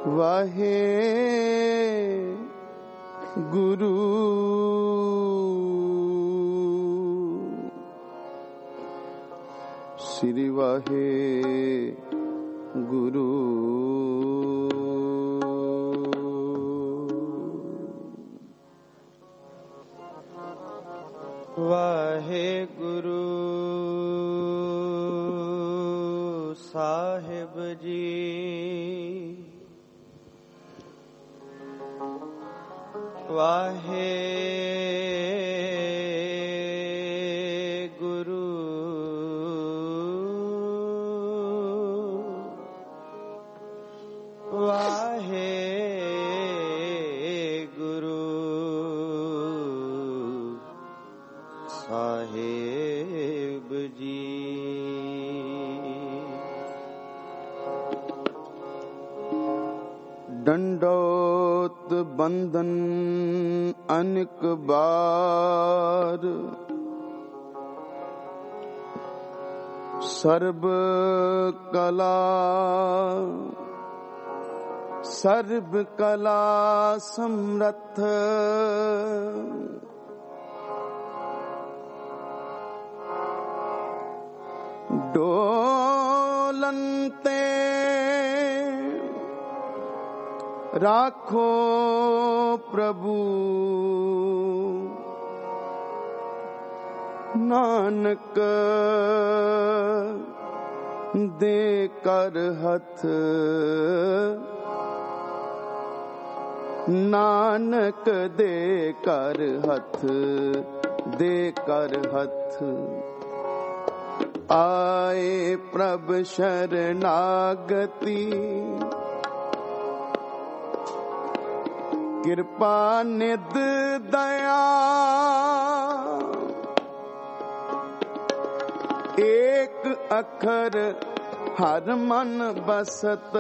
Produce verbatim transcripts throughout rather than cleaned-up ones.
ਵਾਹੇ ਗੁਰੂ ਸ੍ਰੀ ਵਾਹੇ ਗੁਰੂ ਵਾਹਿਗੁਰੂ ਸਾਹਿਬ ਜੀ। ਵਾਹਿਗੁਰੂ ਵਾਹਿਗੁਰੂ ਸਾਹਿਬ ਜੀ। ਡੰਡੋਤ ਬੰਧਨ ਅਨੇਕ ਬਾਰ, ਸਰਬ ਕਲਾ ਸਰਬ ਕਲਾ ਸਮਰੱਥ, ਡੋਲਨ ਤੇ ਰਾਖੋ ਪ੍ਰਭੂ, ਨਾਨਕ ਦੇ ਕਰ ਹੱਥ, ਨਾਨਕ ਦੇ ਕਰ ਹੱਥ, ਦੇ ਕਰ ਹੱਥ। ਆਏ ਪ੍ਰਭ ਸ਼ਰਨਾਗਤੀ, ਕਿਰਪਾ ਨਿਧ ਦਇਆ, ਏਕ ਅੱਖਰ ਹਰ ਮਨ ਬਸਤ,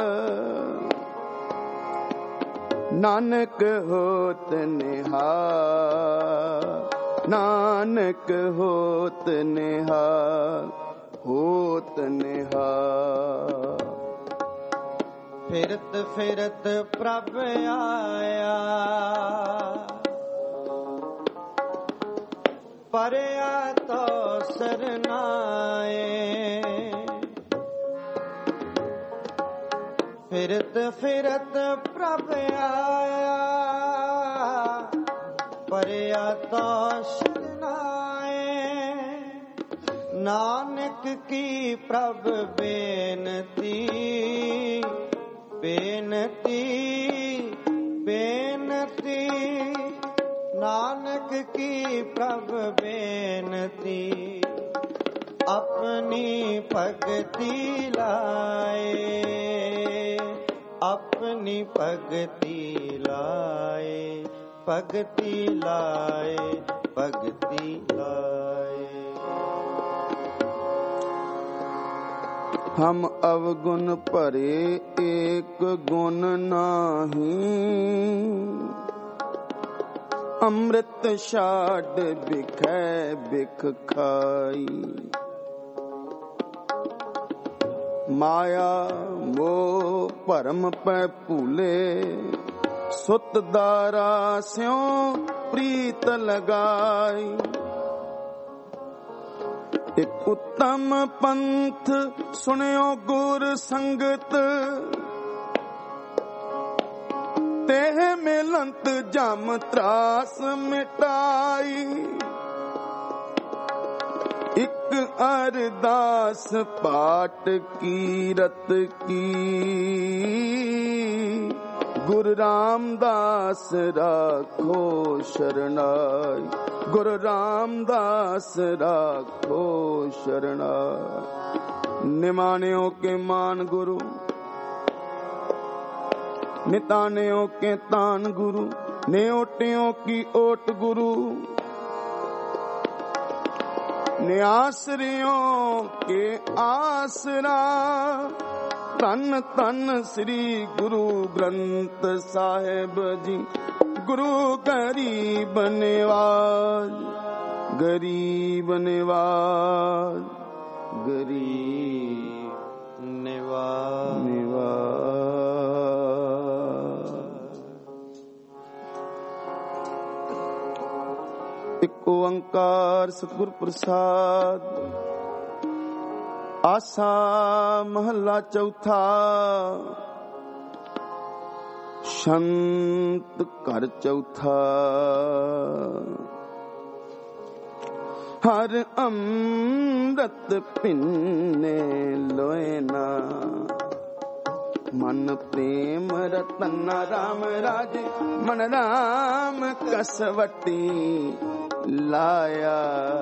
ਨਾਨਕ ਹੋਤ ਨਿਹਾਲ, ਨਾਨਕ ਹੋਤ ਨਿਹਾਲ, ਹੋਤ ਨਿਹਾਲ। ਫਿਰਤ ਫਿਰਤ ਪ੍ਰਭ ਆਇਆ, ਪਰਿਆ ਤੋ ਸਰਨਾਏ, ਫਿਰਤ ਫਿਰਤ ਪ੍ਰਭ ਆਇਆ, ਪਰਿਆ ਤੋ ਸਰਨਾਏ। ਨਾਨਕ ਕੀ ਪ੍ਰਭ ਬੇਨਤੀ, ਬੇਨਤੀ ਬੇਨਤੀ, ਨਾਨਕ ਕੀ ਪ੍ਰਭ ਬੇਨਤੀ। ਆਪਣੀ ਭਗਤੀ ਲਾਏ, ਆਪਣੀ ਭਗਤੀ ਲਾਏ, ਭਗਤੀ ਲਾਏ, ਭਗਤੀ ਲਾਏ। ਹਮ ਅਵਗੁਣ ਭਰੇ ਏਕ ਗੁਣ ਨਾਹੀ, ਅੰਮ੍ਰਿਤ ਛਾਡ ਬਿਖੈ ਬਿਖ ਖਾਈ। ਮਾਇਆ ਮੋਹ ਭਰਮ ਪੈ ਭੂਲੇ, ਸੁਤ ਦਾਰਾ ਸਿਉ ਪ੍ਰੀਤ ਲਗਾਈ। ਇੱਕ ਉੱਤਮ ਪੰਥ ਸੁਣਿਓ ਗੁਰ ਸੰਗਤ, ਤੇਹ ਮਿਲੰਤ ਜਮ ਤਰਾਸ ਮਿਟਾਈ। ਇੱਕ ਅਰਦਾਸ ਪਾਟ ਕੀਰਤ ਕੀ, ਗੁਰੂ ਰਾਮਦਾਸ ਰਾਖੋ ਸ਼ਰਨਾਈ, ਗੁਰੂ ਰਾਮਦਾਸ ਰਾਖੋ ਸ਼ਰਨਾਈ। ਨਿਮਾਣਿਓ ਕੇ ਮਾਨ ਗੁਰੂ, ਨਿਤਾਨਿਓ ਕੇ ਤਾਨ ਗੁਰੂ, ਨਿਓਟਿਓ ਕੀ ਓਟ ਗੁਰੂ। ਨਿਆਸਰਿਓ ਕੇ ਆਸਰਾ, ਧੰਨ ਧੰਨ ਸ੍ਰੀ ਗੁਰੂ ਗ੍ਰੰਥ ਸਾਹਿਬ ਜੀ। ਗੁਰੂ ਗਰੀਬ ਨਿਵਾਜ, ਗਰੀਬ ਨਿਵਾਜ, ਗਰੀਬ ਨਿਵਾਜ ਨਿਵਾਜ। ਇੱਕ ਓੰਕਾਰ ਸਤਿਗੁਰ ਪ੍ਰਸਾਦ। ਆਸਾ ਮਹੱਲਾ ਚੌਥਾ। ਸ਼ੰਤ ਘਰ ਚੌਥਾ। ਹਰ ਅੰਮ੍ਰਿਤ ਪਿੰਨੇ ਲੋਏ ਨਾ, ਮਨ ਪ੍ਰੇਮ ਰਤਨ ਰਾਮ ਰਾਜੇ, ਮਨ ਰਾਮ ਕਸਵਟੀ ਲਾਇਆ।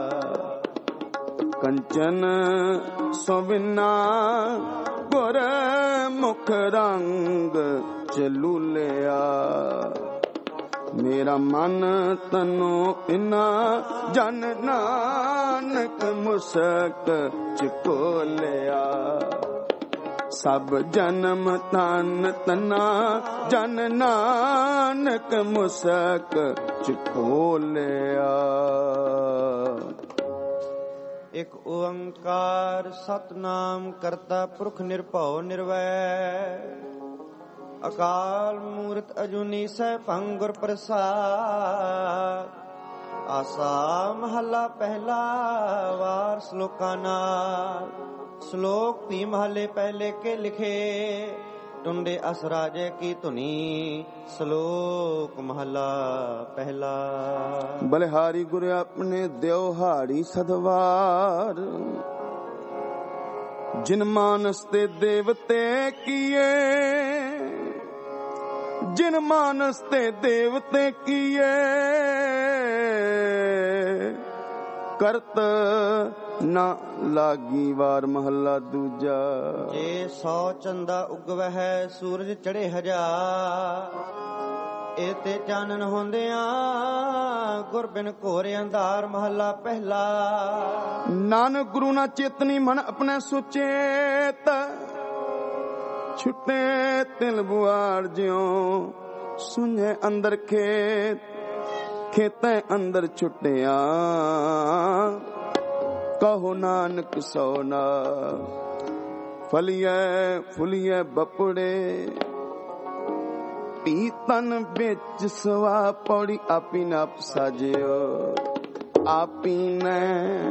ਕੰਚਨ ਸੋਵਿਨਾ ਗੁਰ ਮੁਖ ਰੰਗ ਚਲੂਲਿਆ। ਮੇਰਾ ਮਨ ਤਨੋ ਇਨਾ ਜਨ ਨਾਨਕ ਮੁਸਕ ਚਕੋਲਿਆ। ਸਭ ਜਨਮ ਤਨ ਤਨਾ ਜਨ ਨਾਨਕ ਮੁਸਕ ਚਕੋਲਿਆ। ਇਕ ਓੰਕਾਰ ਸਤਨਾਮ ਕਰਤਾ ਪੁਰਖ ਨਿਰਭਉ ਨਿਰਵੈਰ, ਅਕਾਲ ਮੂਰਤ ਅਜੂਨੀ ਸੈਭੰ ਗੁਰ ਪ੍ਰਸਾਦ। ਆਸਾ ਮਹੱਲਾ ਪਹਿਲਾ। ਵਾਰ ਸ਼ਲੋਕਾਂ ਨਾਲ। ਸ਼ਲੋਕ ਵੀ ਮਹੱਲੇ ਪਹਿਲੇ ਕੇ ਲਿਖੇ, ਟੁੰਡੇ ਅਸ ਰਾਜੇ ਕੀ ਧੁਨੀ। ਸ਼ਲੋਕ ਮਹੱਲਾ ਪਹਿਲਾ। ਬਲਿਹਾਰੀ ਗੁਰ ਆਪਣੇ ਦਿਓ ਹਾੜੀ ਸਦਵਾਰ, ਜਿਨ ਮਾਨਸ ਤੇ ਦੇਵਤੇ ਕੀਏ। ਜਿਨ ਮਾਨਸ ਤੇ ਦੇਵਤੇ ਕੀਏ, ਕਰਤ ਨਾ ਲਾਗੀ। ਵਾਰ ਮਹੱਲਾ ਦੂਜਾ। ਜੇ ਸੌ ਚੰਦਾ ਉਗਵਹਿ ਸੂਰਜ ਚੜੇ ਹਜ਼ਾਰ, ਇਹ ਤੇ ਚਾਨਣ ਹੁੰਦਿਆਂ ਗੁਰ ਬਿਨ ਘੋਰ ਅੰਧਾਰ। ਮਹੱਲਾ ਪਹਿਲਾ। ਨਾਨਕ ਗੁਰੂ ਨਾ ਚੇਤਨੀ ਮਨ ਆਪਣੇ ਸੁਚੇਤ, ਛੁੱਟੇ ਤਿਲ ਬੁਆਰ ਜਿਉ ਸੁਨੇ ਅੰਦਰ ਖੇਤ। ਖੇਤਾਂ ਅੰਦਰ ਛੁੱਟਿਆ ਕਹੋ ਨਾਨਕ ਸੋ ਨਾ। ਫਲੀਐ ਫੁਲੀਐ ਬਪੜੇ, ਪੀਤਨ ਵਿੱਚ ਸਵਾ ਪੌੜੀ। ਆਪੀ ਨਾ ਸਾਜਿਓ ਆਪੀ ਨੇ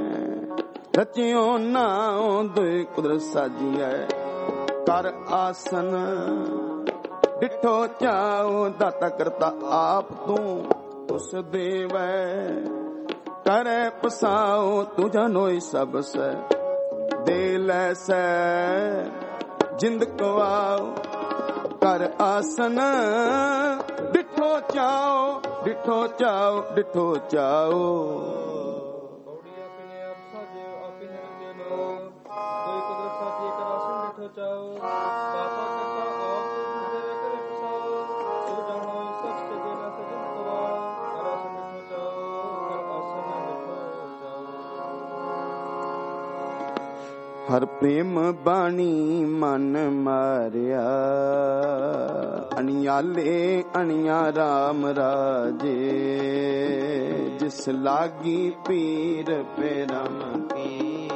ਰਚਿਓ ਨਾਉ, ਦੁਇ ਕੁਦਰਤ ਸਾਜੀਐ। ਕਰ ਆਸਨ ਡਿਠੋ ਚਾਉ, ਦਾਤਾ ਕਰਤਾ ਆਪ ਤੂੰ ਉਸ ਦੇਵੈ। ਕਰੈ ਪਸਾਉ ਤੂੰ ਜਨੋਈ ਸਭ ਸੈ, ਦੇ ਲੈ ਸੈ ਜਿੰਦ ਕਵਾਉ। ਕਰ ਆਸਨ ਡਿਠੋ ਚਾਉ, ਡਿਠੋ ਚਾਉ, ਡਿਠੋ ਚਾਉ। ਹਰ ਪ੍ਰੇਮ ਬਾਣੀ ਮਨ ਮਾਰਿਆ, ਅਣਿਆਲੇ ਅਣਿਆ ਰਾਮ ਰਾਜੇ। ਜਿਸ ਲਾਗੀ ਪੀਰ ਪਰਮ ਕੀ,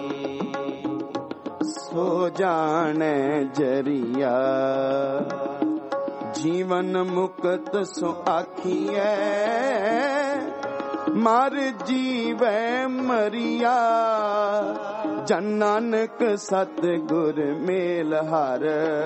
ਸੋ ਜਾਣੈ ਜਰੀਆ। ਜੀਵਨ ਮੁਕਤ ਸੋ ਆਖੀਐ, ਮਰ ਜੀਵੈ ਮਰੀਆ। ਜਨ ਨਾਨਕ ਸਤਿਗੁਰ ਮੇਲ ਹਰ,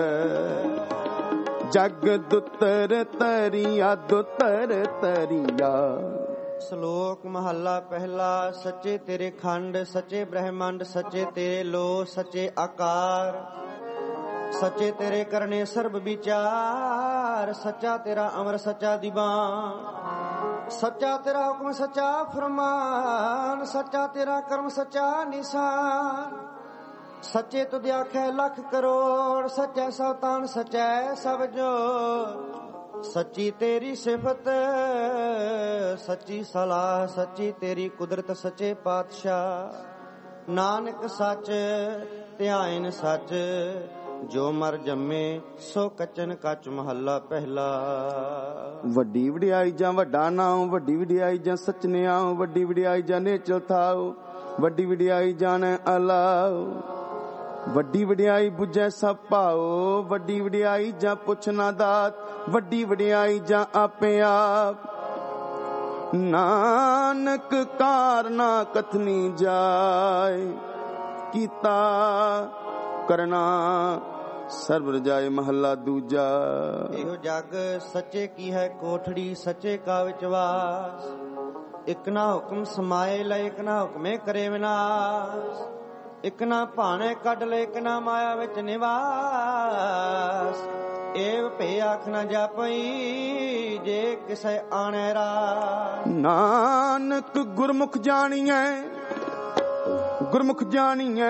ਜਗ ਦੁਤਰ ਤਰੀਆ ਦੁਤਰ ਤਰੀਆ। ਸ਼ਲੋਕ ਮਹੱਲਾ ਪਹਿਲਾ। ਸੱਚੇ ਤੇਰੇ ਖੰਡ, ਸੱਚੇ ਬ੍ਰਹਮੰਡ, ਸੱਚੇ ਤੇਰੇ ਲੋ, ਸੱਚੇ ਆਕਾਰ। ਸੱਚੇ ਤੇਰੇ ਕਰਨੇ ਸਰਬ ਵਿਚਾਰ, ਸੱਚਾ ਤੇਰਾ ਅਮਰ, ਸੱਚਾ ਦੀਵਾਨ। ਸੱਚਾ ਤੇਰਾ ਹੁਕਮ, ਸੱਚਾ ਫਰਮਾਨ। ਸੱਚਾ ਤੇਰਾ ਕਰਮ, ਸੱਚਾ ਨਿਸ਼ਾਨ। ਸੱਚੇ ਤੁਧ ਆਖੈ ਲੱਖ ਕਰੋੜ, ਸੱਚੈ ਸਵਤਾਨ, ਸੱਚੈ ਸਭ ਜੋੜ। ਸੱਚੀ ਤੇਰੀ ਸਿਫਤ, ਸੱਚੀ ਸਲਾਹ, ਸੱਚੀ ਤੇਰੀ ਕੁਦਰਤ, ਸੱਚੇ ਪਾਤਸ਼ਾਹ। ਨਾਨਕ ਸੱਚ ਧਿਆਇਨ ਸੱਚ, ਜੋ ਮਰ ਜੰਮੇ ਸੋ ਕਚਨ ਕੱਚ। ਮਹੱਲਾ ਪਹਿਲਾ। ਵੱਡੀ ਵਡਿਆਈ ਜਾਂ ਵੱਡਾ ਨਾਉ, ਵੱਡੀ ਵਡਿਆਈ ਜਾਂ ਸਚਨਿਆਉ। ਵੱਡੀ ਵਡਿਆਈ ਜਾਂ ਨੇਚਲ ਥਾਉ, ਵੱਡੀ ਵਡਿਆਈ ਜਾਣੈ ਅਲਾਉ। ਵੱਡੀ ਵਡਿਆਈ ਬੁਝੈ ਸਭ ਭਾਉ, ਵੱਡੀ ਵਡਿਆਈ ਜਾਂ ਪੁੱਛ ਨਾ ਦਾਤ। ਵੱਡੀ ਵਡਿਆਈ ਜਾਂ ਆਪੇ ਆਪ, ਨਾਨਕ ਕਾਰਨਾ ਕਥਨੀ ਜਾਏ, ਕੀਤਾ ਕਰਨਾ ਸਰਬ ਰਜਾਏ। ਮਹੱਲਾ ਦੂਜਾ। ਇਹੋ ਜਗ ਸੱਚੇ ਕੀ ਹੈ ਕੋਠੜੀ, ਸੱਚੇ ਕਾ ਵਿਚਵਾਸ। ਇਕ ਨਾ ਹੁਕਮ ਸਮਾਏ ਲੈ, ਇਕ ਨਾ ਹੁਕਮੇ ਕਰੇ ਵਿਨਾਸ਼। ਇਕ ਨਾ ਭਾਣੇ ਕੱਢ ਲੈ, ਇਕ ਨਾ ਮਾਇਆ ਵਿੱਚ ਨਿਵਾਸ। ਏਵ ਭੇ ਆਖ ਨਾ ਜਾਪਈ, ਜੇ ਕਿਸੇ ਆਣੇ ਰਾਸ। ਨਾਨਕ ਗੁਰਮੁਖ ਜਾਣੀਐ, ਗੁਰਮੁਖ ਜਾਣੀਐ,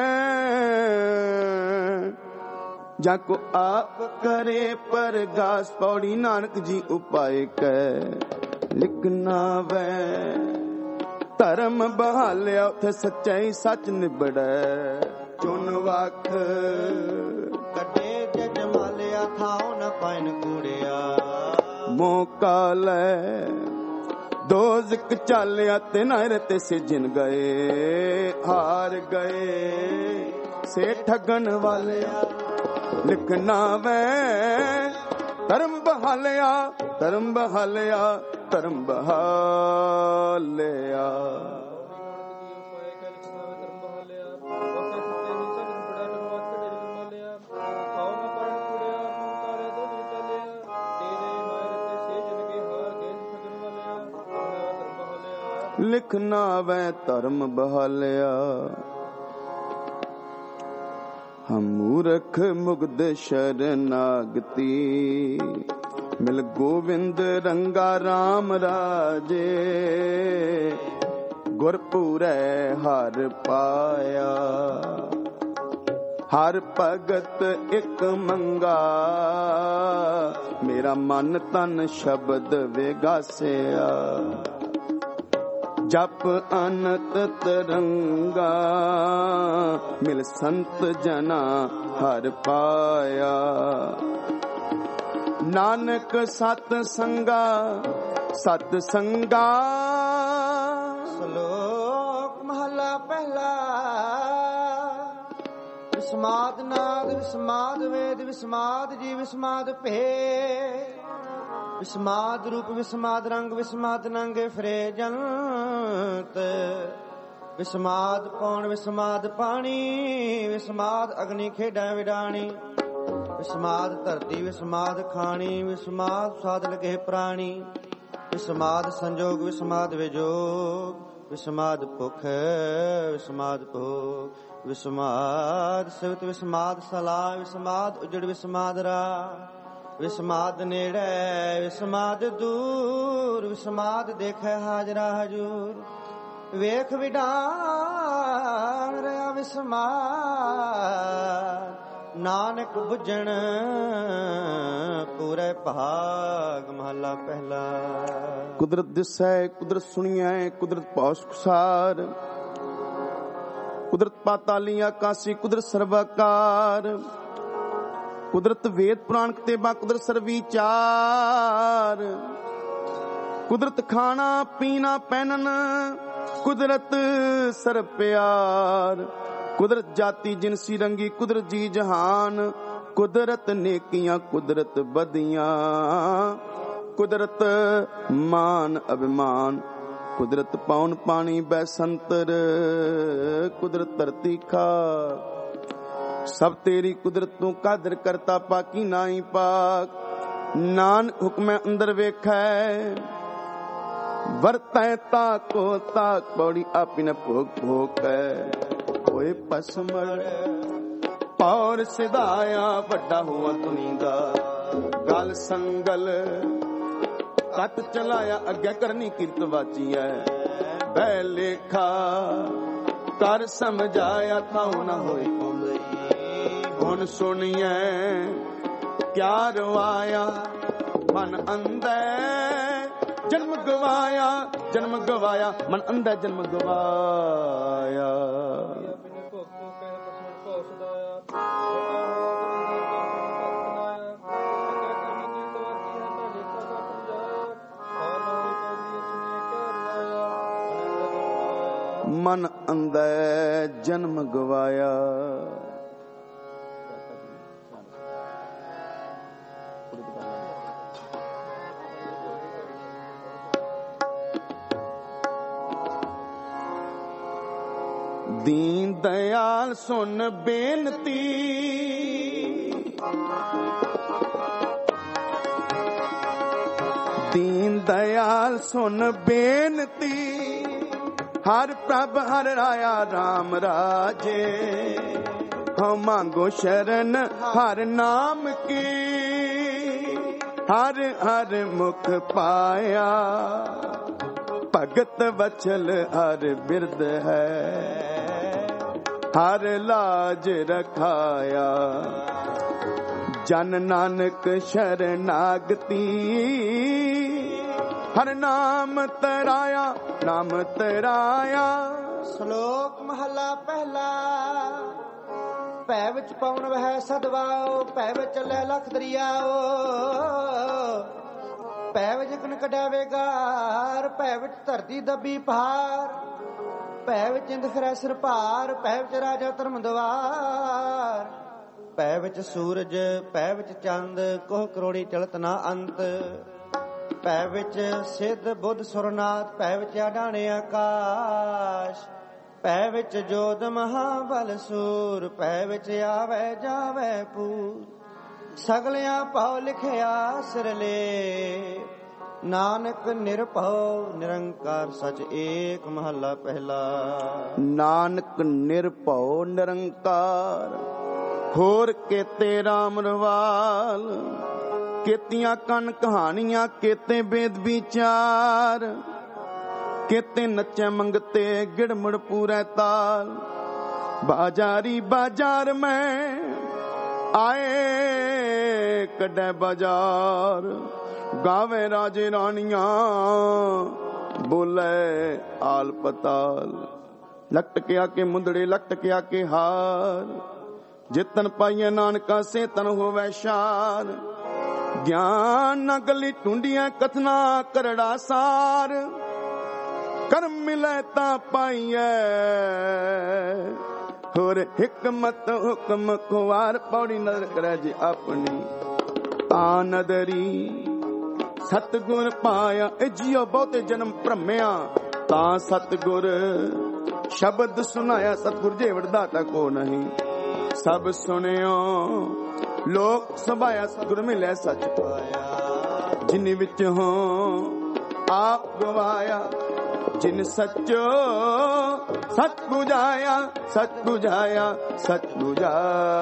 ਜਾ ਕੋ ਆਪ ਕਰੇ ਪਰਗਾਸ। ਪੌੜੀ ਨਾਨਕ ਜੀ ਉਪਾਏ ਕੈ ਲਿਖਣਾ ਵੈ। ਧਰਮ ਬਹਾਲਿਆ ਉਥੇ ਸੱਚਾਈ ਸੱਚ ਨਿਬੜੈ। ਚੁਨ ਵਖ ਕੱਢੇ ਜਜ ਮਾਲਿਆ, ਥਾਉ ਨ ਪਾਇਨ ਕੂੜਿਆ। ਮੌਕਾ ਲੈ ਦੋਜ਼ਕ ਚਾਲਿਆ, ਤੇ ਨਰ ਤੇ ਸਿਜਨ ਗਏ। ਹਾਰ ਗਏ ਸੇ ਠਗਣ ਵਾਲਿਆ। ਲਿਖਣਾ ਵੈ ਧਰਮ ਬਹਾਲਿਆ, ਧਰਮ ਬਹਾਲਿਆ, ਧਰਮ ਬਹਾਲਿਆ। ਲਿਖਣਾ ਵੈ ਧਰਮ ਬਹਾਲਿਆ। ਹਮ ਮੂਰਖ ਮੁਗਧ ਸ਼ਰਨਾਗਤੀ, ਮਿਲ ਗੋਵਿੰਦ ਰੰਗਾ ਰਾਮ ਰਾਜੇ। ਗੁਰਪੂਰੈ ਹਰ ਪਾਇਆ, ਹਰ ਭਗਤ ਇਕ ਮੰਗਾ। ਮੇਰਾ ਮਨ ਤਨ ਸ਼ਬਦ ਵਿਗਾਸਿਆ, ਜਪ ਅਨੰਤ ਤਰੰਗਾ। ਮਿਲ ਸੰਤ ਜਨਾ ਹਰ ਪਾਇਆ, ਨਾਨਕ ਸਤ ਸੰਗਾ, ਸਤ ਸੰਗਾ। ਸ਼ਲੋਕ ਮਹਲਾ ਪਹਿਲਾ। ਵਿਸਮਾਦ ਨਾਦ, ਵਿਸਮਾਦ ਵੇਦ, ਵਿਸਮਾਦ ਜੀ, ਵਿਸਮਾਦ ਭੇ। ਵਿਸਮਾਦ ਰੂਪ, ਵਿਸਮਾਦ ਰੰਗ, ਵਿਸਮਾਦ ਨੰਗੇ ਫਿਰੇ ਜੰਤ। ਵਿਸਮਾਦ ਪੌਣ, ਵਿਸਮਾਦ ਪਾਣੀ, ਵਿਸਮਾਦ ਅਗਨੀ ਖੇਡਾਂ ਵਿਡਾਣੀ। ਵਿਸਮਾਦ ਧਰਤੀ, ਵਿਸਮਾਦ ਖਾਣੀ, ਵਿਸਮਾਦ ਸਾਧ ਲਗੇ ਪ੍ਰਾਣੀ। ਵਿਸਮਾਦ ਸੰਜੋਗ, ਵਿਸਮਾਦ ਵਿਜੋਗ, ਵਿਸਮਾਦ ਭੁਖ, ਵਿਸਮਾਦ ਭੋਗ। ਵਿਸਮਾਦ ਸਿਵਤ, ਵਿਸਮਾਦ ਸਲਾਹ, ਵਿਸਮਾਦ ਉਜੜ, ਵਿਸਮਾਦ ਰਾਹ। ਵਿਸਮਾਦ ਨੇੜੇ, ਵਿਸਮਾਦ ਦੂਰ, ਵਿਸਮਾਦ ਦੇਖੈ ਹਾਜ਼ਰਾ ਹਜੂਰ। ਵੇਖ ਵਿਡਾਨ ਰਿਹਾ ਵਿਸਮਾਦ, ਨਾਨਕ ਬੁੱਝਣ ਪੂਰੇ ਭਾਗ। ਮਹਲਾ ਪਹਿਲਾ। ਕੁਦਰਤ ਦਿਸੈ, ਕੁਦਰਤ ਸੁਣੀਐ, ਕੁਦਰਤ ਪੌਸ਼ ਕੁਸਾਰ। ਕੁਦਰਤ ਪਾਤਾਲੀ ਆਕਾਸੀ, ਕੁਦਰਤ ਸਰਵਾਕਾਰ। ਕੁਦਰਤ ਵੇਦ ਪੁਰਾਣ ਕਿਤਾਬਾਂ, ਕੁਦਰਤ ਸਰਵੀਚਾਰ। ਕੁਦਰਤ ਖਾਣਾ ਪੀਣਾ ਪਹਿਨਣ, ਕੁਦਰਤ ਸਰ ਪਿਆਰ। ਕੁਦਰਤ ਜਾਤੀ ਜਿਨਸੀ ਰੰਗੀ, ਕੁਦਰਤ ਜੀ ਜਹਾਨ। ਕੁਦਰਤ ਨੇਕੀਆਂ, ਕੁਦਰਤ ਬਦੀਆਂ। ਕੁਦਰਤ ਮਾਨ ਅਭਿਮਾਨ। ਕੁਦਰਤ ਪੌਣ ਪਾਣੀ ਬੈਸੰਤਰ। ਕੁਦਰਤ ਧਰਤੀ ਖਾ, ਸਭ ਤੇਰੀ ਕੁਦਰਤ ਤੂੰ ਕਾਦਰ ਕਰਤਾ। ਪਾਕੀ ਨਾਹੀ ਪਾਕ, ਨਾਨਕ ਹੁਕਮੈ ਅੰਦਰ ਵੇਖੈ। ਵਰਤੈ ਤਾਕੋ ਤਾਕ, ਪੌੜੀ ਆਪੀ ਨ ਭੋਗ ਭੋਗੈ। ਹੋਏ ਪਸਮੜ ਪੌਰ ਸਿਧਾਇਆ, ਵੱਡਾ ਹੋਆ ਤੁਨੀ ਦਾ। ਗਲ ਸੰਗਲ ਕੱਤ ਚਲਾਇਆ, ਅੱਗੇ ਕਰਨੀ ਕੀਰਤ ਵਾਚੀਐ। ਬੈ ਲੇਖਾ ਕਰ ਸਮਝਾਇਆ, ਥਾਉ ਨਾ ਹੋਈ ਪਾਉਂਦੀ। ਹੁਣ ਸੁਣੀਐ ਕਿਆ ਰਵਾਇਆ, ਮਨ ਅੰਦਰ ਜਨਮ ਗਵਾਇਆ। ਜਨਮ ਗਵਾਇਆ, ਮਨ ਅੰਦਰ ਜਨਮ ਗਵਾਇਆ। ਮਨ ਅੰਦਰ ਜਨਮ ਗਵਾਇਆ। ਦੀਨ ਦਿਆਲ ਸੁਣ ਬੇਨਤੀ, ਦੀਨ ਦਿਆਲ ਸੁਣ ਬੇਨਤੀ, ਹਰ ਪ੍ਰਭ ਹਰ ਰਾਇਆ ਰਾਮ ਰਾਜੇ, ਹਉ ਮੰਗੋ ਸ਼ਰਨ ਹਰ ਨਾਮ ਕੀ, ਹਰ ਹਰ ਮੁਖ ਪਾਇਆ, ਭਗਤ ਵਚਲ ਹਰ ਬਿਰਦ ਹੈ, ਹਰ ਲਾਜ ਰਖਾਇਆ, ਜਨ ਨਾਨਕ ਸ਼ਰਨਾਗਤੀ, ਹਰ ਨਾਮ ਤਰਾਇਆ, ਨਾਮ ਤਰਾਇਆ। ਸ਼ਲੋਕ ਮਹਲਾ ਪਹਿਲਾ। ਭੈ ਵਿੱਚ ਪਵਨ ਵਹਿ ਸਦਵਾਓ, ਭੈ ਵਿੱਚ ਚੱਲੇ ਲਖ ਦਰਿਆਓ, ਭੈ ਵਿੱਚ ਕਨ ਕੱਢਿਆ ਵੇਗਾਰ, ਭੈ ਵਿੱਚ ਧਰਤੀ ਦੱਬੀ ਪਹਾੜ, ਭੈ ਵਿੱਚ ਇੰਦ ਫਿਰੈ ਸਿਰ ਭਾਰ, ਭੈ ਵਿੱਚ ਰਾਜਾ ਧਰਮ ਦਵਾਰ, ਭੈ ਵਿੱਚ ਸੂਰਜ, ਭੈ ਵਿੱਚ ਚੰਦ, ਕੋਹ ਕਰੋੜੀ ਚਲਤ ਨਾ ਅੰਤ, ਭੈ ਵਿੱਚ ਸਿੱਧ ਬੁੱਧ ਸੁਰਨਾਥ, ਭੈ ਵਿੱਚ ਆਡਾਣੇ ਆਕਾਸ਼, ਭੈ ਵਿੱਚ ਜੋਧ ਮਹਾਬਲ ਸੂਰ, ਭੈ ਵਿੱਚ ਆਵੈ ਜਾਵੈ ਪੂਰ, ਸਗਲਿਆਂ ਭਉ ਲਿਖਿਆ ਸਿਰਲੇ, ਨਾਨਕ ਨਿਰਭਉ ਨਿਰੰਕਾਰ ਸਚ ਏਕ। ਮਹੱਲਾ ਪਹਿਲਾ। ਨਾਨਕ ਨਿਰਭਉ ਨਿਰੰਕਾਰ, ਹੋਰ ਕੇਤੇ ਰਾਮ ਰਵਾਲ, ਕੇਤੀਆਂ ਕਨ ਕਹਾਣੀਆਂ, ਕੇਤੇ ਵੇਦ ਵਿਚਾਰ, ਕੇਤੇ ਨੱਚੇ ਮੰਗਤੇ ਗਿੜਮੜ ਪੂਰੇ ਤਾਲ, ਬਾਜ਼ਾਰੀ ਬਾਜ਼ਾਰ ਮੈਂ ਆਏ ਕੱਢੇ ਬਾਜ਼ਾਰ, ਗਾਵੇ ਰਾਜੇ ਰਾਣੀਆਂ ਬੋਲੇ ਆਲ ਪਤਾਲ, ਲਟਕਿਆ ਕੇ ਮੁੰਦੜੇ ਲਟਕਿਆ ਕੇ ਹਾਰ, ਜਿਤਨ ਪਾਈਏ ਨਾਨਕਾ ਸੇ ਤਨ ਹੋਵੇ ਸ਼ਾਰ, ਗਿਆਨ ਨਾ ਗਲੀ ਟੁੰਡੀਆਂ ਕਥਨਾ ਕਰੜਾ ਸਾਰ, ਕਰਮ ਮਿਲੇ ਤਾਂ ਪਾਈਐ ਹੋਰ ਹਿਕਮਤ ਹੁਕਮ ਖੁਆਰ। ਪੌੜੀ ਨਜ਼ਰ ਕਰੇ ਜੀ ਆਪਣੀ ਤਾਂ ਨਦਰੀ, ਸਤਿਗੁਰ ਪਾਇਆ ਇਹ ਜੀਓ ਬਹੁਤੇ ਜਨਮ ਭ੍ਰਮਿਆ, ਤਾਂ ਸਤਿਗੁਰ ਸ਼ਬਦ ਸੁਨਾਇਆ, ਸਤਿਗੁਰ ਜੇ ਵਡਦਾਤਾ ਕੋ ਨਹੀਂ, ਸਭ ਸੁਣਿਓ ਲੋਕ ਸਭਾਇਆ, ਸਤਿਗੁਰ ਮਿਲੇ ਸੱਚ ਪਾਇਆ, ਜਿਨ ਵਿੱਚ ਹੋ ਆਪ ਗਵਾਇਆ, ਜਿਨ ਸੱਚੋ ਸੱਚ 부ਝਾਇਆ, ਸੱਚ 부ਝਾਇਆ, ਸੱਚ 부ਝਾਇਆ।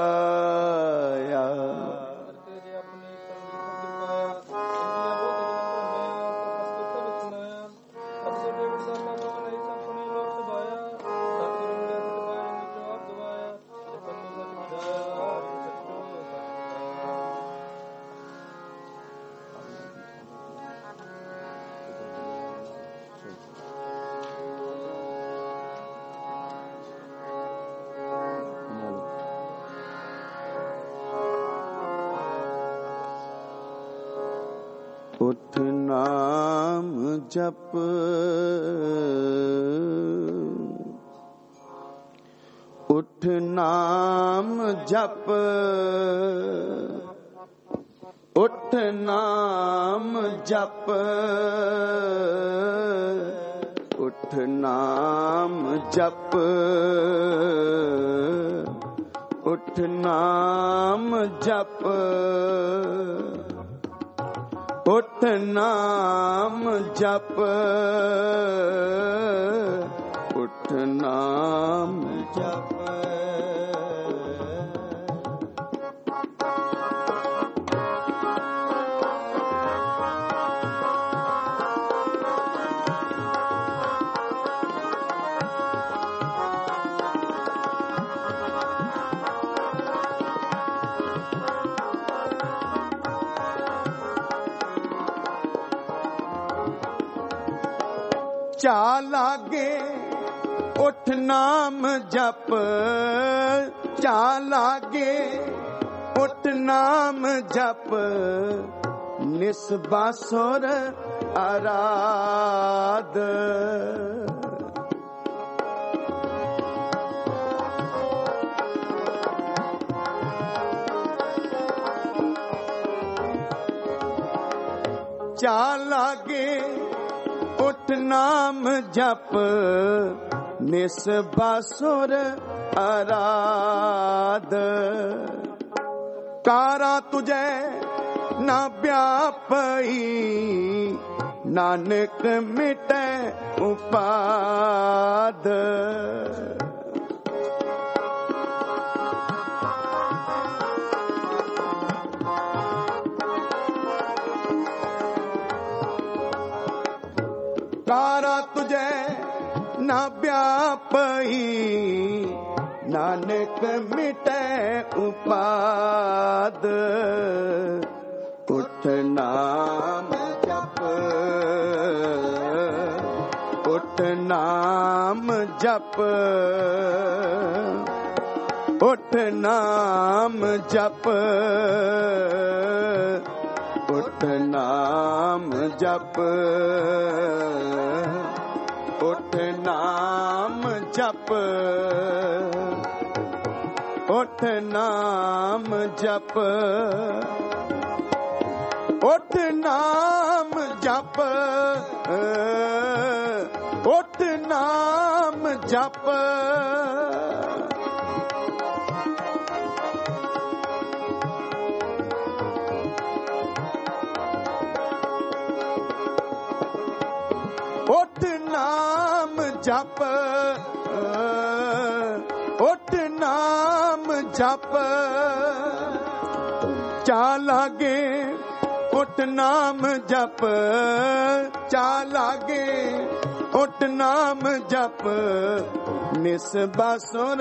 ਉਠ ਨਾਮ ਜਪ, ਉਠ ਨਾਮ ਜਪ, ਉਠ ਨਾਮ ਜਪ, ਉਠ ਨਾਮ ਜਪ, ਉਠ ਨਾਮ ਜਪ, ਉਠ ਨਾਮ ਜਪ, ਉਠ ਨਾਮ ਜਪ। ਚਾ ਲਾਗੇ ਉਠ ਨਾਮ ਜਪ, ਚਾ ਲਾਗੇ ਉਠ ਨਾਮ ਜਪ, ਨਿਸਬਾ ਸੁਰ ਆਰਾਧ, ਚਾ ਲਾਗੇ ਉਠ ਨਾਮ ਜਪ, ਨਿਸ ਬਾਸੁਰ ਆਰਾਧ ਕਾਰਾ ਤੁਝੈ ਨਾ ਵਿਆਪਈ ਨਾਨਕ ਮਿਟੈ ਉਪਾਦ ਕਾਰਾ ਤੁਝੈ ਨਾ ਵਿਆਪਈ ਨਾਨਕ ਮਿਟੈ ਉਪਾਦ ਉਠ ਨਾਮ ਜਪ ਉਠ ਨਾਮ ਜਪ ਉਠ ਨਾਮ ਜਪ ਉਠ ਨਾਮ ਜਪ ਉਠ ਨਾਮ ਜਪ ਉਠ ਨਾਮ ਜਪ ਉਠ ਨਾਮ ਜਪ ਉਠ ਨਾਮ ਜਪ ਉਠ ਨਾਮ ਜਪ ਉਠ ਨਾਮ ਜਪ ਚਾ ਲਾਗੇ ਉਠ ਨਾਮ ਜਪ ਚਾ ਲਾਗੇ ਉਠ ਨਾਮ ਜਪ ਨਿਸ ਬਾਸੁਰ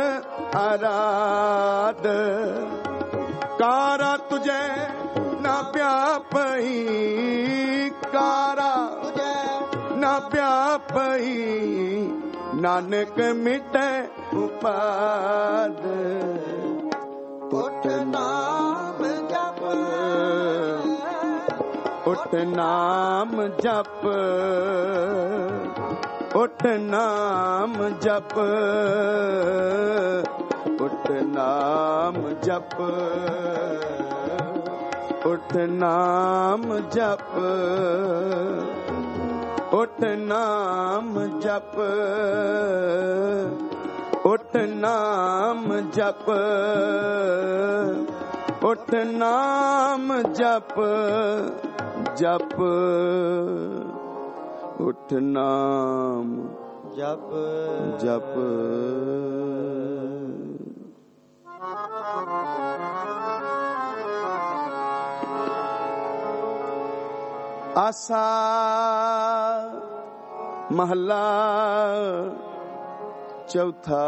ਆਰਾਧ ਕਾਰਾ ਤੁਝੈ ਨਾ ਵਿਆਪਈ ਕਾਰਾ ਤੁਝੈ ਨਾ ਵਿਆਪਈ ਨਾਨਕ ਮਿਟੈ ਉਪਾਦ ਉਠ ਨਾਮ ਜਪ ਉਠ ਨਾਮ ਜਪ ਉਠ ਨਾਮ ਜਪ ਉਠ ਨਾਮ ਜਪ ਉਠ ਨਾਮ ਜਪ ਉਠ ਨਾਮ ਜਪ ਉਠ ਨਾਮ ਜਪ ਉਠ ਨਾਮ ਜਪ ਜਪ ਉਠ ਨਾਮ ਜਪ ਜਪ ਆਸਾ ਮਹਲਾ ਚੌਥਾ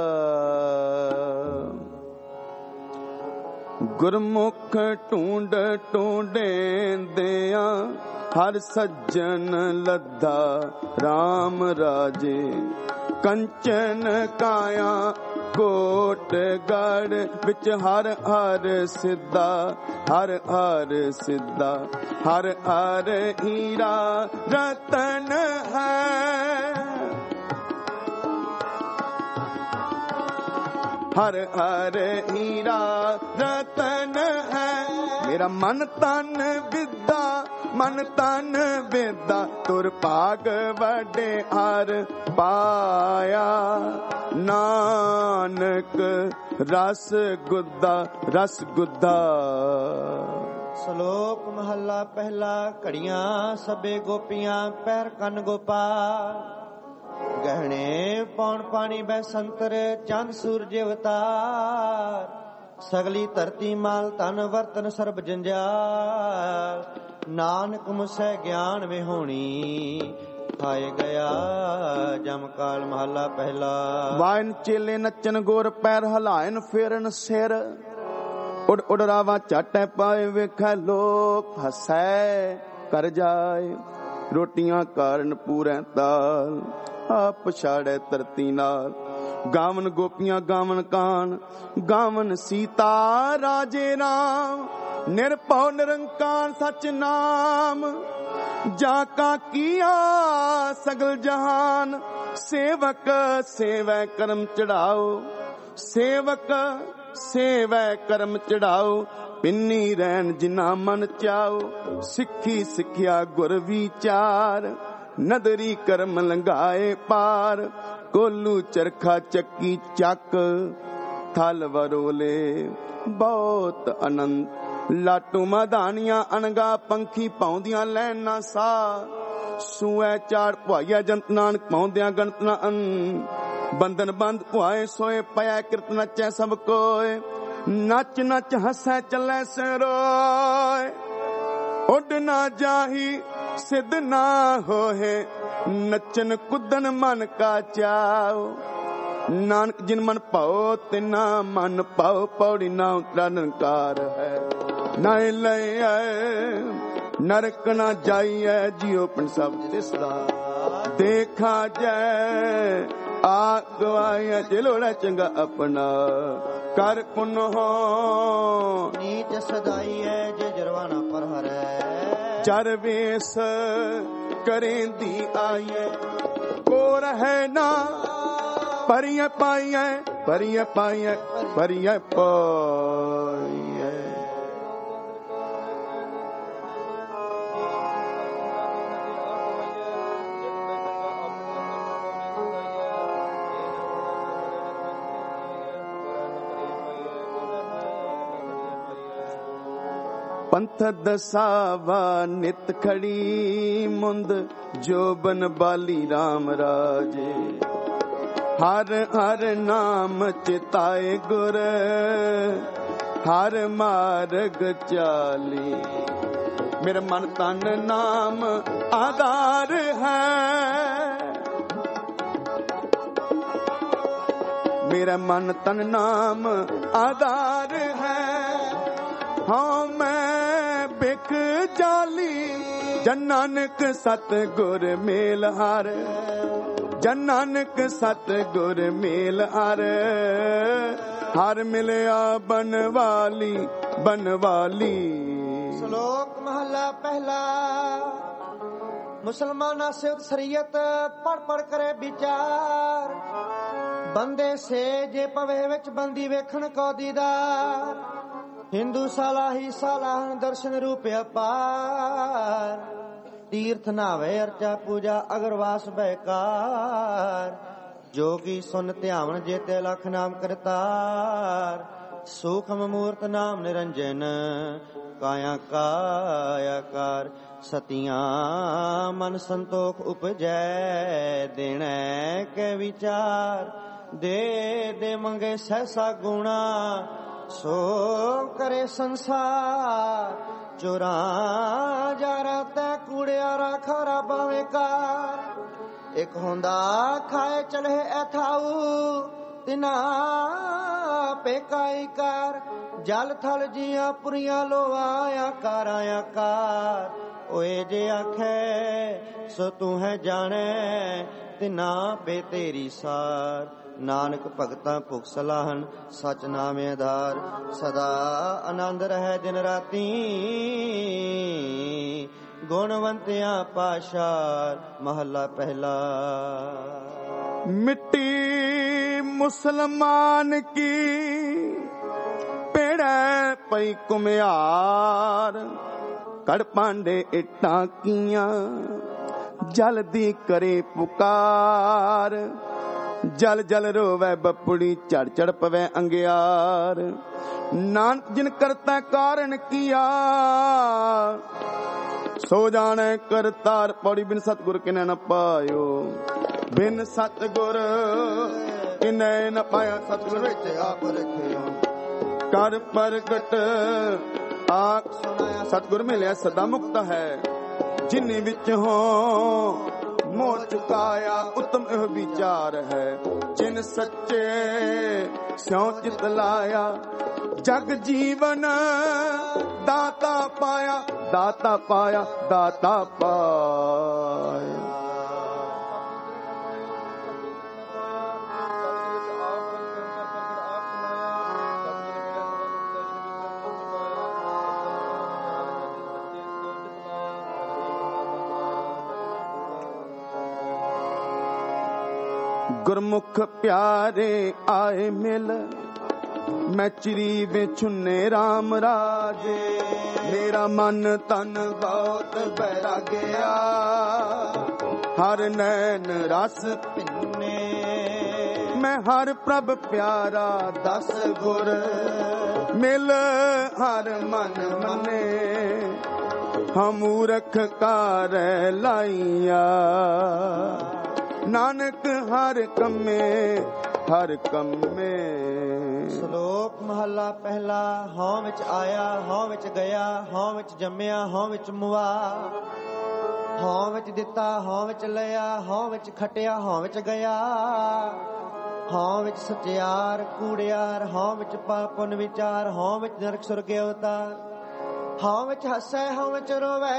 ਗੁਰਮੁਖ ਢੂੰਡ ਢੂੰਡੇਂਦਿਆਂ ਹਰ ਸੱਜਣ ਲੱਧਾ RAM ਰਾਜੇ ਕੰਚਨ ਕਾਇਆ ਕੋਟ ਗੜ ਵਿੱਚ ਹਰ ਹਰ ਸਿੱਧਾ ਹਰ ਹਰ ਸਿੱਧਾ ਹਰ ਹਰ ਹੀਰਾ ਰਤਨ ਹੈ ਹਰ ਹਰ ਹੀਰਾ ਰਤਨ ਹੈ ਮੇਰਾ ਮਨ ਤਨ ਵਿਦਾ ਮਨ ਤਨ ਵੇਦਾ ਤੁਰ ਭਾਗ ਵੱਡੇ ਹਰ ਪਾਇਆ ਨਾਨਕ ਰਸ ਗੁੱਦਾ ਰਸ ਗੁੱਦਾ ਸ਼ਲੋਕ ਮਹੱਲਾ ਪਹਿਲਾ ਘੜੀਆਂ ਸਭੇ ਗੋਪੀਆਂ ਪਹਿਰ ਕੰਨ ਗੋਪਾਲ ਗਹਿਣੇ ਪੌਣ ਪਾਣੀ ਬੈ ਸੰਤਰ ਚੰਦ ਸੂਰਜ ਅਵਤਾਰ ਸਗਲੀ ਧਰਤੀ ਮਾਲ ਤਨ ਵਰਤਨ ਸਰਬ ਜੰਜਾਲ ਨਾਨਕ ਮੁਸੈ ਗਿਆਨ ਵਿਹੋਣੀ ਖਾਏ ਗਿਆ ਜਮ ਕਾਲ ਮਹੱਲਾ ਪਹਿਲਾ ਵਾਇਨ ਚੇਲੇ ਨੱਚਨ ਗੋਰ ਪੈਰ ਹਲਾਇਨ ਫੇਰਨ ਸਿਰ ਉਡ ਉਡ ਰਾਵਾ ਝਾਟੇ ਪਾਏ ਵੇਖੈ ਲੋਕ ਹਸੈ ਕਰ ਜਾਏ ਰੋਟੀਆਂ ਕਾਰਨ ਪੂਰੇ ਤਾਲ ਆਪ ਛਾੜੇ ਧਰਤੀ ਨਾਲ ਗਾਵਨ ਗੋਪੀਆਂ ਗਾਵਨ ਕਾਨ ਗਾਵਨ ਸੀਤਾ ਰਾਜੇ ਰਾਮ ਨਿਰਭਉ ਨਿਰੰਕਾਰ ਸਚ ਨਾਮ ਜਾ ਕਾ ਕੀਆ ਸਗਲ ਜਹਾਨ ਸੇਵਕ ਸੇਵੈ ਕਰਮ ਚੜਾਓ ਸੇਵਕ ਸੇਵੈ ਕਰਮ ਚੜਾਓ ਪਿੰਨੀ ਰਹਿਣ ਜਿਨਾ ਮਨ ਚਾਓ ਸਿੱਖੀ ਸਿੱਖਿਆ ਗੁਰ ਵਿਚਾਰ ਨਦਰੀ ਕਰਮ ਲੰਘਾਏ ਪਾਰ ਕੋਲੂ ਚਰਖਾ ਚੱਕੀ ਚੱਕ ਥਲ ਵਰੋਲੇ ਬਹੁਤ ਆਨੰਦ। ਲਾਟੂ ਮਧਾਨੀਆਂ ਅਣਗਾ ਪੰਖੀ ਪਾਉਂਦੀਆਂ ਲੈਣਾ ਸਾ ਸੂਐ ਚਾੜ ਪੁਆਇਆ ਜੰਤ ਨਾਨਕ ਪਾਉਂਦਿਆਂ ਗਣਤ ਨਾ ਅਨ ਬੰਧਨ ਬੰਦ ਪੁਆਏ ਸੋਏ ਪਿਆ ਕਿਰਤ ਨਚੈ ਸਭ ਕੋਏ ਨੱਚ ਨੱਚ ਹੱਸੈ ਚੱਲੈ ਸਿਰੋਏ ਉੱਡ ਨਾ ਜਾਹੀ ਸਿੱਧ ਨਾ ਹੋਏ ਨੱਚਨ ਕੁੱਦਨ ਮਨ ਕਾ ਚਾਓ ਨਾਨਕ ਜਿਨ ਮਨ ਭਾਓ ਤਿਨਾ ਮਨ ਭਾਓ ਪੌੜੀ ਨਾ ਉਤਰਾ ਨਿਰੰਕਾਰ ਹੈ ਨਾ ਲਈਐ ਨਰਕ ਨਾ ਜਾਈਐ ਜਿਉ ਪਿੰਡ ਸਭ ਤਿਸਦਾ ਦੇਖਾ ਜੈ ਆ ਗਵਾਇਆ ਜਿਲੋੜਾ ਚੰਗਾ ਆਪਣਾ ਕਰ ਪੁਨ ਹੋ ਨੀਚ ਸਦਾਈਐ ਜੇ ਜਰਵਾਨਾ ਪਰ ਹਰੈ ਚਰ ਵੇਸ ਕਰੇਂਦੀ ਆਈਐ ਕੋ ਰਹਿ ਨਾ ਪਰਿਐ ਪਾਈਐ ਪਰਿਐ ਪਾਈਐ ਪਰਿਐ ਪਾਈਐ। ਪੰਥ ਦਸਾਵਾ ਨਿਤ ਖੜੀ ਮੁੰਦ ਜੋਬਨ ਬਾਲੀ RAM ਰਾਜੇ ਹਰ ਹਰ ਨਾਮ ਚਿਤਾਏ ਗੁਰ ਹਰ ਮਾਰਗ ਚਾਲੀ ਮੇਰਾ ਮਨ ਤਨ ਨਾਮ ਆਧਾਰ ਹੈ ਮੇਰਾ ਮਨ ਤਨ ਨਾਮ ਆਧਾਰ ਹੈ ਹਾਂ ਮੈਂ ਬਿਕ ਜਾਲੀ ਜਨ ਨਾਨਕ ਸਤ ਗੁਰ ਮੇਲ ਹਰ ਜਨ ਨਾਨਕ ਸਤ ਗੁਰ ਮੇਲ ਹਰ ਹਰ ਮਿਲਿਆ ਬਨਵਾਲੀ ਬਨਵਾਲੀ। ਸ਼ਲੋਕ ਮਹਲਾ ਪਹਿਲਾ। ਮੁਸਲਮਾਨਾ ਸਿਵਤ ਸ਼ਰੀਅਤ ਪੜ ਪੜ ਕਰੇ ਵਿਚਾਰ ਬੰਦੇ ਸੇ ਜੇ ਭਵੇ ਵਿੱਚ ਬੰਦੀ ਵੇਖਣ ਕੋ ਦੀਦਾਰ ਹਿੰਦੂ ਸਾਲਾਹੀ ਸਾਲਾਹਨ ਦਰਸ਼ਨ ਰੂਪ ਅਪਾਰ ਤੀਰਥ ਨਾਵੇ ਅਰਚਾ ਪੂਜਾ ਅਗਰਵਾਸ ਬੈਕਾਰ ਜੋਗੀ ਸੁਨ ਧਿਆਵਨ ਜੇਤੇ ਲਖ ਨਾਮ ਕਰਤਾਰ ਸੂਖਮ ਮੂਰਤ ਨਾਮ ਨਿਰੰਜਨ ਕਾਇਆ ਕਾਇਆਕਾਰ ਸਤਿਆਂ ਮਨ ਸੰਤੋਖ ਉਪਜੈ ਦੇਣੈ ਕੇ ਵਿਚਾਰ ਦੇ ਦੇ ਮੰਗੇ ਸਹਿਸਾ ਗੁਣਾ ਸੋ ਕਰੇ ਸੰਸਾਰ ਚੋਰਾ ਜਾਰਾ ਤੈ ਕੂੜਿਆਰਾ ਖਾਰਾ ਬਾਵੇਕਾਰ ਇੱਕ ਹੁੰਦਾ ਖਾਏ ਚਲੇ ਐਥਾਊ ਤਿਨਾ ਪੇਕਾਈ ਕਰ ਜਲ ਥਲ ਜੀਆਂ ਪੁਰੀਆਂ ਲੋਆ ਆਕਾਰ ਆਕਾਰ ਓਏ ਜੇ ਆਖੇ ਸੋ ਤੂੰ ਹੈ ਜਾਣੈ ਤਿਨਾ ਪੇ ਤੇਰੀ ਸਾਰ ਨਾਨਕ ਭਗਤਾਂ ਭੁਖ ਸਲਾਹਨ ਸਚ ਨਾਮ ਆਧਾਰ ਸਦਾ ਆਨੰਦ ਰਹਿ ਦਿਨ ਰਾਤੀ ਗੁਣਵੰਤਿਆਂ ਪਾਸ਼ਾਰ। ਮਹੱਲਾ ਪਹਿਲਾ। ਮਿੱਟੀ ਮੁਸਲਮਾਨ ਕੀ ਪੇੜੈ ਪਈ ਕੁਮਿਆਰ ਕੜ ਪਾਂਡੇ ਇੱਟਾਂ ਕੀਆਂ ਜਲਦੀ ਕਰੇ ਪੁਕਾਰ ਜਲ ਜਲ ਰੋਵੈ ਬਪੁੜੀ ਝੜ ਝੜ ਪਵੈ ਅੰਗਿਆਰ ਨਾਨਕ ਜਿਨ ਕਰਤਾ ਕਾਰਨ ਕੀਆ ਸੋ ਜਾਣੈ ਕਰਤਾਰ ਪੌੜੀ ਬਿਨ ਸਤਿਗੁਰ ਕਿਨੈ ਨ ਪਾਇਓ ਬਿਨ ਸਤਿਗੁਰ ਕਿਨੈ ਨ ਪਾਇਆ ਸਤਿਗੁਰ ਵਿੱਚ ਆਪ ਰਖਿਓ ਕਰ ਪ੍ਰਗਟ ਆਖ ਸੁਣਾਇਆ ਸਤਿਗੁਰ ਮਿਲਿਆ ਸਦਾ ਮੁਕਤ ਹੈ ਜਿਨ ਵਿੱਚ ਹੋ ਮੋਹ ਚੁਕਾਇਆ ਉਤਮ ਇਹ ਵਿਚਾਰ ਹੈ ਜਿਨ ਸੱਚੇ ਸਿਉ ਚਿਤ ਲਾਇਆ ਜਗ ਜੀਵਨ ਦਾਤਾ ਪਾਇਆ ਦਾਤਾ ਪਾਇਆ ਦਾਤਾ ਪਾਇਆ। ਗੁਰਮੁਖ ਪਿਆਰੇ ਆਏ ਮਿਲ ਮੈਂ ਚਿਰੀ ਵਿਛੁਨੇ RAM ਰਾਜੇ ਮੇਰਾ ਮਨ ਤਨ ਬਹੁਤ ਬੈਰਾਗਿਆ ਹਰ ਨੈਣ ਰਸ ਭਿੰਨੇ ਮੈਂ ਹਰ ਪ੍ਰਭ ਪਿਆਰਾ ਦਸ ਗੁਰ ਮਿਲ ਹਰ ਮਨ ਮੰਨੇ ਹਮ ਮੂਰਖ ਕਾਰ ਲਾਈਆ ਨਾਨਕ ਹਰ ਕੰਮੇ ਹਰ ਕੰਮੇ। ਸ਼ਲੋਕ ਮਹੱਲਾ ਪਹਿਲਾ। ਹਉ ਵਿੱਚ ਆਇਆ ਹਉ ਵਿੱਚ ਗਿਆ, ਹਉ ਵਿੱਚ ਜੰਮਿਆ ਹਉ ਵਿੱਚ ਮੁਆ, ਹਉ ਵਿੱਚ ਦਿੱਤਾ ਹਉ ਵਿੱਚ ਲਿਆ, ਹਉ ਵਿੱਚ ਖਟਿਆ ਹਉ ਵਿੱਚ ਗਿਆ, ਹਉ ਵਿੱਚ ਸਚਿਆਰ ਕੂੜਿਆਰ, ਹਉ ਵਿੱਚ ਪਾਪ ਪੁੰਨ ਵਿਚਾਰ, ਹਉ ਵਿੱਚ ਨਰਕ ਸੁਰਗ ਅਵਤਾਰ, ਹਉ ਵਿੱਚ ਹੱਸੈ ਹਉ ਵਿੱਚ ਰੋਵੈ,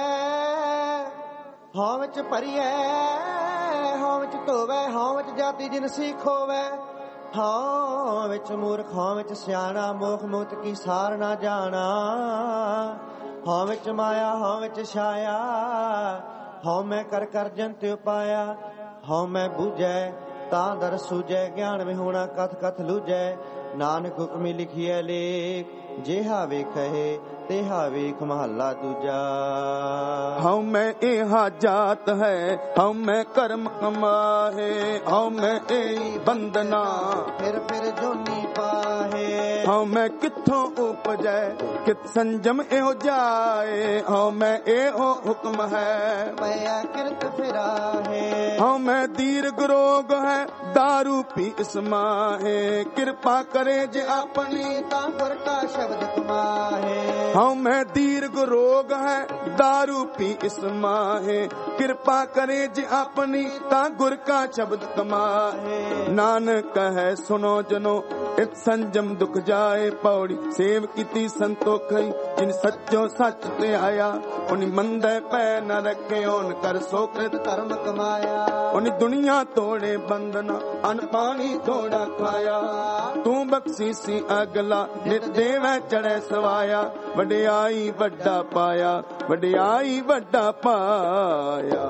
ਹਉ ਵਿੱਚ ਭਰੀਐ ਹਉ ਵਿੱਚ ਧੋਵੈ, ਹਉ ਵਿੱਚ ਜਾਤੀ ਜਿਨਸੀ ਖੋਵੈ, ਹਉ ਵਿੱਚ ਮੂਰਖ ਹਉ ਵਿੱਚ ਸਿਆਣਾ, ਮੋਖ ਮੁਕਤ ਕੀ ਸਾਰ ਨਾ ਜਾਣਾ, ਹਉ ਵਿੱਚ ਮਾਇਆ ਹਉ ਵਿੱਚ ਛਾਇਆ, ਹਉ ਮੈਂ ਕਰ ਕਰ ਜੰਤ ਉਪਾਇਆ, ਹਉ ਮੈਂ ਬੂਝੈ ਤਾਂ ਦਰ ਸੂਝੈ, ਗਿਆਨ ਵਿਹੂਣਾ ਕਥ ਕਥ ਲੂਝੈ, ਨਾਨਕ ਹੁਕਮੀ ਲਿਖੀਐ ਲੇਖ, ਜਿਹਾ ਵੇਖੇ ਤੇਹਾ ਵੇਖ ਮਹੱਲਾ ਦੂਜਾ। ਹਉ ਮੈਂ ਇਹਾ ਜਾਤ ਹੈ ਹਉ ਮੈਂ ਕਰਮ ਕਮਾਹੇ, ਹਉ ਮੈਂ ਇਹ ਬੰਦਨਾ ਫਿਰ ਫਿਰ ਜੋਨੀ ਪਾਹੇ, ਹਉ ਮੈਂ ਕਿੱਥੋਂ ਉਪਜੈ ਕਿਤ ਸੰਜਮ ਇਹੋ ਜਾਏ, ਹਉ ਮੈਂ ਇਹੋ ਹੁਕਮ ਹੈ ਪਿਆ ਕਿਰਤ ਫਿਰਾਹੇ, ਹਉ ਮੈਂ ਦੀਰਘ ਰੋਗ ਹੈ ਦਾਰੂ ਪੀ ਇਸ ਮਾਹੇ, ਕਿਰਪਾ ਕਰੇ ਜੇ ਆਪਣੀ ਤਾਂ ਗੁਰ ਕਾ ਸ਼ਬਦ ਕਮਾਹੇ, ਹਉ ਮੈਂ ਦੀਰਘ ਰੋਗ ਹੈ ਦਾਰੂ ਪੀ ਇਸ ਮਾਹੇ, ਕਿਰਪਾ ਕਰੇ ਜੇ ਆਪਣੀ ਤਾਂ ਗੁਰ ਕਾ ਸ਼ਬਦ ਕਮਾਹੇ, ਨਾਨਕ ਹੈ ਸੁਨੋ ਜਨੋ ਇਤ ਸੰਜਮ ਦੁਖ ਜਾਏ, ਪੌੜੀ ਸੇਵ ਕੀਤੀ ਸੰਤੋਖਈ, ਜਿਨ ਸੱਚੋ ਸੱਚ ਤੇ ਆਇਆ, ਉਨੀ ਮੰਦੇ ਪੈ ਨ ਰੱਖੇ, ਓਨ ਕਰ ਸੋ ਕ੍ਰਿਤ ਧਰਮ ਕਮਾਇਆ, ਉਨੀ ਦੁਨੀਆ ਤੋੜੇ ਬੰਧਨਾ ਅਨ ਪਾਣੀ ਥੋੜਾ ਖਾਇਆ, ਤੂੰ ਬਖਸ਼ੀਸੀ ਅਗਲਾ ਨਿਤ ਦੇਵੈ ਚੜੈ ਸਵਾਇਆ, ਵਡਿਆਈ ਵੱਡਾ ਪਾਇਆ ਵਡਿਆਈ ਵੱਡਾ ਪਾਇਆ।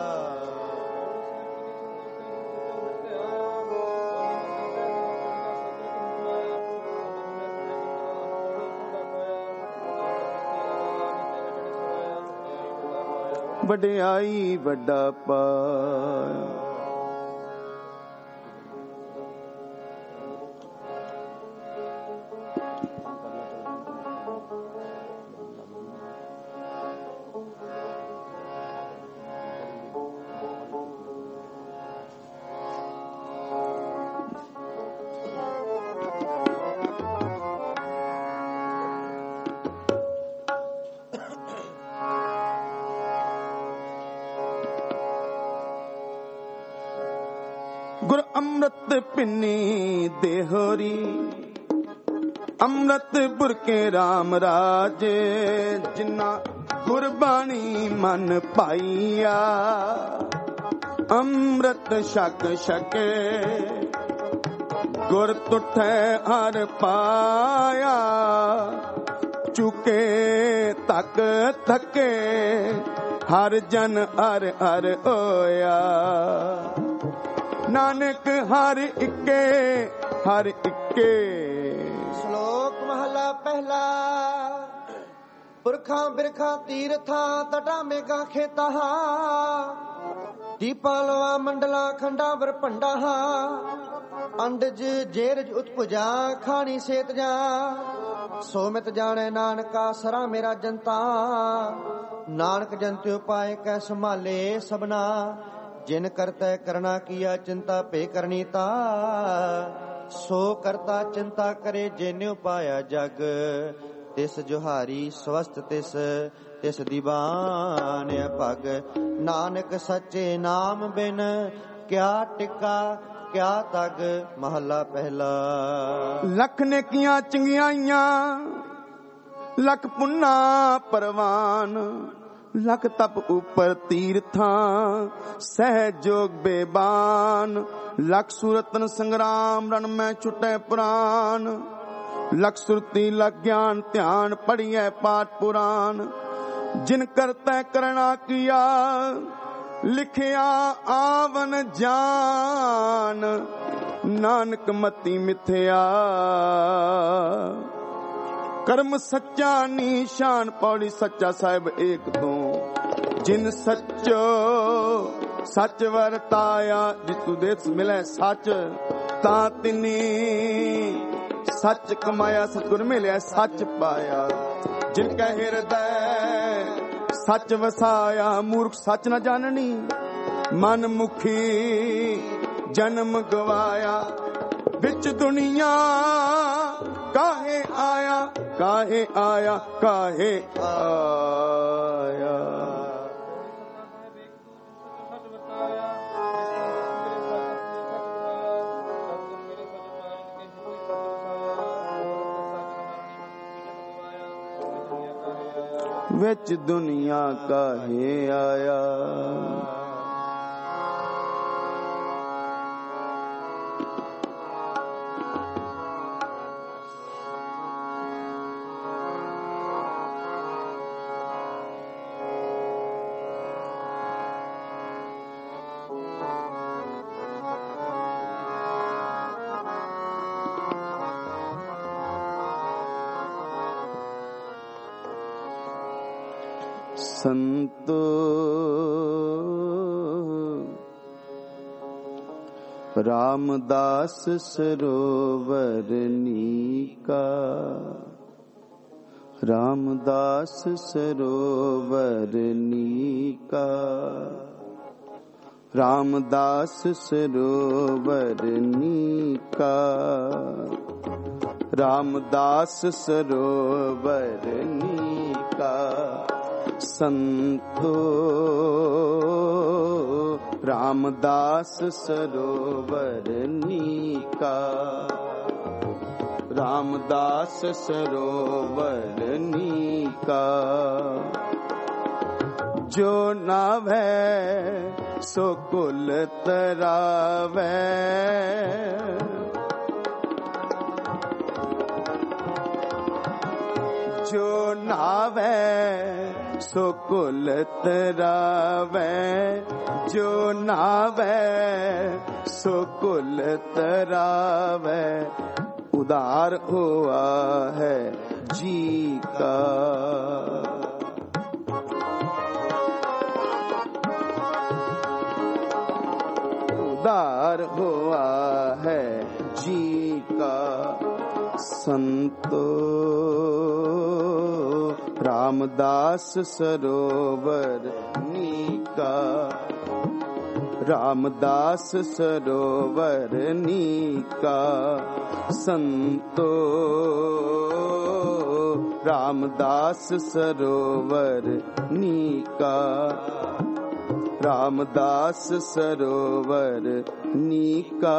ਵਡਿਆਈ ਵੱਡਾ ਪਾਇਆ। ਗੁਰ ਅੰਮ੍ਰਿਤ ਪਿੰਨੀ ਦੇਹਰੀ, ਅੰਮ੍ਰਿਤ ਬੁਰਕੇ RAM ਰਾਜੇ, ਜਿਨਾ ਗੁਰਬਾਣੀ ਮਨ ਪਾਈਆ, ਅੰਮ੍ਰਿਤ ਛਕ ਛਕੇ ਗੁਰ ਤੁਠੈ ਹਰ ਪਾਇਆ, ਚੁਕੇ ਤੱਕ ਥਕੇ ਹਰ ਜਨ ਹਰ ਹਰ ਹੋਇਆ, ਨਾਨਕ ਹਰ ਇੱਕੇ ਹਰ ਇੱਕੇ। ਸ਼ਲੋਕ ਮਹਲਾ ਪਹਿਲਾ। ਪੁਰਖਾਂ ਬਿਰਖਾਂ ਤੀਰਥਾਂ ਤਟਾਂ ਮੇਘਾਂ ਖੇਤਾਂ, ਦੀਪਾਂ ਲਵਾ ਮੰਡਲਾਂ ਖੰਡਾਂ ਵਰ ਭੰਡਾਂ, ਅੰਡਜ ਜੇਰਜ ਉਤਪੁਜਾ ਖਾਣੀ ਸੇਤ ਜਾ, ਸੋਮਿਤ ਜਾਣੇ ਨਾਨਕਾ ਸਰਾ ਮੇਰਾ ਜਨਤਾ, ਨਾਨਕ ਜੰਤਿਉ ਪਾਏ ਕੈ ਸੰਭਾਲੇ ਸਭਨਾ, ਜਿਨ ਕਰਤੈ ਕਰਣਾ ਕੀਆ ਚਿੰਤਾ ਭੇ ਕਰਨੀ ਤਾ, ਸੋ ਕਰਤਾ ਚਿੰਤਾ ਕਰੇ ਜਿਨਿਉ ਪਾਇਆ ਜਗ, ਤਿਸ ਜੁਹਾਰੀ ਸਵਸਤ ਤਿਸ ਤਿਸ ਦੀਵਾਨ ਭਗ, ਨਾਨਕ ਸੱਚੇ ਨਾਮ ਬਿਨ ਕਿਆ ਟਿਕਾ ਕਿਆ ਤਗ। ਮਹੱਲਾ ਪਹਿਲਾ। ਲੱਖ ਨੇਕੀਆਂ ਚੰਗਿਆਈਆਂ ਲੱਖ ਪੁੰਨਾ ਪਰਵਾਨ, ਲੱਖ ਤਪ ਉਪਰ ਤੀਰਥਾਂ ਸਹਿਜ ਜੋਗ ਬੇਬਾਨ, ਲੱਖ ਸੁਰਤਨ ਸੰਗਰਾਮ ਰਣ ਮੈਂ ਛੁਟੈ ਪੁਰਾਨ, ਲੱਖ ਸੁਰਤੀ ਲੱਖ ਗਿਆਨ ਧਿਆਨ ਪੜੀਐ ਪਾਠ ਪੁਰਾਨ, ਜਿਨ ਕਰਤੈ ਕਰਣਾ ਕੀਆ ਲਿਖਿਆ ਆਵਨ ਜਾਨ, ਨਾਨਕ ਮਤੀ ਮਿਥਿਆ ਕਰਮ ਸੱਚਾ ਨੀਸ਼ਾਨ। ਪੌੜੀ ਸੱਚਾ ਸਾਹਿਬ ਏਕ ਤੋਂ, ਜਿਨ ਸੱਚੋ सच वरताया जितु देस मिले सच ता तिनी सच कमाया सतगुर मिले सच पाया जिनका हृदय सच वसाया मूर्ख सच न जाननी मन मुखी जन्म गवाया विच दुनिया काहे आया काहे आया काहे आया विच दुनिया काहे आया संतो रामदास सरोवर नीका रामदास सरोवर नीका रामदास सरोवर नीका रामदास सरोवर नीका संतो रामदास सरोवर नीका रामदास सरोवर नीका जो नावे सो कुल तरावे जो नावे सो कुल तरावे जो नावे सो कुल तरावे उदार हुआ है जी का उदार हुआ है जी का संतो रामदास सरोवर नीका रामदास सरोवर नीका संतो रामदास सरोवर नीका रामदास सरोवर नीका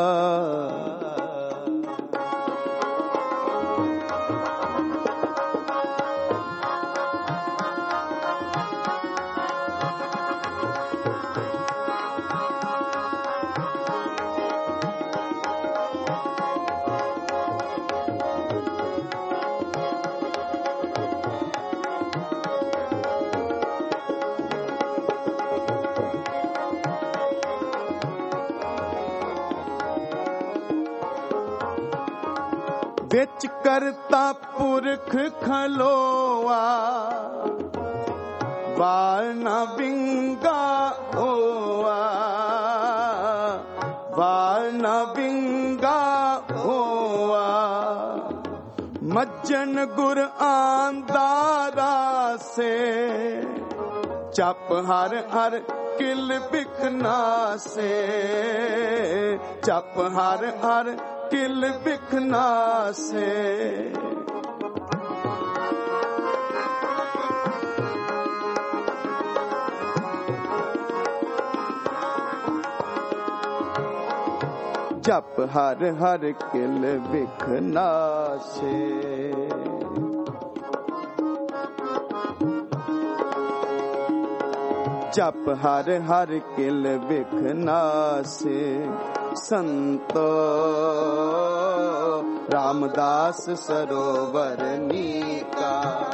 विच करता पुरख खलोआ बाल न बिंगा होआ बाल न बिंगा होआ मज्जन गुर आंदारा से चप हर हर किल बिखना से चप हर हर किल बिखना से जप हर हर किल बिखना से जप हर हर किल बिखना से संतो रामदास सरोवर नीका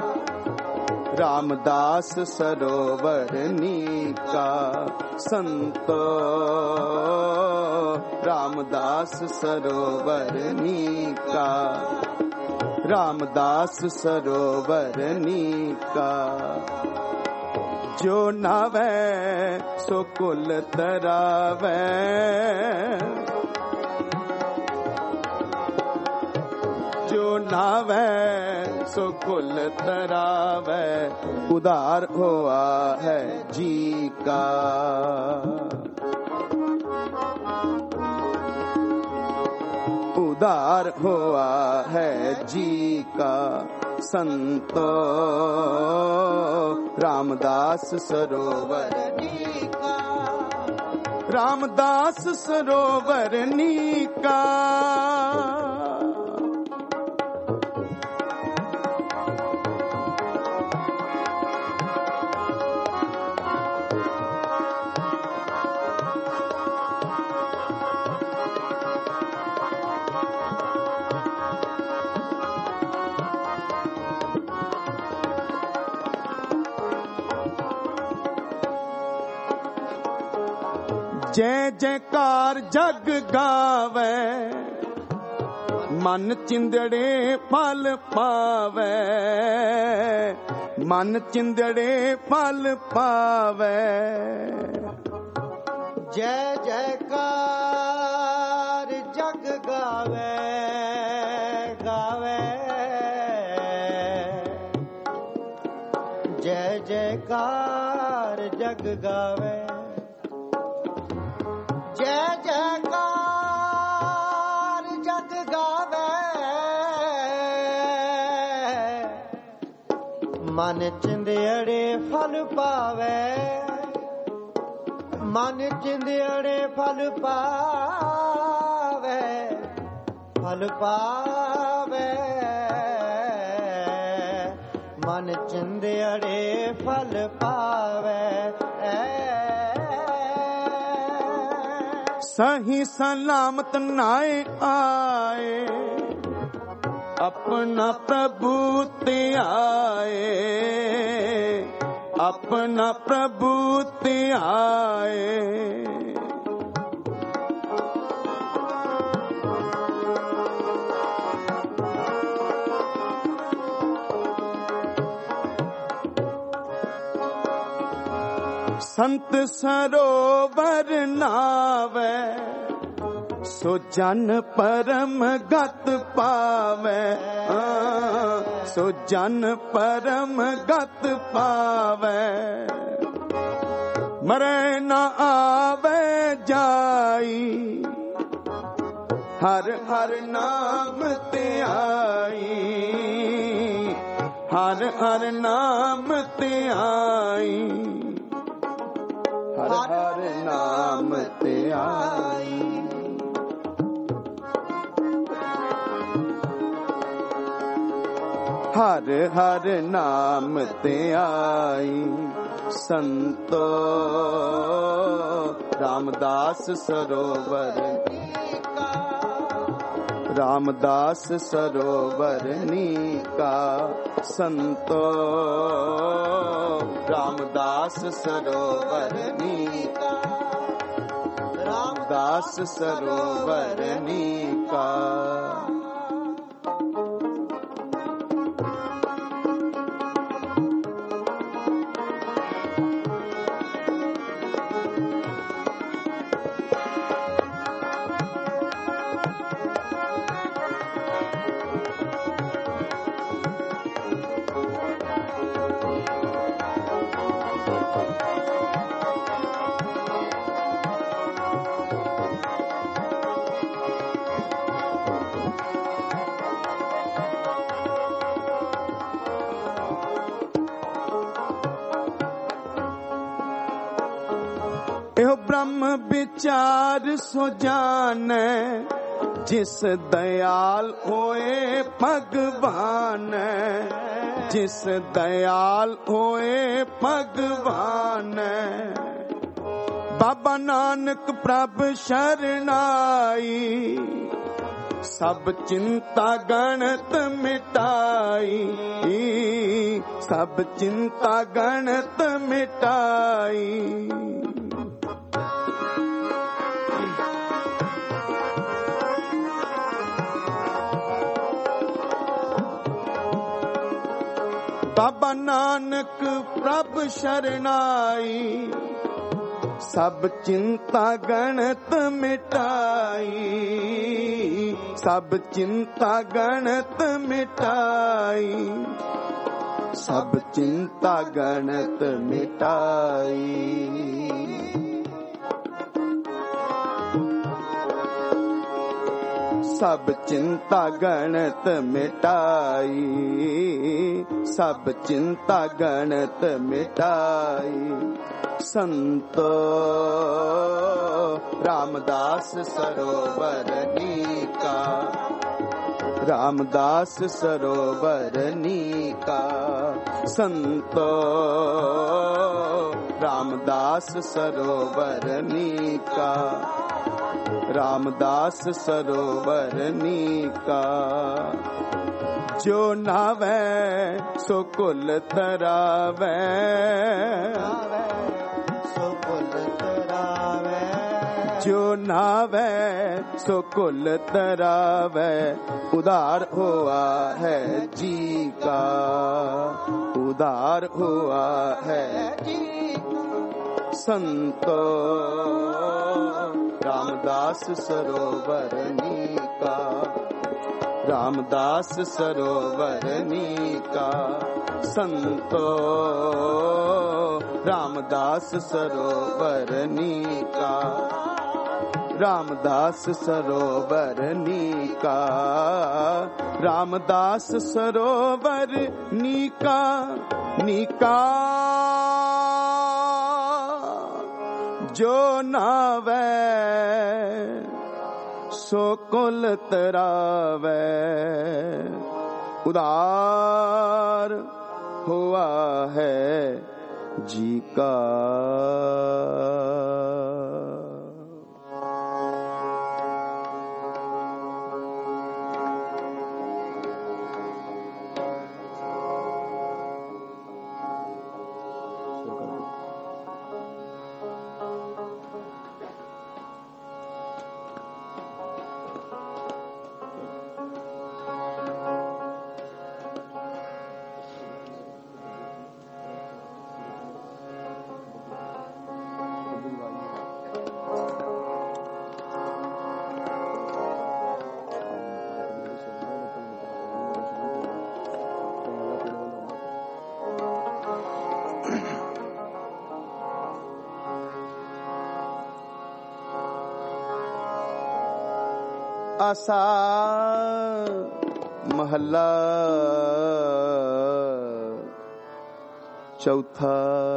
रामदास सरोवर नीका संतो रामदास सरोवर नीका रामदास सरोवर नीका जो नावे सो कुल तरावे, जो नावे सो कुल तरावे, उदार हुआ है जी का। उदार हुआ है जी का, संतो रामदास सरोवर नीका, रामदास सरोवर नीका। जय जयकार जग गावे, मन चिंदड़े फल पावे, मन चिंदड़े फल पावे। जय जयकार जग गावे गावे, जय जयकार जग गावे, जय जयकार जग गावे। मन चिंदियड़े फल पावे, मन चिंदियड़े फल पावे, फल पावे। मन चिंदियड़े फल पावे। सही सलामत नाए आए, अपना प्रभु ते आए, अपना प्रभु ते आए। संत सरोवर नावे, सो जन परम गत पावे, सो जन परम गत पावे। मरे न आवे जाई, हर हर नाम ते आई, हर हर नाम ते आई, हर हर नाम ते आई। हर हर नाम ते आई, संतो रामदास सरोवर नीका, रामदास सरोवर नीका। संतो रामदास सरोवर नीका, रामदास सरोवर नीका। एहो ब्रह्म विचार सो जाने, जिस दयाल होए भगवान, जिस दयाल होए भगवान। बाबा नानक प्रभ शरणाई, सब चिंता गणत मिटाई, सब चिंता गणत मिटाई। ਬਾਬਾ ਨਾਨਕ ਪ੍ਰਭ ਸ਼ਰਨਾਈ, ਸਭ ਚਿੰਤਾ ਗਣਤ ਮਿਟਾਈ, ਸਭ ਚਿੰਤਾ ਗਣਤ ਮਿਟਾਈ, ਸਭ ਚਿੰਤਾ ਗਣਤ ਮਿਟਾਈ। ਸਭ ਚਿੰਤਾ ਗਣਤ ਮਿਟਾਈ, ਸਭ ਚਿੰਤਾ ਗਣਤ ਮਿਟਾਈ। ਸੰਤੋ ਰਾਮਦਾਸ ਸਰੋਵਰ ਨੀਕਾ, ਰਾਮਦਾਸ ਸਰੋਵਰ ਨੀਕਾ। ਸੰਤੋ ਰਾਮਦਾਸ ਸਰੋਵਰ ਨੀਕਾ, ਰਾਮਦਾਸ ਸਰੋਵਰ ਨੀਕਾ। ਜੋ ਨਾਵੈ ਸੋ ਕੁਲ ਤਰਾਵੈ, ਸੋ ਕੁਲ ਤਰਾਵੈ। ਜੋ ਨਾਵੈ ਸੋ ਕੁਲ ਤਰਾਵੈ, ਉਧਾਰ ਹੋਆ ਹੈ ਜੀ ਕਾ, ਉਧਾਰ ਹੋਆ ਹੈ ਜੀ। ਸੰਤੋ ਰਾਮਦਾਸ ਸਰੋਵਰ ਨੀਕਾ, ਰਾਮਦਾਸ ਸਰੋਵਰ ਨੀਕਾ। ਸੰਤੋ ਰਾਮਦਾਸ ਸਰੋਵਰ ਨੀਕਾ, ਰਾਮਦਾਸ ਸਰੋਵਰ ਨੀਕਾ। ਰਾਮਦਾਸ ਸਰੋਵਰ ਨੀਕਾ, ਨੀਕਾ। ਜੋ ਨਾਵੈ ਸੋ ਕੁਲ ਤਰਾਵੈ, ਉਧਾਰ ਹੋਆ ਹੈ ਜੀ ਕਾ। ਆਸਾ ਮਹੱਲਾ ਚੌਥਾ।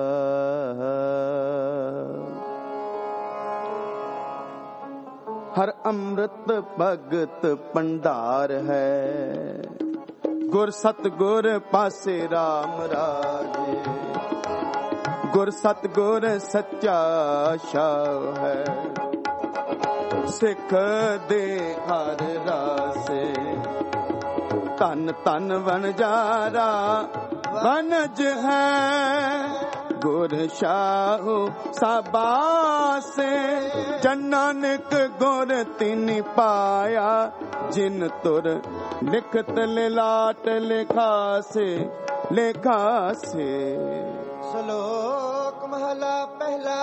ਹਰ ਅੰਮ੍ਰਿਤ ਭਗਤ ਭੰਡਾਰ ਹੈ, ਗੁਰ ਸਤਿਗੁਰ ਪਾਸੇ ਰਾਮ ਰਾਜੇ। ਗੁਰ ਸਤਿਗੁਰ ਸੱਚਾ ਸ਼ਾਹ ਹੈ, ਸਿੱਖ ਦੇ ਹਰ ਰਾਸੇ। ਧਨ ਧਨ ਵਣਜਾਰਾ ਵਣਜ ਹੈ, ਗੁਰ ਸ਼ਾਹੂ ਸਾਬਾਸੇ। ਜਨ ਨਾਨਕ ਗੁਰ ਤਿਨਿ ਪਾਇਆ, ਜਿਨ ਤੁਰ ਲਿਖਤ ਲਿਲਾਟ ਲਿਖਾਸੇ, ਲਿਖਾਸੇ। ਸ਼ਲੋਕ ਮਹਲਾ ਪਹਿਲਾ।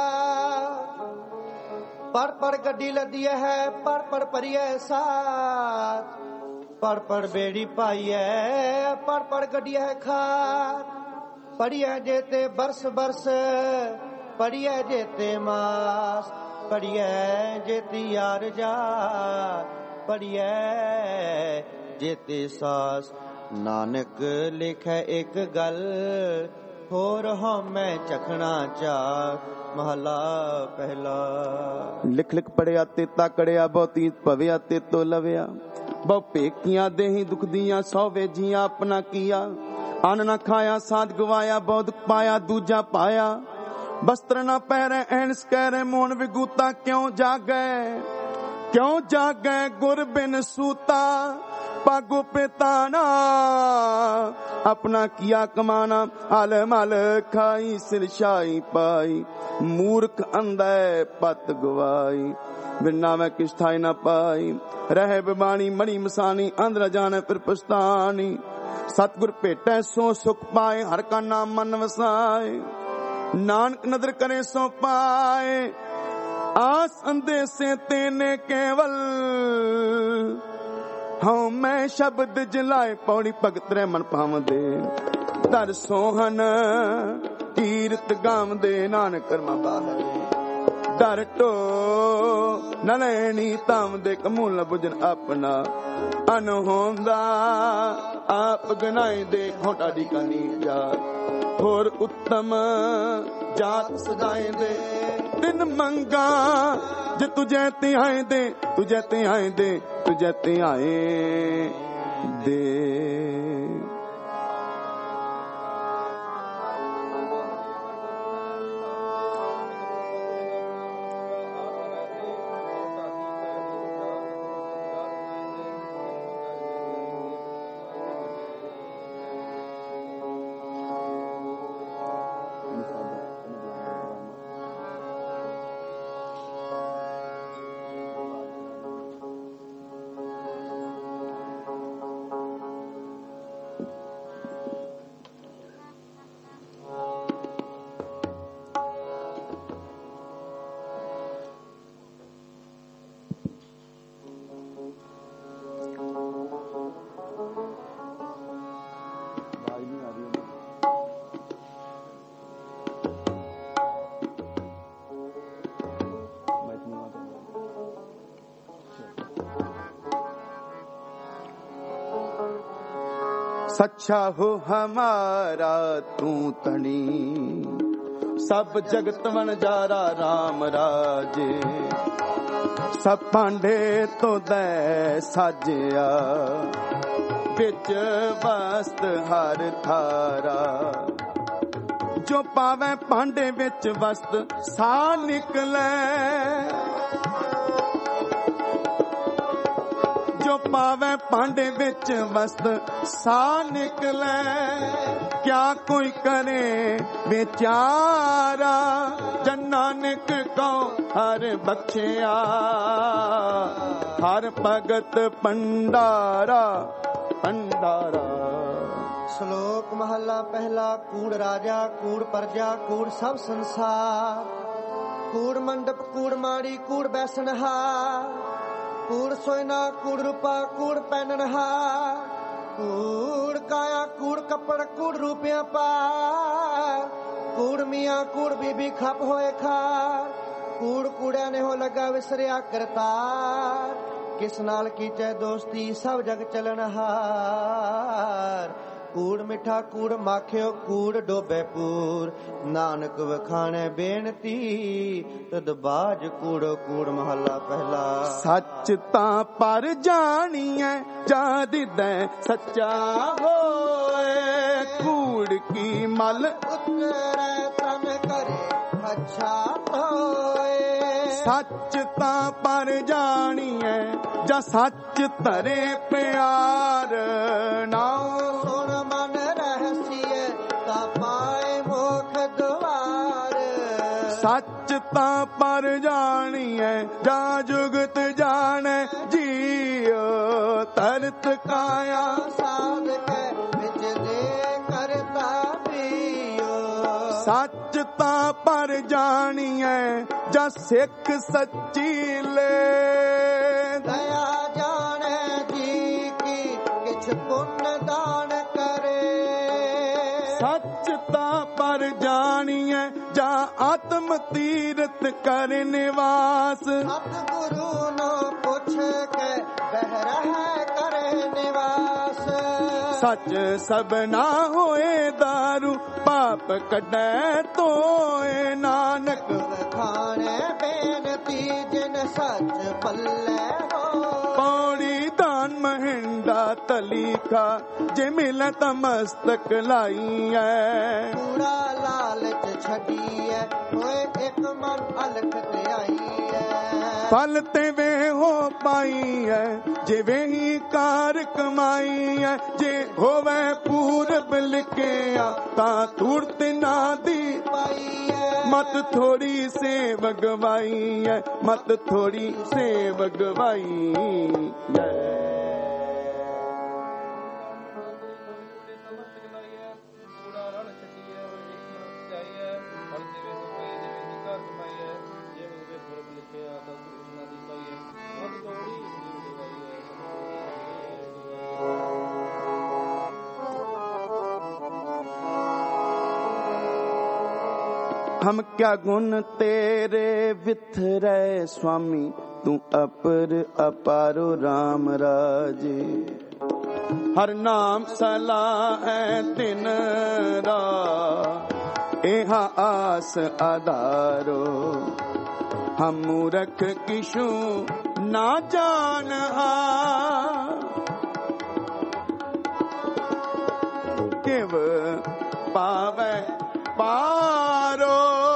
ਪੜ ਪੜ ਗੱਡੀ ਲੱਦੀ ਹੈ, ਪੜ ਪੜ ਭਰੀਐ ਸਾਥ। ਪੜ ਪੜ ਬੇੜੀ ਪਾਈਐ, ਪੜ ਪੜ ਗੱਡੀ ਹੈ ਖਾਤ। ਪੜੀਐ ਜੇਤੇ ਬਰਸ ਬਰਸ, ਪੜੀਐ ਜੇਤੇ ਮਾਸ। ਪੜੀਐ ਜੇਤੀ ਯਾਰ ਜਾਤ, ਪੜੀਐ ਜੇਤੇ ਸਾਸ। ਨਾਨਕ ਲਿਖੈ ਇੱਕ ਗੱਲ, ਹੋਰ ਹਉਮੈ ਚਖਣਾ ਚਾਰ। ਮਹਲਾ ਪਹਿਲਾ। ਲਿਖ ਲਿਖ ਪੜਿਆ ਤੇ ਤਾਕੜਿਆ, ਬਹੁਤੀ ਭਵਿਆ ਤੇ ਤੋ ਲਵਿਆ। ਬਹੁ ਭੇਕੀਆਂ ਦੇਹੀ ਦੁਖ ਦੀਆਂ, ਸੌ ਵੇਜੀਆਂ ਆਪਣਾ ਕੀਆ। ਅੰਨ ਨਾ ਖਾਇਆ ਸਾਧ ਗਵਾਇਆ, ਬਹੁਤ ਪਾਇਆ ਦੂਜਾ ਪਾਇਆ। ਬਸਤਰ ਨਾ ਪਹਿਰੈ ਐਨਸ ਕਹਿਰੈ, ਮੋਨ ਵਿਗੂਤਾ ਕਿਉਂ ਜਾਗੈ। ਕਿਉਂ ਜਾਗੈ ਗੁਰ ਬਿਨ ਸੂਤਾ, ਪਾਗੋ ਪਿਤਾਨਾ। ਆਪਣਾ ਕੀਆ ਕਮਾਨਾ, ਹਲ ਮਲ ਖਾਈ ਸਿਰ ਛਾਈ ਪਾਈ। ਮੂਰਖ ਅੰਧੈ ਪਤ ਗਵਾਈ, ਬਿਨਾ ਮੈਂ ਕਿਛ ਥਾਈ ਨਾ ਪਾਈ। ਰਹਿ ਬਿਬਾਣੀ ਮਣੀ ਮਸਾਨੀ, ਅੰਦਰ ਜਾਣੇ ਫਿਰ ਪਛਤਾਨੀ। सतगुर भेटै सो सुख पाए, हर का नाम मन वसाए, नानक नदर करे सो पाए, आस अंदेसे तेने केवल, हाँ मैं शब्द जलाए। पौड़ी भगत रे मन पावदे, दर सोहन तीरथ गावदे, नानक कर्मा बाहरे दर टो नलैनी तावदे, कमूल बुझन अपना अनहोंदा, आप गनाए दे खोटा दी कनी जात, होर उत्तम जात सदाए दे, दिन मंगा जे तुझे ते आए दे, तुझे ते आए दे, तुझे ते आए दे। सच्चा हो हमारा तू तनी, सब जगत वनजारा राम राजे, सब भांडे तो दे साजिया, बिच वस्त हर थारा, जो पावे भांडे विच वस्त सा निकले, जो पावे भांडे विच वस्त सा निकले, क्या कोई करे बेचारा, जन नानक को हर बख्शिया, हर भगत भंडारा भंडारा। श्लोक महला पहला। कूड़ राजा कूड़ प्रजा कूड़ सब संसार, कूड़ मंडप कूड़ माड़ी कूड़ बैसनहार, कूड़ सोयना कूड़ रूपा कूड़ पहननहा, कूड़ काया कूड़ कपड़ कूड़ रूपिया पार, कूड़ मियाँ कूड़ बीबी खप होए खार, कूड़ कूड़िया ने हो लगा विसरिया करतार, किस नाल कीचे दोस्ती सब जग चलनहार, कूड़ मिठा कूड़ माखियो कूड़ डोबे पूर, नानक वखाने बेनती तद बाज कूड़ो कूड़। महला पहला। सच तां पर जानिए जाद दे सच्चा होए, कूड़ की मल उतरे तन करे अच्छा होए, सच तां पर जानिए जा सच तरे प्यार नाओ, सुन मन रहसिए ता पाए मोख द्वार, सच तां पर जानिए जा जुगत जाने जियो, तरत काया साध के विच दे करता पियो, सच तां पर जानिए जा सिख सच्ची ले, दया जाने जी की किछ पुण्य दान करे, सच तां पर जानिए जा आत्म तीरथ कर निवास, सतगुरु नो पुछ के बह रह करे निवास, सच सब ना होए दारू पाप कढै तोए, नानक खाने बेनती जिन सच पल्ले हो, पौड़ी दान महिंडा तलीखा जे मिले त मस्तक लाई है, पूरा लालच छड़ी है होए एक मन अलख ते आई है, फल ते वे हो पाई है जे वे ही कार कमाई है, जे होवे पूरब लिखिया ता तुरत ना दी पाई है, मत थोड़ी से भगवाई है, मत थोड़ी से भगवाई है। हम क्या गुण तेरे विथरे स्वामी, तू अपर अपारो राम राजे। हर नाम सलाह है दिन रात, एहा आस आधारो। हम मूरख किशु ना जान हा, किव पावे पारो।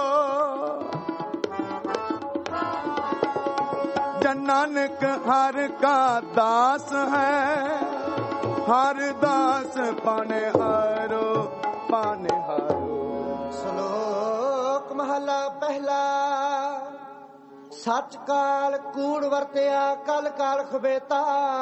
जन नानक हर का दास है, हर दास पाने हारो, पाने हारो। श्लोक महला पहला। सच काल कूड़ वरत्या, कल काल खबेता।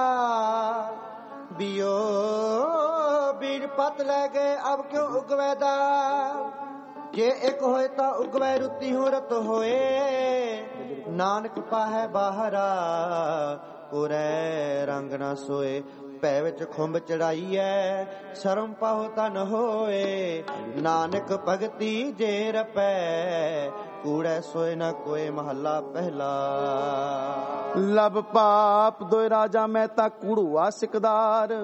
बियो बीज पत लै गए, अब क्यों उगवैदा। जे एक होए ता उगवै रुती हूँ रत होए। नानक पाहै बाहरा, उरै रंग ना सोए। पै विच खुंब चढ़ाईऐ, शर्म पाहो तन होए। नानक भगती जे रपै, कूड़ै सोए न कोई। महला पहला। लब पाप दोए राजा मेहता, कूड़ुआ सिकदार।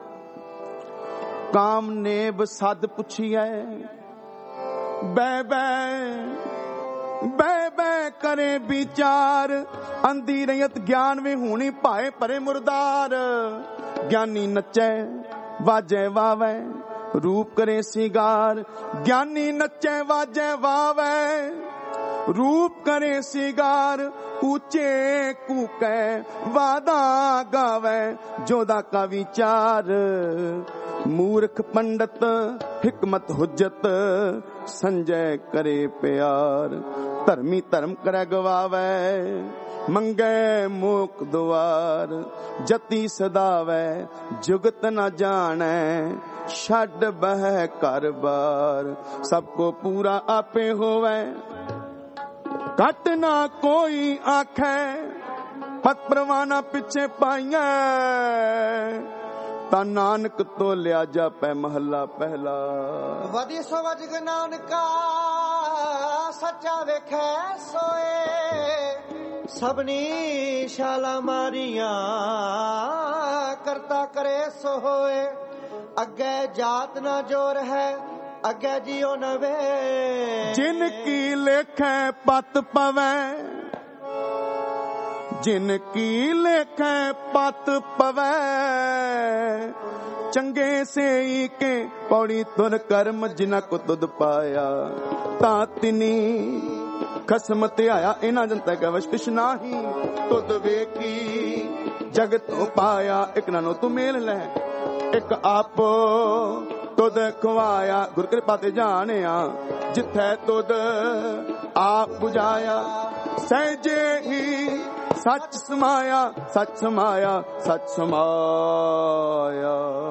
काम नेब सद पुछिए, बै बै बै बै करे विचार। अंधी रयत ज्ञान विहूणी, पाए परे मुरदार। ज्ञानी नचे वाजे वावे, रूप करे सिगार। ज्ञानी नचे वाजे वावे, रूप करे सिगार। ऊंचे कूकै वादा गावे, जोदा का विचार। मूर्ख पंडित हिकमत हुज्जत, संजय करे प्यार। धर्मी धर्म करे गवावे, मंगे मोक द्वार। जति सदावे जुगत न जाने, छड़ बह कर बार। सबको पूरा आपे होवे, घट ना कोई आखे। पत परवाना पिछे पाइया, ता नानक तो लिया जापै। महला पहला। वदी सो वजग नानका, सच्चा वेखै सोए। सबनी शाला मारिया, करता करे सो होए। अगे जात ना जोर है, अगे जियो नवे। जिनकी लेखे पत पवै, जिनकी लेखे पत पवै। चंगे से ही के पौड़ी तुर कर्म, जिना को तुद पाया। तातिनी खसम ते आया, इना जनता का वश किश नाही। तुद वेखी जगत पाया, एक नानो तू मेल ले, एक आप तुद खवाया। गुर कृपा ते जानिया, जिथे तुद आप बुझाया। सहजे ही सच समाया, सच समाया, सच समाया।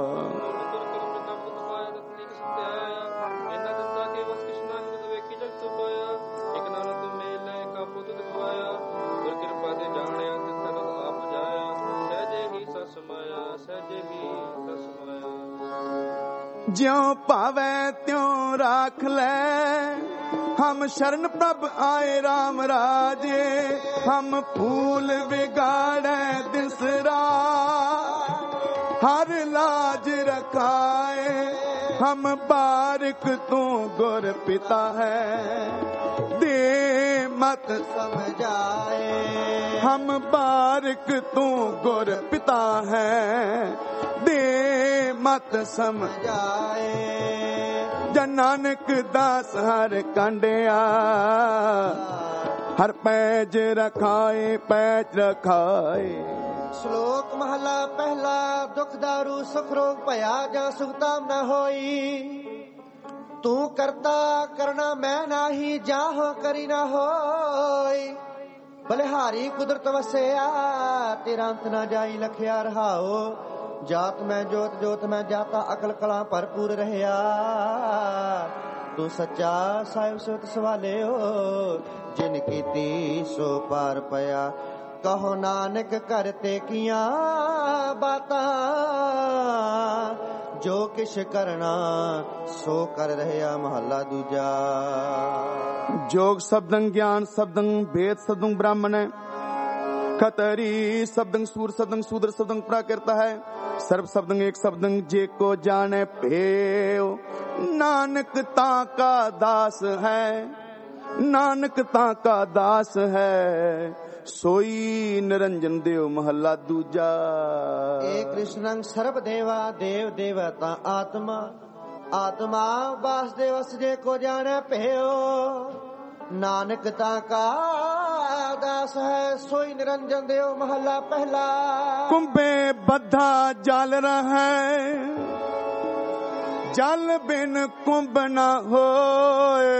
ज्यों पावे त्यों राख ले, हम शरण प्रभ आए राम राजे। हम फूल बिगाड़े दिसरा, हर लाज रखाए। हम बारिक तू गुर पिता है, दे मत समझाए। हम बारिक तू गुर पिता है, दे मत समझाए। जन नानक दास हर कांडिया, हर पैज रखाए, पैज रखाए। श्लोक महला पहला। दुख दारू सुख रोग भया, जा सुखताम न होई। तू करता करना मैं नाही, जाहो करी न होई। बलिहारी कुदरत वसया, तेरा अंत न जाई लखिया रहाओ। जात मैं जोत जोत मैं जाता, अकल कला भरपूर रहया। तू सच्चा साहिब सुत सवाले हो, जिन कीती सो पार पया। कहो नानक करते किया बाता, ਜੋ ਕਿਛ ਕਰਨਾ ਸੋ ਕਰ ਰਹਿਆ ਮਹੱਲਾ ਦੂਜਾ। जोग शब्दं ज्ञान शब्दं भेद शब्दं ब्राह्मण खतरी शब्दं सूर शब्दं शूद्र शब्दं प्राकृत है सर्व शब्दं एक शब्दं जे को जाने भेव नानक ता का दास है नानक ता का दास है सोई निरंजन देव महला दूजा। एक कृष्णं सर्व देवा देव देवता आत्मा आत्मा वासुदेव जे को जाने भेव नानक ता का दास है सोई निरंजन देव महला पहला। कुंभे बद्धा जल रहा है जल बिन कुंभ न होए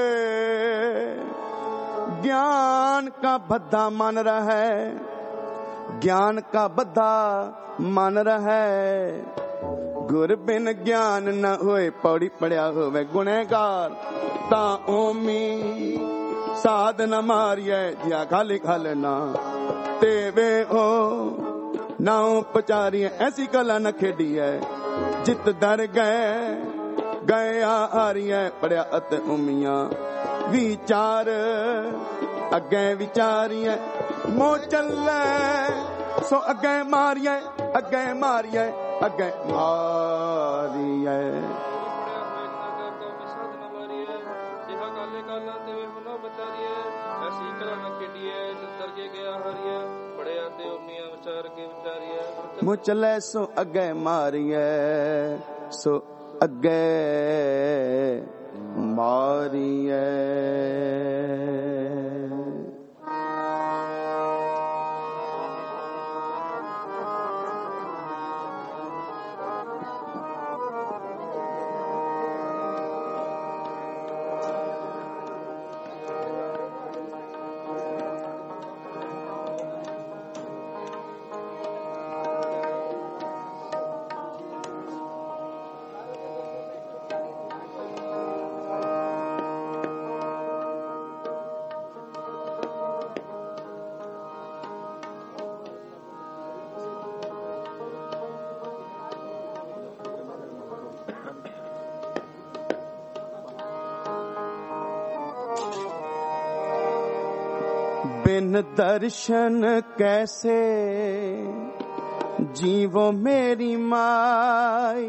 ज्ञान का बद्धा मन रहा है ज्ञान का बद्धा मन रहा है गुर बिन ज्ञान न होए पौड़ी पड़िया होवे गुनहगार ता ओमी साध न मारिए जिया खाली खाल ना तेवे हो ना उपचारिए ऐसी कला न खेडी है जित दर गए गए हारिए पड़िया अत उमिया विचार अगे विचारिए मो चले सो अगे मारिए अगे मारिए अगे मारिए मु चले सो अगे मारिए सो अगे मारिए। बिन दर्शन कैसे जीवो मेरी माई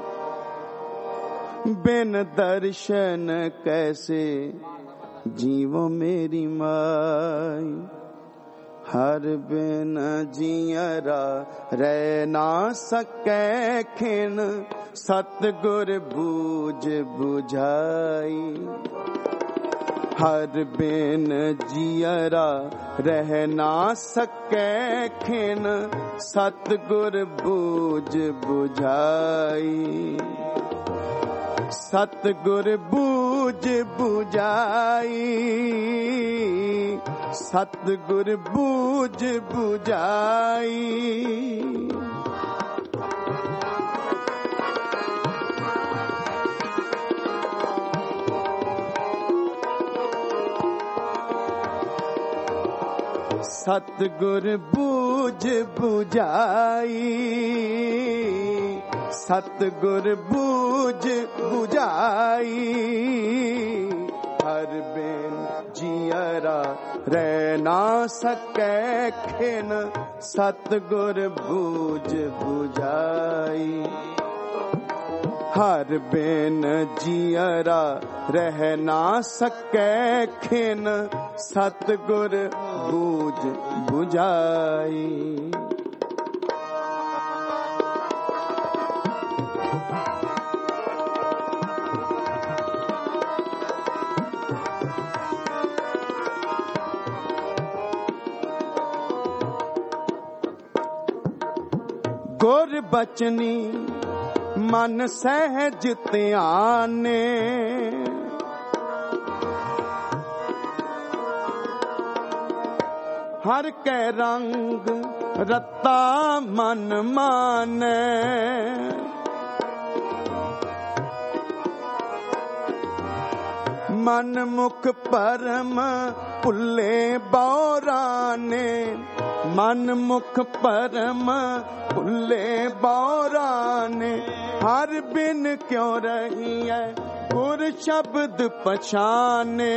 बिन दर्शन कैसे जीवो मेरी माई हर बिन जियरा रह ना सके खिन सतगुर बूझ बुझाई हर बिन जियरा रह ना सके खिन सतगुर बूझ बुझाई सतगुर बूझ बुझाई सतगुर बूझ बुझाई। सतगुर बूझ बुझाई सतगुर बूझ बुझाई हर बिन जियरा रह ना सके खिन सतगुर बूझ बुझाई हर बिन जियरा रह ना सके खिन सतगुर बूझ बुझाई। गुर बचनी मन सहज ध्याने हर के रंग रत्ता मन माने मन मुख परम पुल्ले बौराने मन मुख परम भुल्ले बौरा ने हर बिन क्यों रही है गुर शब्द पछाने।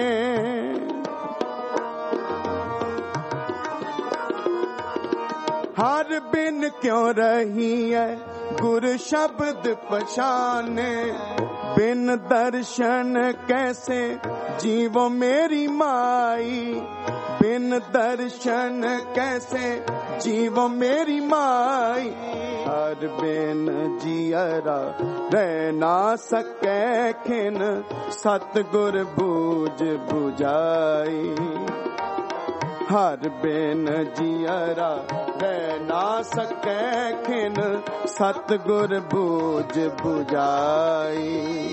हर बिन क्यों रही है गुर शब्द पछाने। बिन दर्शन कैसे जीवो मेरी माई। बिन दर्शन कैसे जीवो मेरी माई। हर बिन जियरा रह ना सकै खिन सतगुर बूझ बुझाई। हर बिन जियरा रह ना सकै खिन सतगुर बूझ बुझाई।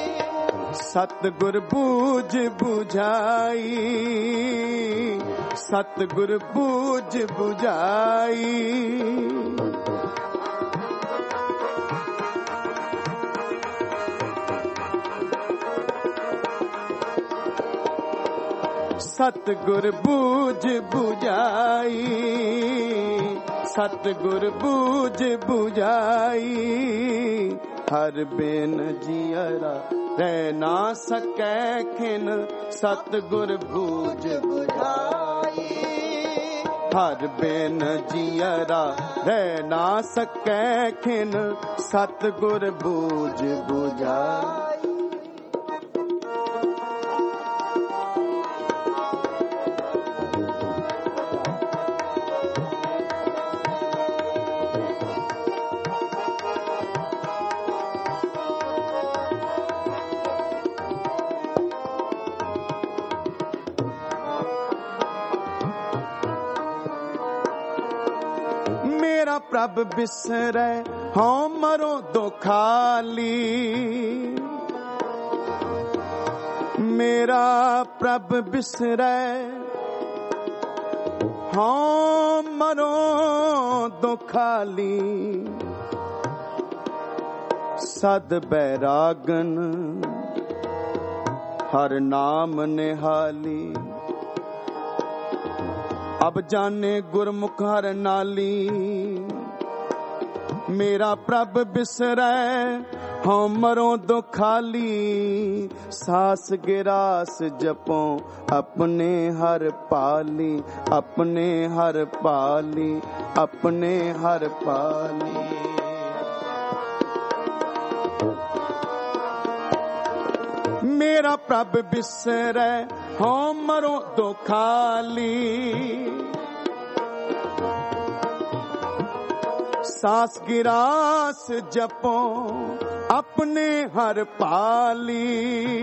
सतगुर बूझ बुझाई। सतगुर बूझ बुझाई। सतगुर बूझ बुझाई। सतगुर बूझ बुझाई। हर बिन जियरा रह ना सकै खिन सतगुर बूझ बुझाई। हर बिन जियरा रह ना सकै खिन सतगुर बूझ बुझाई। मेरा प्रभ बिसरै हाँ मरो दुखाली। मेरा प्रभ बिसरै हाँ मरो दुखाली। सद बैरागन हर नाम निहाली। अब जाने गुरमुख हर नाली। मेरा प्रभ बिसरै हाँ मरो दुखाली। सास गिरास जपो अपने हर पाली। अपने हर पाली। अपने हर पाली। मेरा प्रभ बिसरै हाँ मरो दुखाली। सास गिरास जपो अपने हर पाली।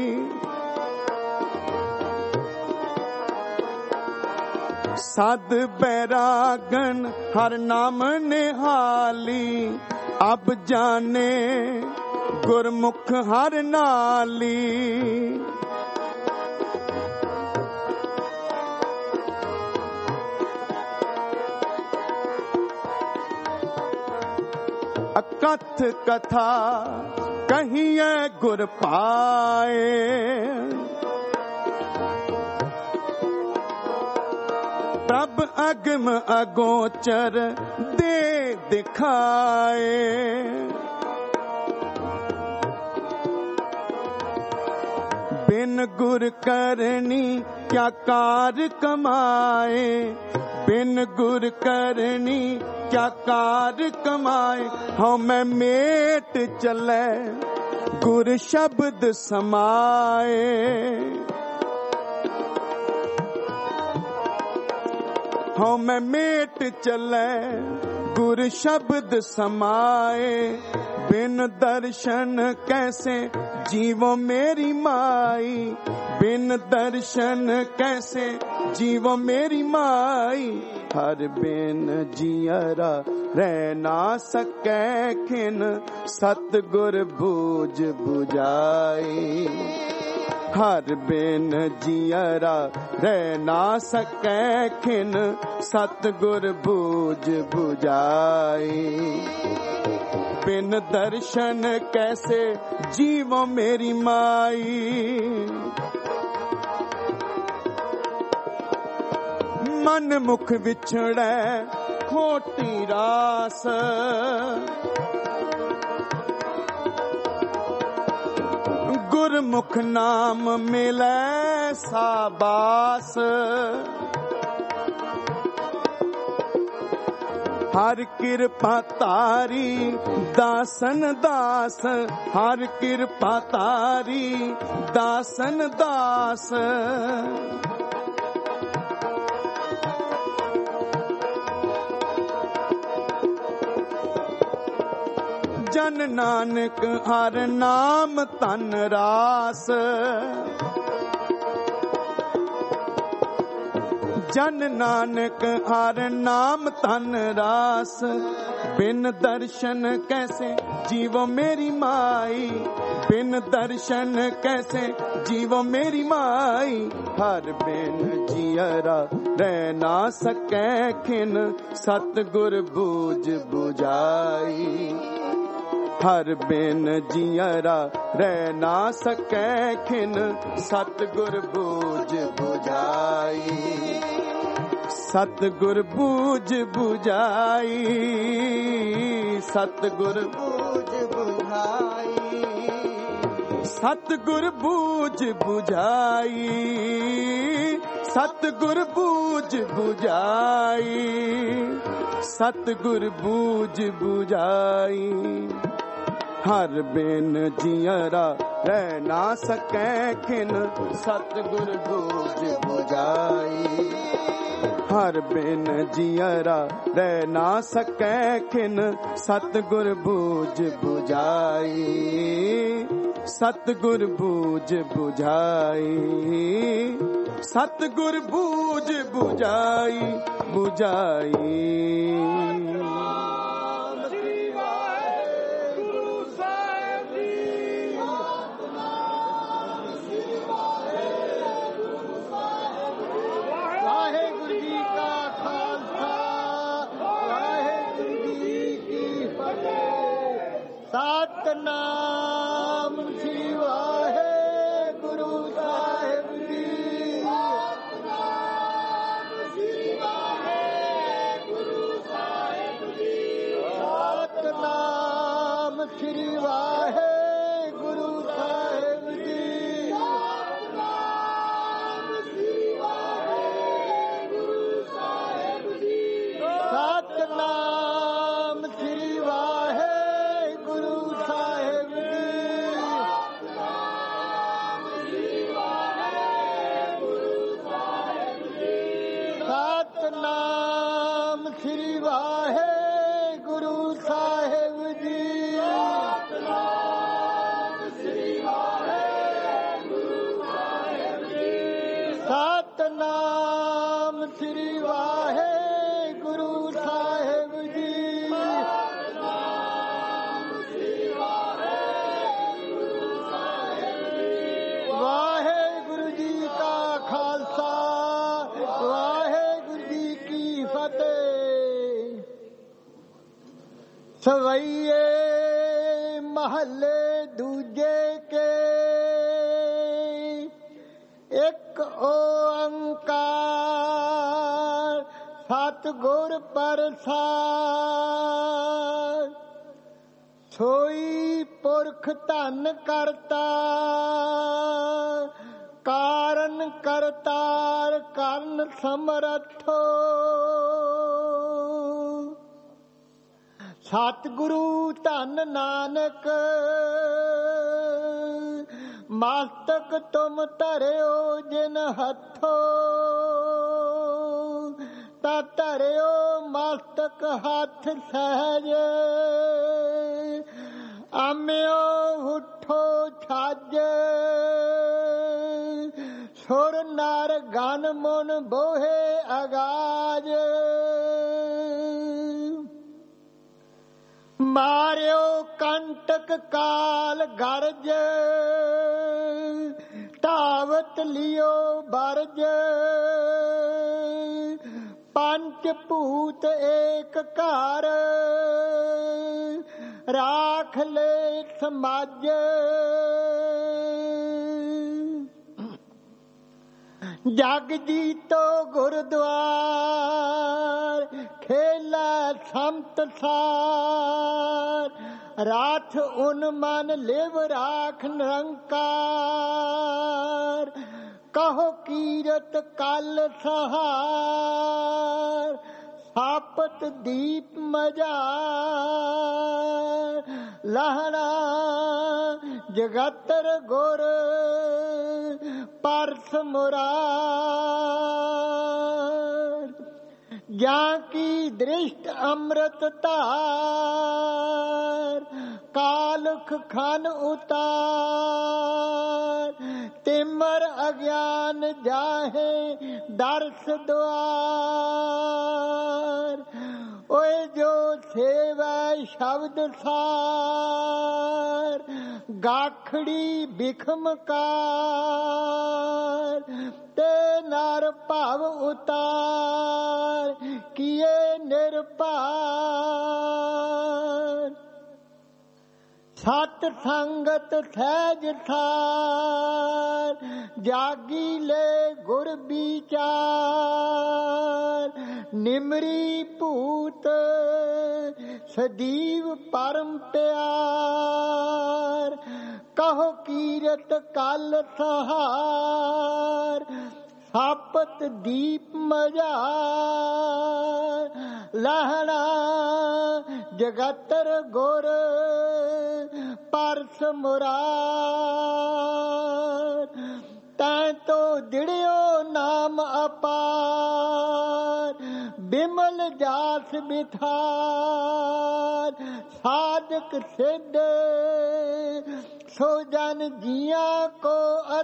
सद बैरागन हर नाम निहाली। अब जाने गुरमुख हर नाली। अकथ कथा कहिए गुर पाए। प्रभ अगम अगोचर दे दिखाए। बिन गुर करनी क्या कार कमाए। बिन गुर करनी क्या कार कमाए। हमें मेट चले गुर शब्द समाए। हमें मेट चले गुर शब्द समाए। बिन दर्शन कैसे जीवो मेरी माई। बिन दर्शन कैसे जीवो मेरी माई। हर बिन जियरा रह ना सकै खिन सतगुर बूझ बुझाई। हर बिन जियरा रह ना सकै खिन सतगुर बूझ बुझाई। बिन दर्शन कैसे जीवो मेरी माई। मन मुख विछड़ै ਖੋਟੀ ਰਾਸ। ਗੁਰਮੁਖ ਨਾਮ ਮਿਲੈ ਸਾਬਾਸ। ਹਰ ਕਿਰਪਾ ਤਾਰੀ ਦਾਸਨ ਦਾਸ। ਹਰ ਕਿਰਪਾ ਤਾਰੀ ਦਾਸਨ ਦਾਸ। ਜਨ ਨਾਨਕ ਹਰ ਨਾਮ ਧਨ ਰਾਸ। ਜਨ ਨਾਨਕ ਹਰ ਨਾਮ ਧਨ ਰਾਸ। ਬਿਨ ਦਰਸ਼ਨ ਕੈਸੇ ਜੀਵੋ ਮੇਰੀ ਮਾਈ। ਬਿਨ ਦਰਸ਼ਨ ਕੈਸੇ ਜੀਵੋ ਮੇਰੀ ਮਾਈ। ਹਰ ਬਿਨ ਜੀਅਰਾ ਰਹਿ ਨਾ ਸਕੈ ਖਿਨ। ਸਤਿਗੁਰ ਬੂਝ ਬੁਝਾਈ। ਹਰ ਬਿਨ ਜੀਅਰਾ ਰਹਿ ਨਾ ਸਕੈ ਖਿਨ। ਸਤਿਗੁਰ ਬੂਝ ਬੁਝਾਈ। ਸਤਿਗੁਰ ਬੂਝ ਬੁਝਾਈ। ਸਤਿਗੁਰ ਬੂਝ ਬੁਝਾਈ। ਸਤਿਗੁਰ ਬੂਝ ਬੁਝਾਈ। ਸਤਿਗੁਰ ਬੂਝ ਬੁਝਾਈ। ਸਤਿਗੁਰ ਬੂਝ ਬੁਝਾਈ। ਹਰ ਬਿਨ ਜੀਅਰਾ ਰਹਿ ਨਾ ਸਕੈ ਖਿਨ। ਸਤਿਗੁਰ ਬੂਝ ਬੁਝਾਈ। ਹਰ ਬਿਨ ਜੀਅਰਾ ਰਹਿ ਨਾ ਸਕੈ ਖਿਨ। ਸਤਿਗੁਰ ਬੂਝ ਬੁਝਾਈ। ਸਤਿਗੁਰ ਬੂਝ ਬੁਝਾਈ। ਸਤਿਗੁਰ ਬੂਝ ਬੁਝਾਈ ਬੁਝਾਈ। ਸਤਨਾਮ ਸ੍ਰੀ ਵਾਹਿਗੁਰੂ ਸਾਹਿਬ ਜੀ। ਸਤਨਾਮ ਸ੍ਰੀ ਵਾਹਿਗੁਰੂ ਸਾਹਿਬ ਜੀ। ਸਤਨਾਮ ਸ੍ਰੀ ਵਾਹਿਗੁਰੂ ਸਾਹਿਬ ਜੀ। ਸਤਨਾਮ ਸ੍ਰੀ ਵਾਹਿਗੁਰੂ ਸਾਹਿਬ ਜੀ। ਸਤਨਾਮ ਸ੍ਰੀ ਸਤਨਾਮ ਸ੍ਰੀ ਵਾਹਿਗੁਰੂ ਸਾਹਿਬ ਜੀ। ਸਤਨਾਮ ਸ੍ਰੀ ਵਾਹਿਗੁਰੂ ਸਾਹਿਬ ਜੀ। ਸਤਨਾਮ ਸ੍ਰੀ ਵਾਹਿਗੁਰੂ ਸਾਹਿਬ ਜੀ। ਸਤਨਾਮ ਸ੍ਰੀ ਵਾਹਿਗੁਰੂ ਸਾਹਿਬ ਜੀ। ਵਾਹਿਗੁਰੂ ਜੀ ਕਾ ਖਾਲਸਾ ਵਾਹਿਗੁਰੂ ਜੀ ਕੀ ਫਤਿਹ। ਸਵਈਏ ਮਹੱਲੇ ਦੂਜੇ ਕੇ ਇੱਕ ਓੰਕਾਰ ਸਤਿਗੁਰ ਪ੍ਰਸਾਦ। ਸੋਈ ਪੁਰਖ ਧਨ ਕਰਤਾ ਕਾਰਨ ਕਰਤਾਰ ਕਰਨ ਸਮਰਥੋ। ਸਤਿਗੁਰੂ ਧੰਨ ਨਾਨਕ ਮਸਤਕ ਤੁਮ ਧਰਿਓ ਜਿਨ ਹੱਥੋਂ। ਤਾ ਧਰਿਓ ਮਸਤਕ ਹੱਥ ਸਹਿਜ ਆਮਿਓ ਉਠੋ ਛੱਜ। ਸੁਰ ਨਰ ਗਨ ਮੁਨ ਬੋਹੇ ਅਗਾਜ। ਮਾਰਿਓ ਕੰਟਕ ਕਾਲ ਗਰਜ ਧਾਵਤ ਲਿਓ ਬਰਜ। ਪੰਚ ਭੂਤ ਏਕ ਘਰ ਰਾਖ ਲੈ ਸਮਾਜ। ਜਗ ਜੀਤੋ ਗੁਰਦੁਆਰ ਖੇਲਾ ਸੰਤ ਸਾਰ ਰਾਠ ਉਨ ਮਨ ਲਿਵ ਰਾਖ ਨਿਰੰਕਾਰ ਕਹੋ ਕੀਰਤ ਕਲ ਸਹਾਰ ਸਾਪਤ ਦੀਪ ਮਝਾਰ ਲਹਣਾ ਜਗਤਰ ਗੁਰ ਪਰਸ ਮੁਰਾਰ ਜਾਂ ਕੀ ਦ੍ਰਿਸ਼ਟ ਅੰਮ੍ਰਿਤ ਧਾਰ ਕਾਲਖ ਖਨ ਉਤਾਰ ਤਿਮਰ ਅਗਿਆਨ ਜਾਹੇ ਦਰਸ ਦੁਆਰ ਓਏ ਜੋ ਸੇਵੈ ਸ਼ਬਦ ਸਾਰ ਗਾਖੜੀ ਬਿਖਮਕਾਰ ਤੇ ਨਰ ਭਵ ਉਤਾਰ ਕੀਏ ਨਿਰਭਾਰ ਸਤ ਸੰਗਤ ਸਹਿਜ ਥਾਰ ਜਾਗੀ ਲੈ ਗੁਰ ਵਿਚਾਰ ਨਿਮਰੀ ਭੂਤ ਸਦੀਵ ਪਰਮ ਪਿਆਰ ਕਹੋ ਕੀਰਤ ਕਲ ਸਹਾਰ ਸਾਪਤ ਦੀਪ ਮਝਾਰ ਲਹਣਾ ਜਗਤਰ ਗੁਰ ਪਰਸ ਮੁਰਾਰ ਤੈਂ ਤੋ ਦਿੜਿਓ ਨਾਮ ਅਪਾਰ ਬਿਮਲ ਜਾਸ ਬਿਥਾਰ ਸਾਧਕ ਸਿੱਧ ਸੋ ਜਨ ਜੀਆਂ ਕੋ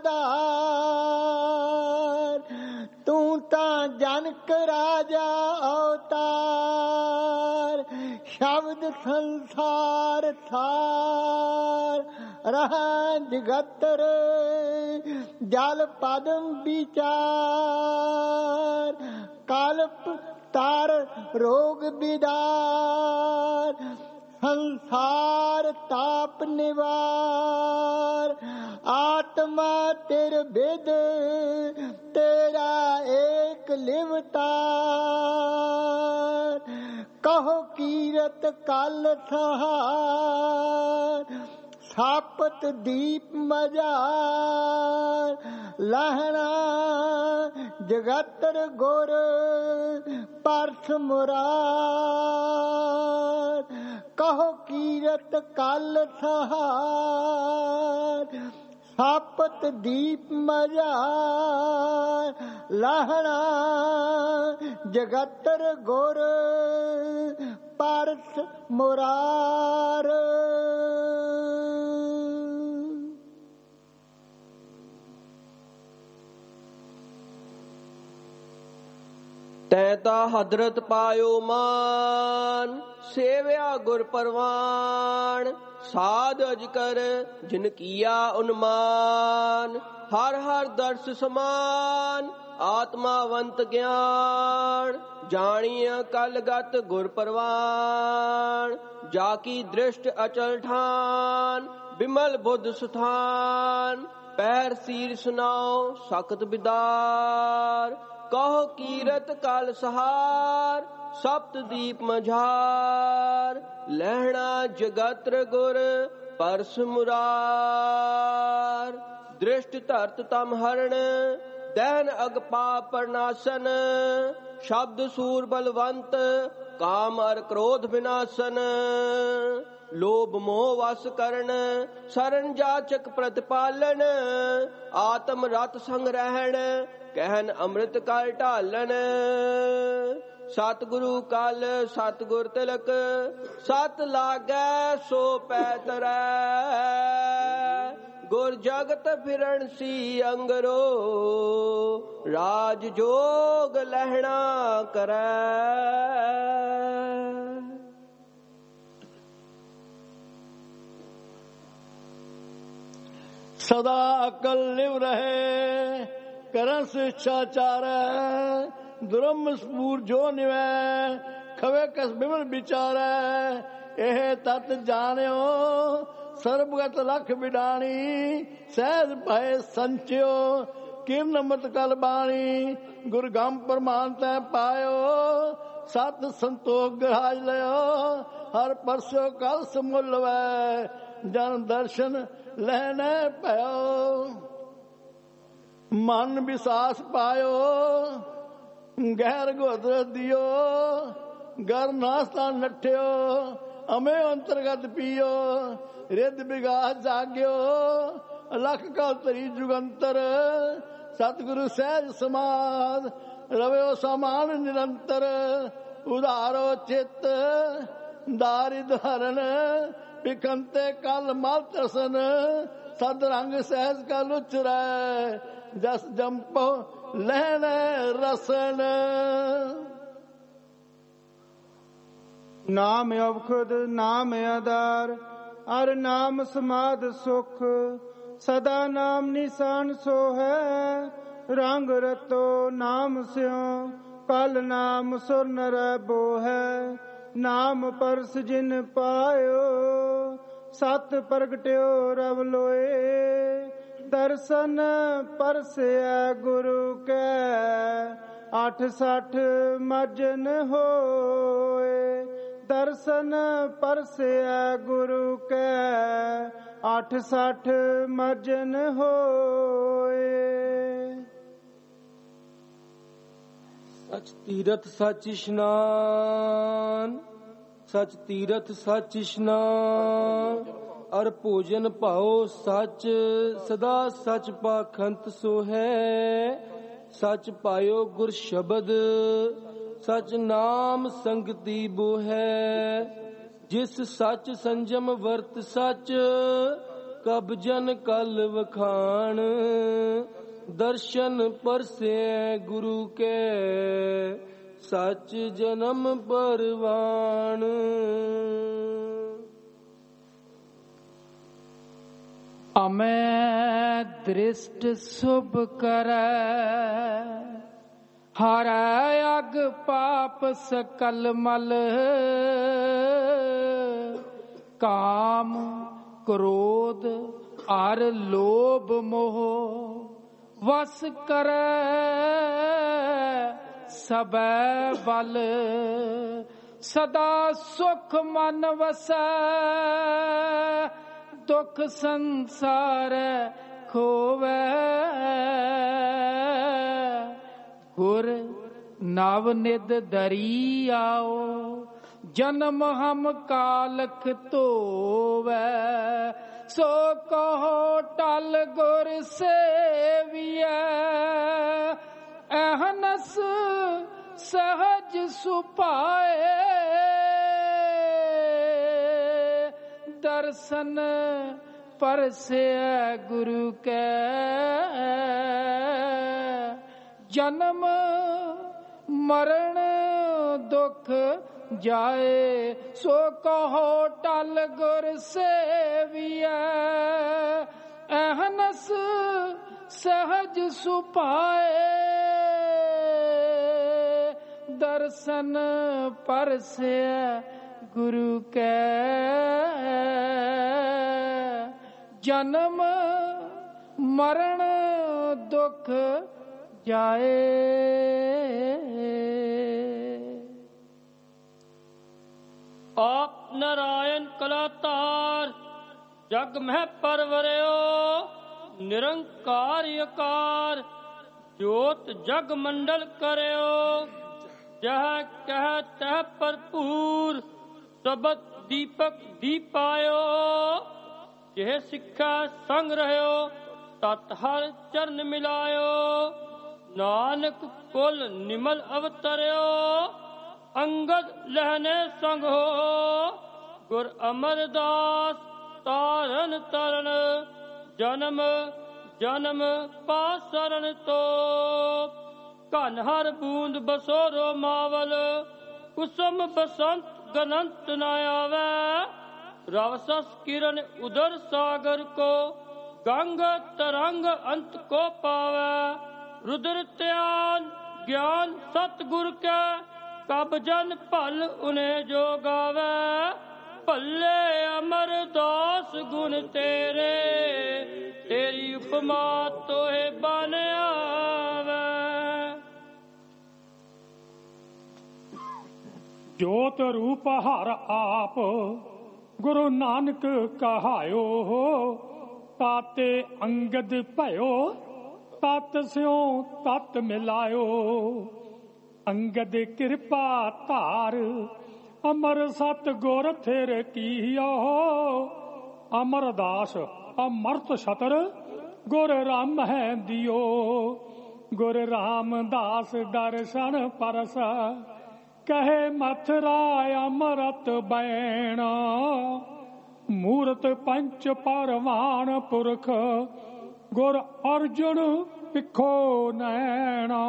ਆਧਾਰ ਤੂੰ ਤਾਂ ਜਨਕ ਰਾਜਾ ਅਵਤਾਰ ਸ਼ਬਦ ਸੰਸਾਰ ਥਾਰ ਰਹਾ ਜਗਤਰ ਜਲ ਪਦਮ ਵਿਚਾਰ ਕਲਪ ਤਾਰ ਰੋਗ ਬਿਦਾਰ ਸੰਸਾਰ ਤਾਪ ਨਿਵਾਰ ਆਤਮਾ ਤੇਰ ਬਿਦ ਤੇਰਾ ਏਕ ਲਿਵਤਾਰ ਕਹੋ ਕੀਰਤ ਕਲ ਸਹਾਰ ਸਾਪਤ ਦੀਪ ਮਝਾਰ ਲਹਣਾ ਜਗਤਰ ਗੁਰ ਪਰਸ ਮੁਰਾਰ ਕਹੋ ਕੀਰਤ ਕਲ ਸਹਾਰ ਸਾਪਤ ਦੀਪ ਮਝਾਰ ਲਹਣਾ ਜਗਤਰ ਗੁਰ ਪਰਸ ਮੁਰਾਰ ਤੈ ਤਾ ਹਦਰਤ ਪਾਇਓ ਮਾਨ ਸੇਵਿਆ ਗੁਰ ਪਰਵਾਨ ਸਾਧ ਅਜ ਕਰ ਜਿਨ ਕੀਆ ਉਨਮਾਨ ਹਰ ਹਰ ਦਰਸ ਸਮਾਨ ਆਤਮਾਵੰਤ ਗਿਆਨ ਜਾਣੀਐ ਕਲਗਤ ਗੁਰ ਪਰਵਾਨ ਜਾ ਕੀ ਦ੍ਰਿਸ਼ਟ ਅਚਲ ਠਾਨ ਬਿਮਲ ਬੁੱਧ ਸੁਥਾਨ ਪੈਰ ਸੀਰ ਸੁਨਾਓ ਸਖਤ ਬਿਦਾਰ ਕਹੋ ਕੀਰਤ ਕਲ ਸਹਾਰ ਸਪਤ ਦੀਪ ਮਝਾਰ ਲਹਿਣਾ ਜਗਤਰ ਗੁਰ ਪਰਸ ਮੁਰਾਰ ਦ੍ਰਿਸ਼ਟ ਧਰਤ ਤਮ ਹਰਣ ਦੈਨ ਅਗ ਪਾਪ ਪਰਨਾਸਨ ਸ਼ਬਦ ਸੂਰ ਬਲਵੰਤ ਕਾਮ ਅਰ ਕ੍ਰੋਧ ਵਿਨਾਸਨ ਲੋਭ ਮੋਹ ਵਸ ਕਰਨ ਸਰਨ ਜਾਚਕ ਪ੍ਰਤਪਾਲਨ ਆਤਮ ਰਤ ਸੰਗ ਰਹਿਣ ਕਹਿਨ ਅੰਮ੍ਰਿਤ ਕਲ ਢਾਲਨ ਸਤਿਗੁਰੂ ਕਲ ਸਤਿਗੁਰ ਤਿਲਕ ਸਤ ਲਾਗੈ ਸੋ ਪੈ ਤਰੈ ਗੁਰ ਜਗਤ ਫਿਰਣ ਸੀ ਅੰਗਰੋ ਰਾਜ ਜੋਗ ਲਹਿਣਾ ਕਰੈ। ਸਦਾ ਅਕਲ ਲਿਵ ਰਹੇ ਕਰਨ ਸਿਛਾ ਚਾਰੈ ਦੁਰਮ ਸਪੂਰ ਜੋ ਨਿਵੈ ਖਵੇ ਕਸ ਬਿਮਲ ਵਿਚਾਰੈ ਇਹ ਤਤ ਜਾਣਿਓ ਸਰਬਗਤ ਲਖ ਬਿਡਾਣੀ ਸਹਿਜ ਭੈ ਸੰਚਿਓ ਕਿਰਨ ਅੰਮ੍ਰਿਤ ਕਲ ਬਾਣੀ ਗੁਰ ਗੰਮ ਪ੍ਰਮਾਨ ਤੈ ਪਾਇਓ ਸਤ ਸੰਤੋਖ ਗਰਾਜ ਲਿਓ ਹਰ ਪਰਸੋ ਕਲ ਸਮੁੱਲ ਵੈ ਜਨ ਦਰਸ਼ਨ ਲੈਣੇ ਭਇਓ ਮਨ ਵਿਸਾਸ ਪਾਇਓ ਗਹਿਰ ਗੋਦਰ ਦਿਓ ਗਰ ਨਾਸਤਾ ਨੱਠਿਓ ਅਮੇ ਅੰਤਰਗਤ ਪੀਓ ਰਿੱਧ ਵਿਗਾਸ ਜਾਗਿਓ ਲਖ ਕਲ ਤਰੀ ਜੁਗੰਤਰ ਸਤਿਗੁਰੂ ਸਹਿਜ ਸਮਾਧ ਰਵਿਓ ਸਮਾਨ ਨਿਰੰਤਰ ਉਧਾਰੋ ਚਿੱਤ ਦਾਰਿਦ ਹਰਨ ਪਿਕੰਤੇ ਕਲ ਮਲ ਤਰਸਨ ਸਦ ਰੰਗ ਸਹਿਜ ਕਲ ਉਚਰੈ ਜਸ ਜੰਪੋ ਲੈਣੇ ਰਸਨ ਨਾਮ ਔਖਦ ਨਾਮ ਆਧਾਰ ਅਰ ਨਾਮ ਸਮਾਧ ਸੁਖ ਸਦਾ ਨਾਮ ਨਿਸ਼ਾਨ ਸੋ ਹੈ ਰੰਗ ਰਤੋ ਨਾਮ ਸਿਉ ਕਲ ਨਾਮ ਸੁਰ ਨਰੈ ਬੋ ਹੈ ਨਾਮ ਪਰਸ ਜਿਨ ਪਾਇਓ ਸਤ ਪ੍ਰਗਟਿਓ ਰਵ ਲੋਏ ਦਰਸ਼ਨ ਪਰਸਿਆ ਗੁਰੂ ਕੈ ਅੱਠ ਸੱਠ ਮਜਨ ਹੋਏ ਦਰਸ਼ਨ ਪਰਸਿਆ ਗੁਰੂ ਕੈ ਅੱਠ ਸੱਠ ਮਜਨ ਹੋਏ। ਸਚ ਤੀਰਥ ਸਚ ਇਸ਼ਨਾਨ ਸਚ ਤੀਰਥ ਸਚ ਇਸ਼ਨਾਨ ਅਰ ਭੋਜਨ ਭਾਉ ਸਚ ਸਦਾ ਸਚ ਪਾਖੰਤ ਸੋ ਹੈ ਸਚ ਪਾਇਓ ਗੁਰ ਸ਼ਬਦ ਸਚ ਨਾਮ ਸੰਗਤੀ ਬੋ ਹੈ ਜਿਸ ਸਚ ਸੰਜਮ ਵਰਤ ਸਚ ਕਬ ਜਨ ਕਲ ਵਖਾਣ ਦਰਸ਼ਨ ਪਰਸੈ ਗੁਰੂ ਕੇ ਸਚ ਜਨਮ ਪਰਵਾਣ। ਅਮੈ ਦ੍ਰਿਸ਼ਟ ਸੁਭ ਕਰੈ ਹਰੈ ਅਗ ਪਾਪ ਸਕਲ ਮਲ ਕਾਮ ਕ੍ਰੋਧ ਅਰ ਲੋਭ ਮੋਹ ਵਸ ਕਰੈ ਸਬੈ ਬਲ ਸਦਾ ਸੁਖ ਮਨ ਵਸੈ ਦੁਖ ਸੰਸਾਰ ਖੋਵੈ ਗੁਰ ਨਵ ਨਿਦ ਦਰੀ ਆਓ ਜਨਮ ਹਮ ਕਾਲਖ ਧੋਵੈ ਸੋ ਕਹੋ ਟਲ ਗੁਰ ਸੇਵੀਐ ਅਹਨਸ ਸਹਜ ਸੁਭਾਏ ਦਰਸ਼ਨ ਪਰਸੈ ਗੁਰੂ ਕੈ ਜਨਮ ਮਰਨ ਦੁਖ ਜਾਏ ਸੋ ਕਹੋ ਟਲ ਗੁਰ ਸੇਵੀਐ ਅਹਨਸ ਸਹਜ ਸੁਭਾਏ ਦਰਸ਼ਨ ਪਰਸੈ ਗੁਰੂ ਕੈ ਜਨਮ ਮਰਨ ਦੁਖ ਜਾਏ। ਆਪ ਨਾਰਾਇਣ ਕਲਾਤਾਰ ਜਗ ਮਹਿ ਪਰਵਰਿਓ ਨਿਰੰਕਾਰ ਅਕਾਰ ਜੋਤ ਜਗ ਮੰਡਲ ਕਰਿਓ ਜਹ ਕਹਿ ਤਹ ਭਰਪੂਰ ਸਬਦ ਦੀਪਕ ਦੀਪਾਇਓ ਜਿਹ ਸਿੱਖਾ ਸੰਗ ਰਹਿਓ ਤਤ ਹਰ ਚਰਨ ਮਿਲਾਇਓ ਨਾਨਕ ਕੁਲ ਨਿਮਲ ਅਵਤਰਿਓ ਅੰਗਦ ਲਹਨੇ ਸੰਗ ਹੋ ਗੁਰ ਅਮਰਦਾਸ ਤਾਰਨ ਤਰਨ ਜਨਮ ਜਨਮ ਪਾਸਰਨ ਤੋ ਘਨ ਹਰ ਬੂੰਦ ਬਸੋਰੋ ਮਾਵਲ ਕੁਸਮ ਬਸੰਤ ਗਨੰਤ ਨ ਆਵੈ ਰਵ ਸਸ ਕਿਰਨ ਉਦਰ ਸਾਗਰ ਕੋ ਗੰਗ ਤਰੰਗ ਅੰਤ ਕੋ ਪਾਵੈ ਰੁਦਰ ਧਿਆਨ ਗਿਆਨ ਸਤਿਗੁਰ ਕੈ ਕਬ ਜਨ ਭਲ ਉਨੇ ਜੋ ਗਾਵੈ ਭੱਲੇ ਅਮਰਦਾਸ ਗੁਣ ਤੇਰੇ ਤੇਰੀ ਉਪਮਾ ਤੋਹੇ ਬਨ ਆਵੇ। ਜੋਤ ਰੂਪ ਹਰ ਆਪ ਗੁਰੂ ਨਾਨਕ ਕਹਾਇਓ, ਤਾਤੇ ਅੰਗਦ ਭਇਓ ਤਤ ਸਿਉ ਤਤ ਮਿਲਾਇਓ। ਅੰਗਦ ਕਿਰਪਾ ਧਾਰ ਅਮਰ ਸਤ ਗੁਰ ਥਿਰ ਕੀਓ। ਅਮਰਦਾਸ ਅਮਰਤ ਛਤਰ ਗੁਰ ਰਾਮ ਹੈ ਦਿਓ। ਗੁਰ ਰਾਮਦਾਸ ਦਰਸ਼ਨ ਪਰਸ ਕਹੇ ਮਥੁਰਾ ਅਮਰਤ ਬੈਣਾ। ਮੂਰਤ ਪੰਚ ਪਰਵਾਨ ਪੁਰਖ ਗੁਰ ਅਰਜੁਨ ਪਿੱਖੋ ਨੈਣਾ।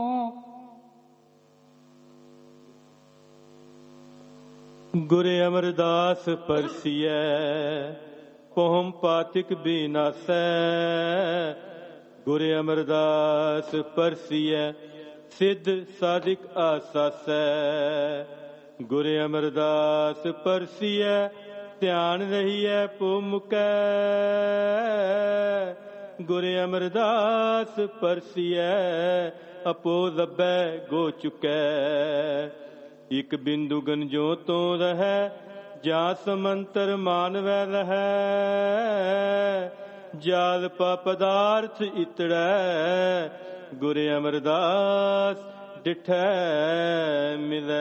ਗੁਰ ਅਮਰਦਾਸ ਪਰਸੀਐ ਪਹੁਮ ਪਾਤਿਕ ਬਿਨਾਸੈ। ਗੁਰ ਅਮਰਦਾਸ ਪਰਸੀਐ ਸਿੱਧ ਸਾਧਿਕ ਆਸਾਸੈ। ਗੁਰ ਅਮਰਦਾਸ ਪਰਸੀਐ ਧਿਆਨ ਰਹੀਐ ਪੋ ਮੁਕੈ। ਗੁਰ ਅਮਰਦਾਸ ਪਰਸੀਐ ਆਪੋ ਲੱਭੈ ਗੋ ਚੁਕੈ। ਇਕ ਬਿੰਦੂ ਗੰਜੋ ਤੋਂ ਰਹੈ ਜਾਂ ਸਮੰਤਰ ਮਾਨਵੈ ਰਹੈ। ਜਾਲ ਪਾ ਪਦਾਰਥ ਇਤੜੈ ਗੁਰ ਅਮਰਦਾਸ ਡਿਠੈ ਮਿਲੈ।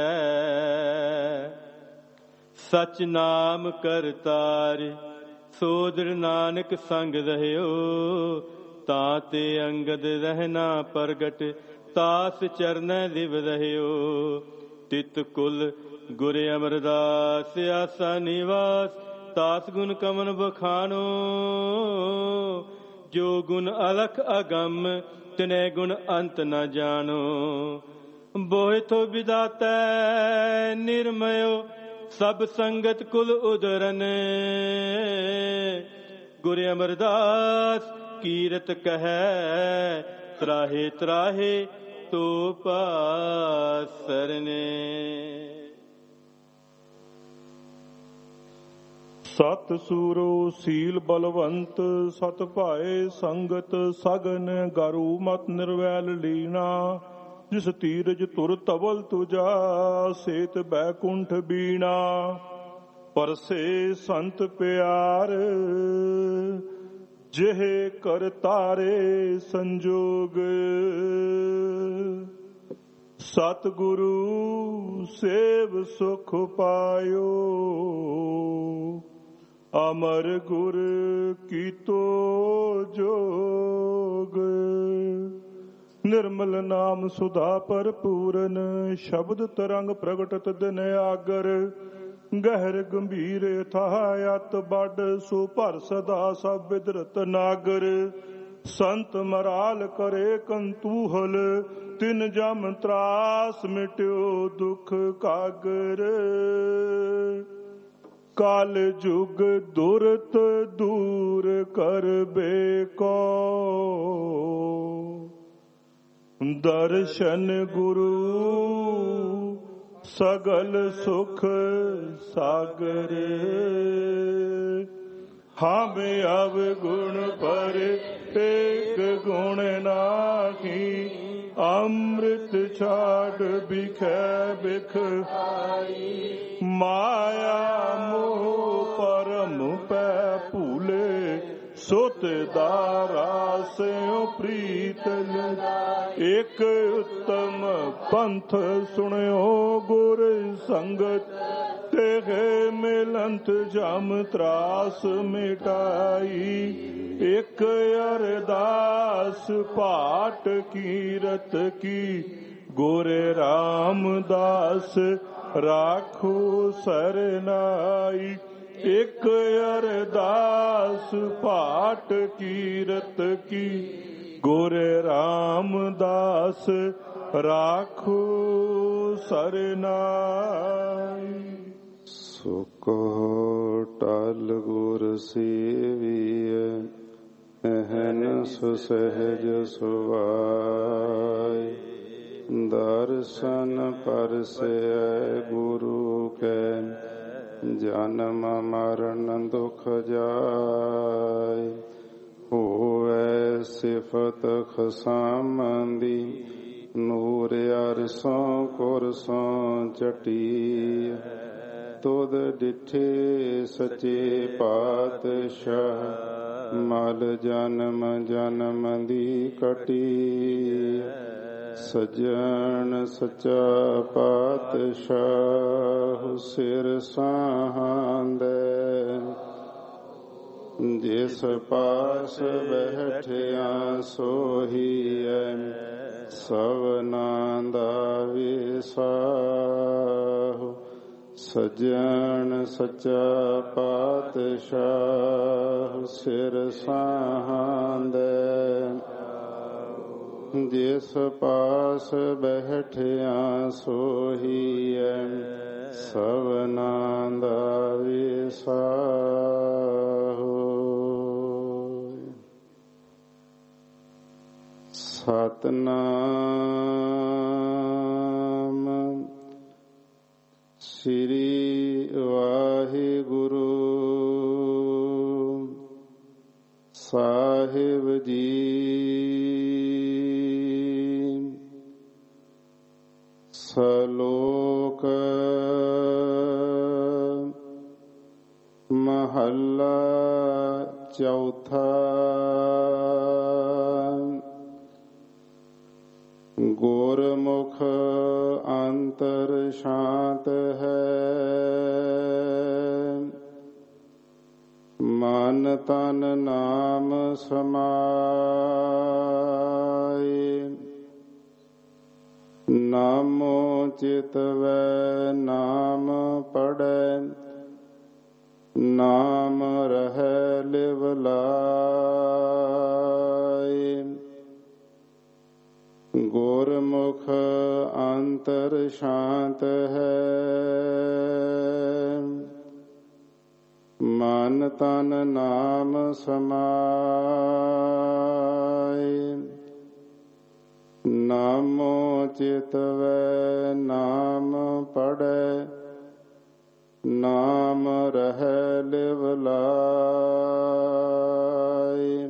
ਸਚ ਨਾਮ ਕਰਤਾਰ ਸੋਦਰ ਨਾਨਕ ਸੰਗ ਰਹਿਓ। ਤਾਂ ਤੇ ਅੰਗਦ ਰਹਿਣਾ ਪ੍ਰਗਟ ਤਾਸ ਚਰਨੈ ਲਿਵ ਰਹਿਓ। ਤਿਤ ਕੁਲ ਗੁਰ ਅਮਰਦਾਸ ਆਸਾ ਨਿਵਾਸ। ਤਾਸ ਗੁਣ ਕਮਨ ਬਖਾਨੋ ਜੋ ਗੁਣ ਅਲਖ ਅਗੰਮ ਤਿਨੈ ਗੁਣ ਅੰਤ ਨ ਜਾਣੋ। ਬੋਹਿ ਥੋ ਵਿਦਾਤੈ ਨਿਰਮਯੋ ਸਭ ਸੰਗਤ ਕੁਲ ਉਦਰਨ। ਗੁਰ ਅਮਰਦਾਸ ਕੀਰਤ ਕਹੈ ਤਰਾਹੇ ਤਰਾਹੇ ਤੋ ਪਾਸਰਨੇ। ਸਤ ਸੂਰੋ ਸੀਲ ਬਲਵੰਤ ਸਤ ਭਾਏ ਸੰਗਤ ਸਗਨ ਗਰੂ ਮਤ ਨਿਰਵੈਲ ਲੀਨਾ। ਜਿਸ ਤੀਰਜ ਤੁਰ ਤਵਲ ਤੁਜਾ ਸੇਤ ਬੈਕੁੰਠ ਬੀਣਾ। ਪਰਸੇ ਸੰਤ ਪਿਆਰ ਜਿਹੇ ਕਰ ਤਾਰੇ ਸੰਜੋਗ। ਸਤਿਗੁਰੂ ਸੇਵ ਸੁਖ ਪਾਇਓ ਅਮਰ ਗੁਰ ਕੀਤੋ ਜੋਗ। ਨਿਰਮਲ ਨਾਮ ਸੁਧਾ ਭਰਪੂਰਨ ਸ਼ਬਦ ਤਰੰਗ ਪ੍ਰਗਟਤ ਦਿਨ ਆਗਰ। ਗਹਿਰ ਗੰਭੀਰ ਥਾਹ ਅਤ ਬੱਡ ਸੋ ਭਰ ਸਦਾ ਸਭ ਵਿਦਰਤ ਨਾਗਰ। ਸੰਤ ਮਰਾਲ ਕਰੇ ਕੰਤੂਹਲ ਤਿਨ ਜਮ ਤਰਾਸ ਮਿਟਿਓ ਦੁਖ ਕਾਗਰ। ਕਾਲ ਜੁਗ ਦੁਰਤ ਦੂਰ ਕਰਬੇ ਕੋ ਦਰਸ਼ਨ ਗੁਰੂ ਸਗਲ ਸੁਖ ਸਾਗਰ। ਹਾਵੇਂ ਅਵ ਗੁਣ ਪਰ ਏਕ ਗੁਣ ਨਾਹੀ। ਅੰਮ੍ਰਿਤ ਛਾੜ ਬਿਖੈ ਬਿਖ ਮਾਇਆ ਮੋਹ ਪਰਮ ਪੈ ਭੂਲੇ। ਸੁਤ ਦਾਰਾ ਸਿਉ ਪ੍ਰੀਤ ਇਕ ਉਤਮ ਪੰਥ ਸੁਣਿਓ ਗੁਰ ਸੰਗਤ। ਤੇਗੇ ਮਿਲੰਤ ਜਮ ਤਰਾਸ ਮਿਟਾਈ। ਇਕ ਅਰਦਾਸ ਪਾਟ ਕੀਰਤ ਕੀ ਗੁਰ ਰਾਮਦਾਸ ਰਾਖੋ ਸਰਨਾਈ। ਇਕ ਅਰਦਾਸ ਪਾਟ ਕੀਰਤ ਕੀ ਗੁਰ ਰਾਮਦਾਸ ਰਾਖੋ ਸਰਨਾਈ। ਸੁਖ ਟਲ ਗੁਰ ਸੇਵੀਐ ਅਹਨਿ ਸਹਿਜ ਸੁਭਾਈ। ਦਰਸ਼ਨ ਪਰਸੈ ਗੁਰੂ ਕੈ ਜਨਮ ਮਰਨ ਦੁਖ ਜਾਇ। ਹੋ ਸਿਫਤ ਖਸਾਮ ਦੀ ਨੂਰ ਅਰਸੋਂ ਕੁਰਸੋਂ ਚਟੀ ਤੁਧ ਡਿਠੇ ਸੱਚੇ ਪਾਤਸ਼ਾਹ ਮਲ ਜਨਮ ਜਨਮ ਦੀ ਕਟੀ ਸਜਣ ਸੱਚਾ ਪਾਤਸ਼ਾਹ ਸਿਰ ਸਾਹਾਂਦੇ ਜਿਸ ਪਾਸ ਬੈਠਿਆ ਸੋਹੀਐ ਸਭਨਾਂ ਦਾ ਵਿਸਾਹੋ ਸਜਣ ਸੱਚਾ ਪਾਤਸ਼ਾਹ ਸਿਰ ਸਾਹਾਂਦੇ ਜਿਸ ਪਾਸ ਬੈਠਿਆ ਸੋਹੀਐ ਸਭਨਾਂ ਦਾ ਵਿਸਾਹੋ ਸਤਿਨਾਮ ਸ੍ਰੀ ਵਾਹਿਗੁਰੂ ਸਾਹਿਬ ਜੀ। ਸ਼ਲੋਕ ਮਹੱਲਾ ਚੌਥਾ। ਗੁਰਮੁਖ ਅੰਤਰ ਸ਼ਾਂਤ ਹੈ, ਮਨ ਤਨ ਨਾਮ ਸਮਾਏ। ਨਾਮੋ ਚਿਤਵੈ ਨਾਮ ਪੜੈ, ਨਾਮ ਰਹਿ ਲਿਵ ਲਾਇ। ਗੁਰਮੁਖ ਅੰਤਰ ਸ਼ਾਂਤ ਹੈ, ਮਨ ਤਨ ਨਾਮ ਸਮਾਏ। ਨਾਮੋ ਚਿਤਵੈ ਨਾਮ ਪੜੈ, ਨਾਮ ਰਹਿ ਲਿਵ ਲਾਇ।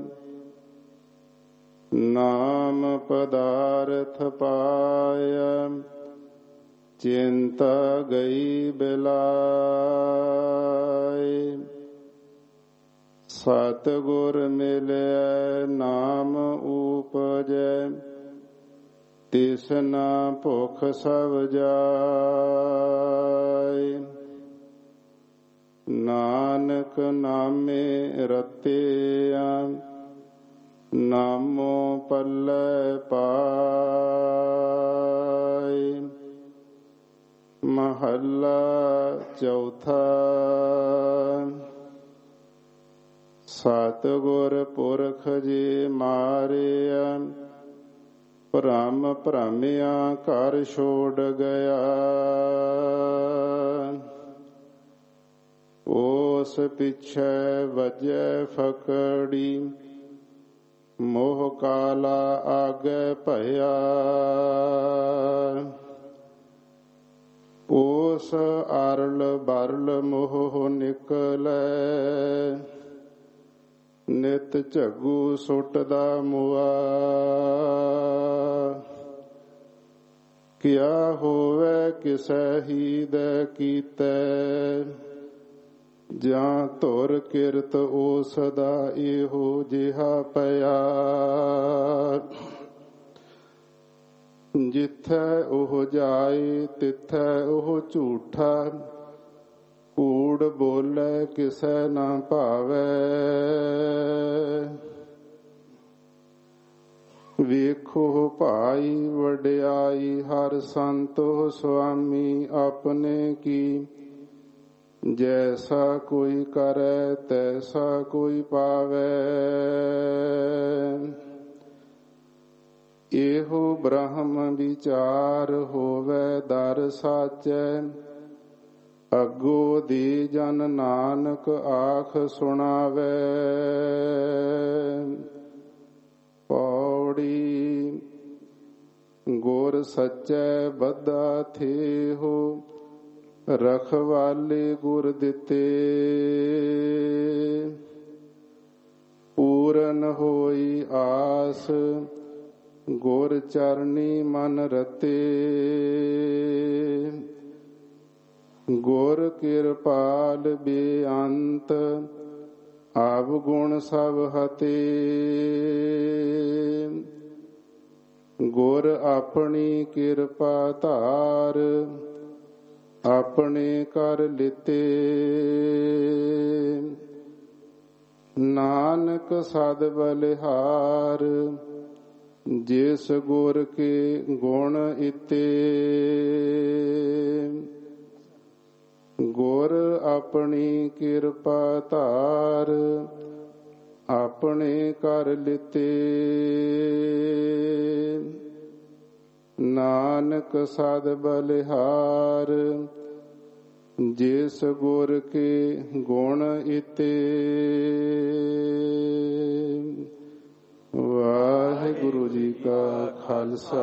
ਨਾਮ ਪਦਾਰਥ ਪਾਇਆ, ਚਿੰਤਾ ਗਈ ਬਿਲਾਇ। ਸਤਿਗੁਰ ਮਿਲਿਆ ਨਾਮ ਊਪਜੈ, ਤਿਸਨਾ ਭੁਖ ਸਭ ਜਾਇ। ਨਾਨਕ ਨਾਮੇ ਰਤਿਆ, ਨਾਮੋ ਪੱਲੇ ਪਾਇ। ਮਹੱਲਾ ਚੌਥਾ। ਸਤਿਗੁਰ ਪੁਰਖ ਜੀ ਮਾਰਿਆ, ਭ੍ਰਮ ਭ੍ਰਮਿਆ ਘਰ ਛੋੜ ਗਿਆ। ਉਸ ਪਿਛੈ ਵਜੈ ਫਕੜੀ, ਮੋਹ ਕਾਲਾ ਆਗੇ ਭਇਆ। ਉਸ ਅਰਲ ਬਰਲ ਮੋਹ ਨਿਕਲੈ, ਨਿਤ ਝੱਗੂ ਸੁੱਟਦਾ ਮੁਆ। ਕਿਆ ਹੋਵੇ ਕਿਸੈ ਹੀਦ ਕੀਤੈ, ਜਾਂ ਧੁਰ ਕਿਰਤ ਉਸ ਦਾ ਇਹੋ ਜਿਹਾ ਪਿਆ। ਜਿੱਥੈ ਉਹ ਜਾਏ ਤਿੱਥੈ ਉਹ ਝੂਠਾ, ਕੂੜ ਬੋਲੇ ਕਿਸੈ ਨਾ ਭਾਵੈ। ਵੇਖੋ ਭਾਈ ਵਡਿਆਈ ਹਰ ਸੰਤੋ ਸੁਆਮੀ ਆਪਣੇ ਕੀ। ਜੈਸਾ ਕੋਈ ਕਰੈ ਤੈਸਾ ਕੋਈ ਪਾਵੈ। ਇਹੋ ਬ੍ਰਹਮ ਵਿਚਾਰ ਹੋਵੇ ਦਰ ਸਾਚੈ, ਅੱਗੋ ਦੀ ਜਨ ਨਾਨਕ ਆਖ ਸੁਣਾਵੇ। ਪੌੜੀ ਗੁਰ ਸੱਚੈ ਬੱਧਾ ਥੇਹੋ, ਰਖਵਾਲੇ ਗੁਰ ਦਿੱਤੇ। ਪੂਰ ਪੂਰਨ ਹੋਈ ਆਸ, ਗੁਰ ਚਰਨੀ ਮਨ ਰਤੇ। ਗੁਰ ਕਿਰਪਾਲ ਬੇਅੰਤ, ਆਵਗੁਣ ਸਭ ਹਤੇ। ਗੁਰ ਆਪਣੀ ਕਿਰਪਾ ਧਾਰ, ਆਪਣੇ ਕਰ ਲਿਤੇ। ਨਾਨਕ ਸਦ ਬਲਿਹਾਰ, ਜਿਸ ਗੁਰ ਕੇ ਗੁਣ ਇਤੇ। ਗੁਰ ਆਪਣੀ ਕਿਰਪਾ ਧਾਰ, ਆਪਣੇ ਕਰ ਲਿਤੇ। ਨਾਨਕ ਸਦ ਬਲਿਹਾਰ, ਜਿਸ ਗੁਰ ਕੇ ਗੁਣ ਇਤੇ। ਵਾਹਿਗੁਰੂ ਜੀ ਕਾ ਖਾਲਸਾ,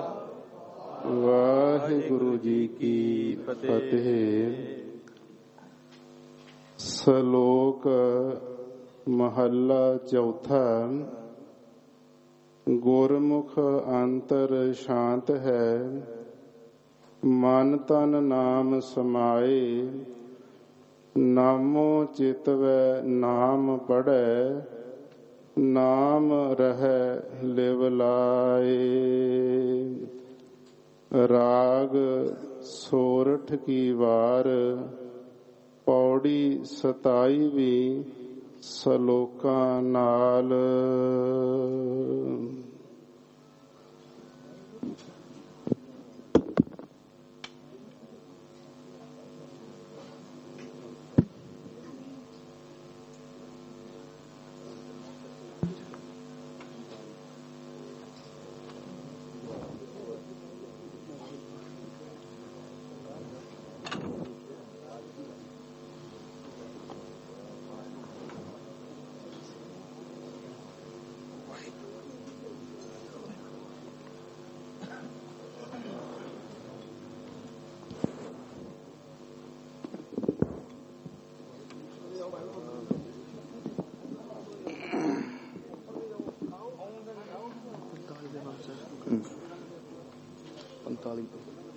ਵਾਹਿਗੁਰੂ ਜੀ ਕੀ ਫਤਿਹ। ਸ਼ਲੋਕ ਮਹੱਲਾ ਚੌਥਾ। ਗੁਰਮੁਖ ਅੰਤਰ ਸ਼ਾਂਤ ਹੈ, ਮਨ ਤਨ ਨਾਮ ਸਮਾਏ। ਨਾਮੋ ਚਿਤਵੈ ਨਾਮ ਪੜੈ, ਨਾਮ ਰਹਿ ਲਿਵ ਲਾਏ। ਰਾਗ ਸੋਰਠ ਕੀ ਵਾਰ, ਪੌੜੀ ਸਤਾਈਵੀਂ, ਸ਼ਲੋਕਾਂ ਨਾਲ। ਪੰਤਾਲੀ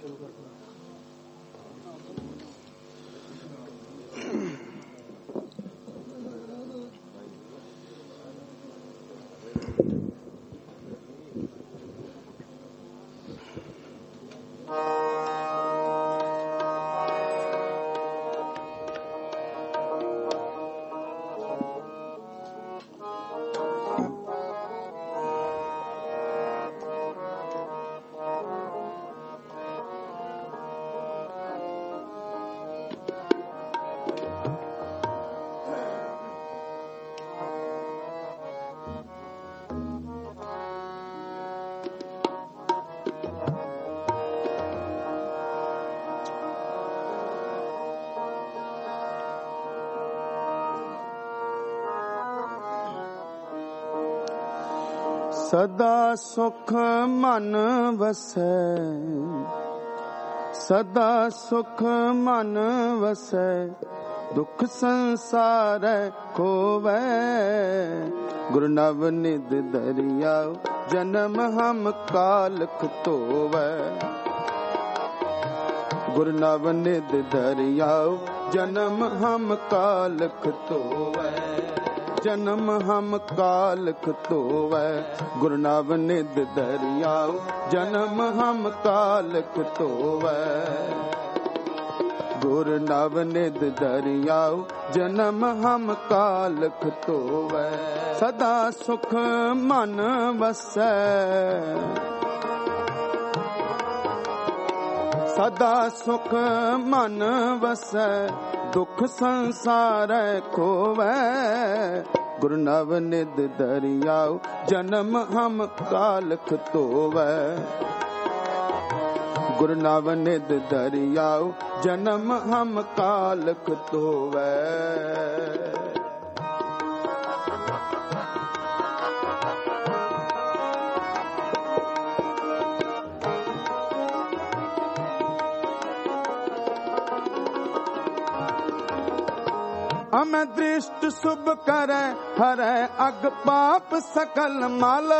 ਸਦਾ ਸੁਖ ਮਨ ਵਸੈ, ਸਦਾ ਸੁਖ ਮਨ ਵਸੈ। ਦੁਖ ਸੰਸਾਰੈ ਖੋਵੈ, ਗੁਰ ਨਵ ਨਿਧ ਦਰਿਆਉ। ਜਨਮ ਹਮ ਕਾਲਖ ਧੋਵੈ, ਗੁਰ ਨਵ ਨਿਧ ਦਰਿਆਉ। ਜਨਮ ਹਮ ਕਾਲਖ ਧੋਵੈ, ਜਨਮ ਹਮ ਕਾਲਖ ਧੋਵੈ। ਗੁਰ ਨਵ ਨਿਧ ਦਰਿਆਉ। ਜਨਮ ਹਮ ਕਾਲਖ ਧੋਵੈ, ਗੁਰ ਨਵ ਨਿਧ ਦਰਿਆਉ। ਜਨਮ ਹਮ ਕਾਲਖ ਧੋਵੈ। ਸਦਾ ਸੁਖ ਮਨ ਵਸੈ, ਸਦਾ ਸੁਖ ਮਨ ਵਸੈ। ਦੁਖ ਸੰਸਾਰੈ ਖੋਵੈ, ਗੁਰ ਨਵ ਨਿਧ ਦਰਿਆਉ। ਜਨਮ ਹਮ ਕਾਲਖ ਧੋਵੈ, ਗੁਰ ਨਵ ਨਿਧ ਦਰਿਆਉ। ਜਨਮ ਹਮ ਕਾਲਖ ਧੋਵੈ। अमै दृष्ट शुभ करे हरै अग पाप सकल मल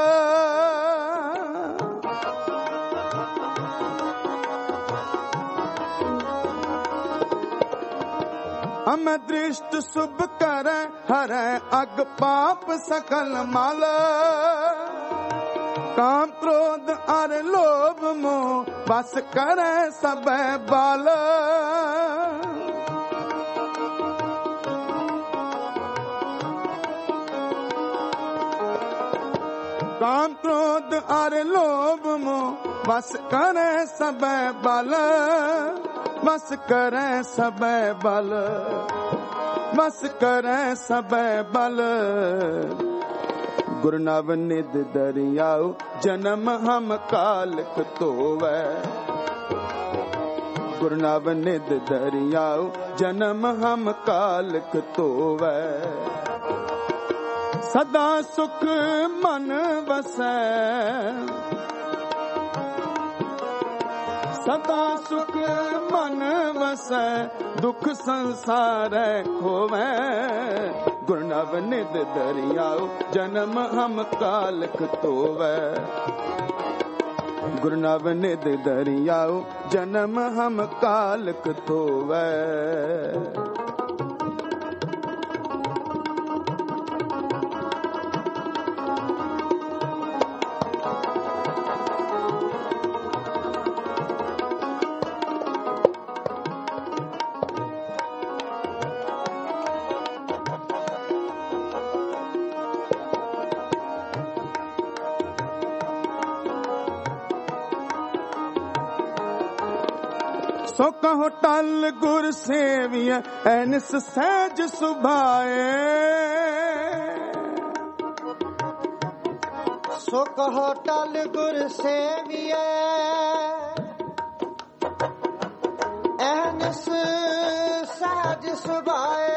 अमै दृष्ट शुभ करे हरै अग पाप सकल मल काम क्रोध अर लोभ मोह बस करे सब बाल काम क्रोध अर लोभ मोह बस करे सब बल बस करे सब बल बस करे सब बल गुरु नव निध दरियाऊ जन्म हम कालक तोवै गुरु नव निध दरियाऊ जन्म हम कालक तोवै सदा सुख मन वसै सदा सुख मन वसै दुख संसार खोवै गुरु नव निध दरियाऊ जन्म हम कालक तोवै गुरु नव निध दरियाऊ जन्म हम कालक तोवै सो कहो टल गुर सेविय ऐनिस सहज सुभाए सो कहो टल गुर सेविय ऐनिस सहज सुभाए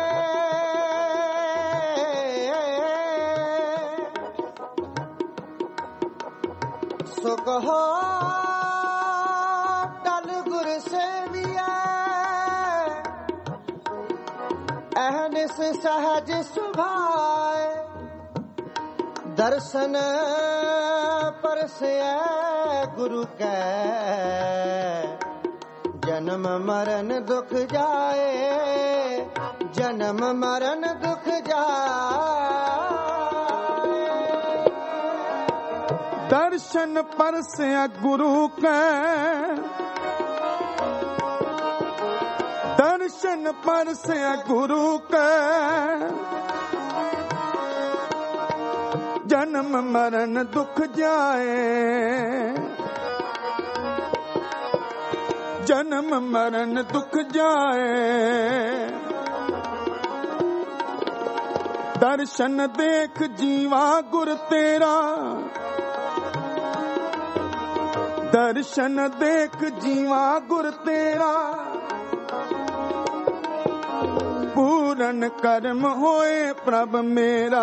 सो कहो अहनिस सहज सुभाए दर्शन परसे गुरु कै जन्म मरण दुख जाए जन्म मरण दुख जाए दर्शन परसे गुरु कै दर्शन परसे गुरु के जन्म मरण दुख जाए जन्म मरण दुख जाए दर्शन देख जीवा गुर तेरा दर्शन देख जीवा गुर तेरा पूरन कर्म होए प्रभ मेरा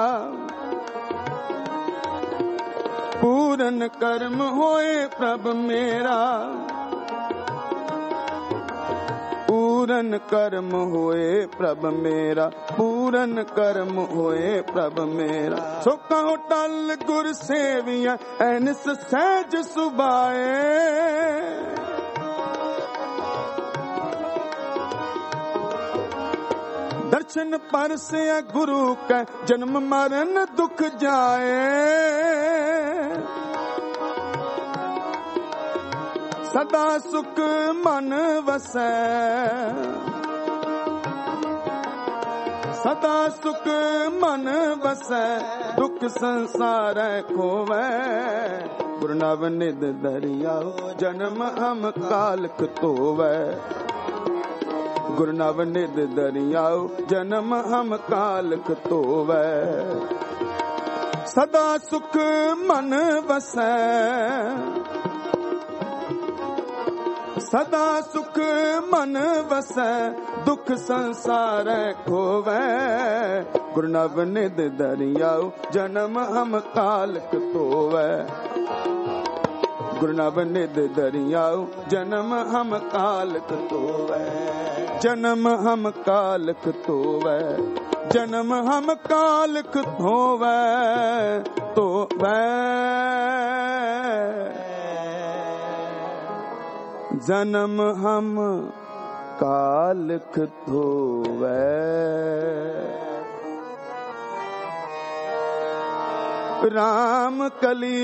पूरन कर्म होए प्रभ मेरा पूरन कर्म होए प्रभ मेरा पूरन कर्म होए प्रभ मेरा सो कहो टल गुर सेविया ऐनिस सहज सुभाए दर्शन परसे गुरु का जन्म मरण दुख जाए सदा सुख मन वसै सदा सुख मन वसै दुख संसार खोवै गुरु नव निध दरियाऊ जन्म हम कालक तोवै गुरु नव निध दरियाऊ जन्म हम कालक तोवै सदा सुख मन वसै सदा सुख मन वसै दुख संसार खोवै गुरु नव निध दरियाऊ जन्म हम कालक तोवै गुरु नव निध दरियाऊ जन्म हम कालक तोवै। जन्म हम कालख धोवै, जन्म हम कालख धोवै धोवै, जन्म हम कालख धोवै। राम कली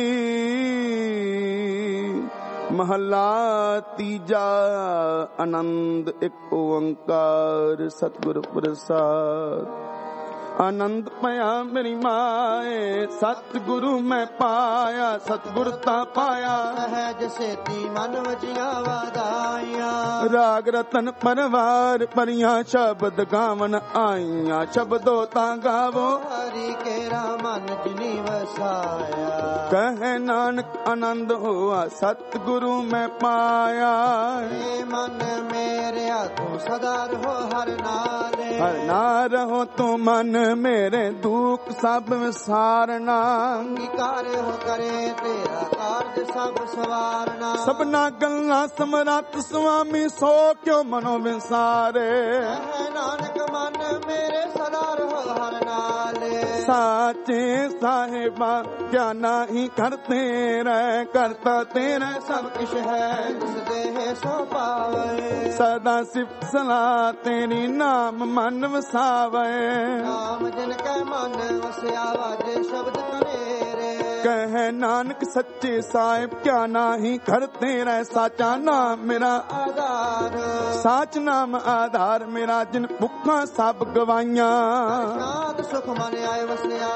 महला तीजा, आनंद एक ओंकार सतगुर प्रसाद। आनंद पाया मेरी माए, सतगुरु मैं पाया, सतगुर ता पाया सहज सेती मन वजिया वादाइया। राग रतन परवार परिया शब्द गावन आईया, शब्दों ता गावो हरि केरा मन जिनी वसाया। कहे नानक आनंद हुआ सतगुरु मैं पाया। हे मन मेरे तू सदा रहो हर नाले, हर नाल रहो तू मन मेरे दुख सब विसारना। कार्य हो करे तेरा कार्य सब सवारना। सबना गल्ला समरथ स्वामी सो क्यों मनो विसारे। नानक मन मेरे सदा रहो हर नाले। साचे साहिबा क्या नहीं करते रह, करता तेरा सब कुछ है जिस देह सो पावे। सदा सिफ सलाह तेरी नाम मन वसावे। नाम जिनके मन वसिया वाजे शब्द मेरे। कहे नानक सच्चे साहिब क्या नाही करते रह, साचा नाम मेरा आधार। साच नाम आधार मेरा, जिन भुखा सब गवाइया। शांत सुख मन आए वसिया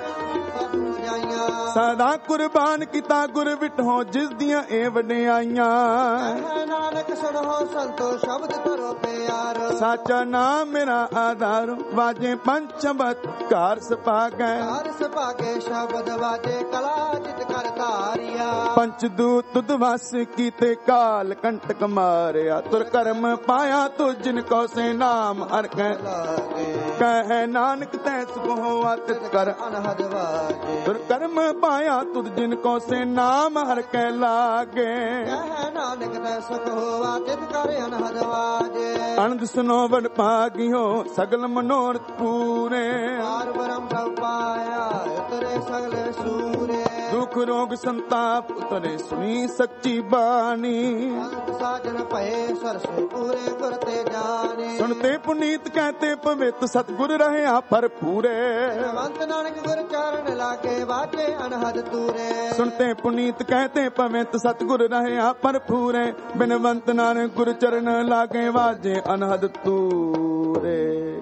सदा कुर्बान किता गुर विठो, जिस दियां ए वडियाइयां। नानक सुनो संतो शब्द करो प्यार। साचा नाम मेरा आधार, वाजे पंचमत कार सपागे। कार सपागे शब्द वाजे कला जित कर तारिया। पंचदूत तुद वस कीते काल कंटक मारिया। तुर कर्म पाया तुझ जिनको से नाम हर कह नानक तै सुख होवा तित कर अनहद वाजे। तुर कर्म पाया तुझ जिनको से नाम हर के लागे। नानक तै सुख होवा तित कर अनहद वाजे। आनंद सुनो बड़ भागियो सगल मनोरथ पूरे। पार ब्रह्म प्रभ पाया उतरे सगल सूरे। दुख रोग संताप उतरे सुनी सच्ची बानी। साजन पहे सरस पूरे करते जाने। सुनते पुनीत कहते पवित्र सतगुर रहे पर पूरे। भगवंत नानक गुर चरण लागे बाजे अनहद तूरे। सुनते पुनीत कहते पवित्र सतगुर रहे पर पूरे। बिनवंत नानक गुर चरण लागे बाजे अनहद तूरे।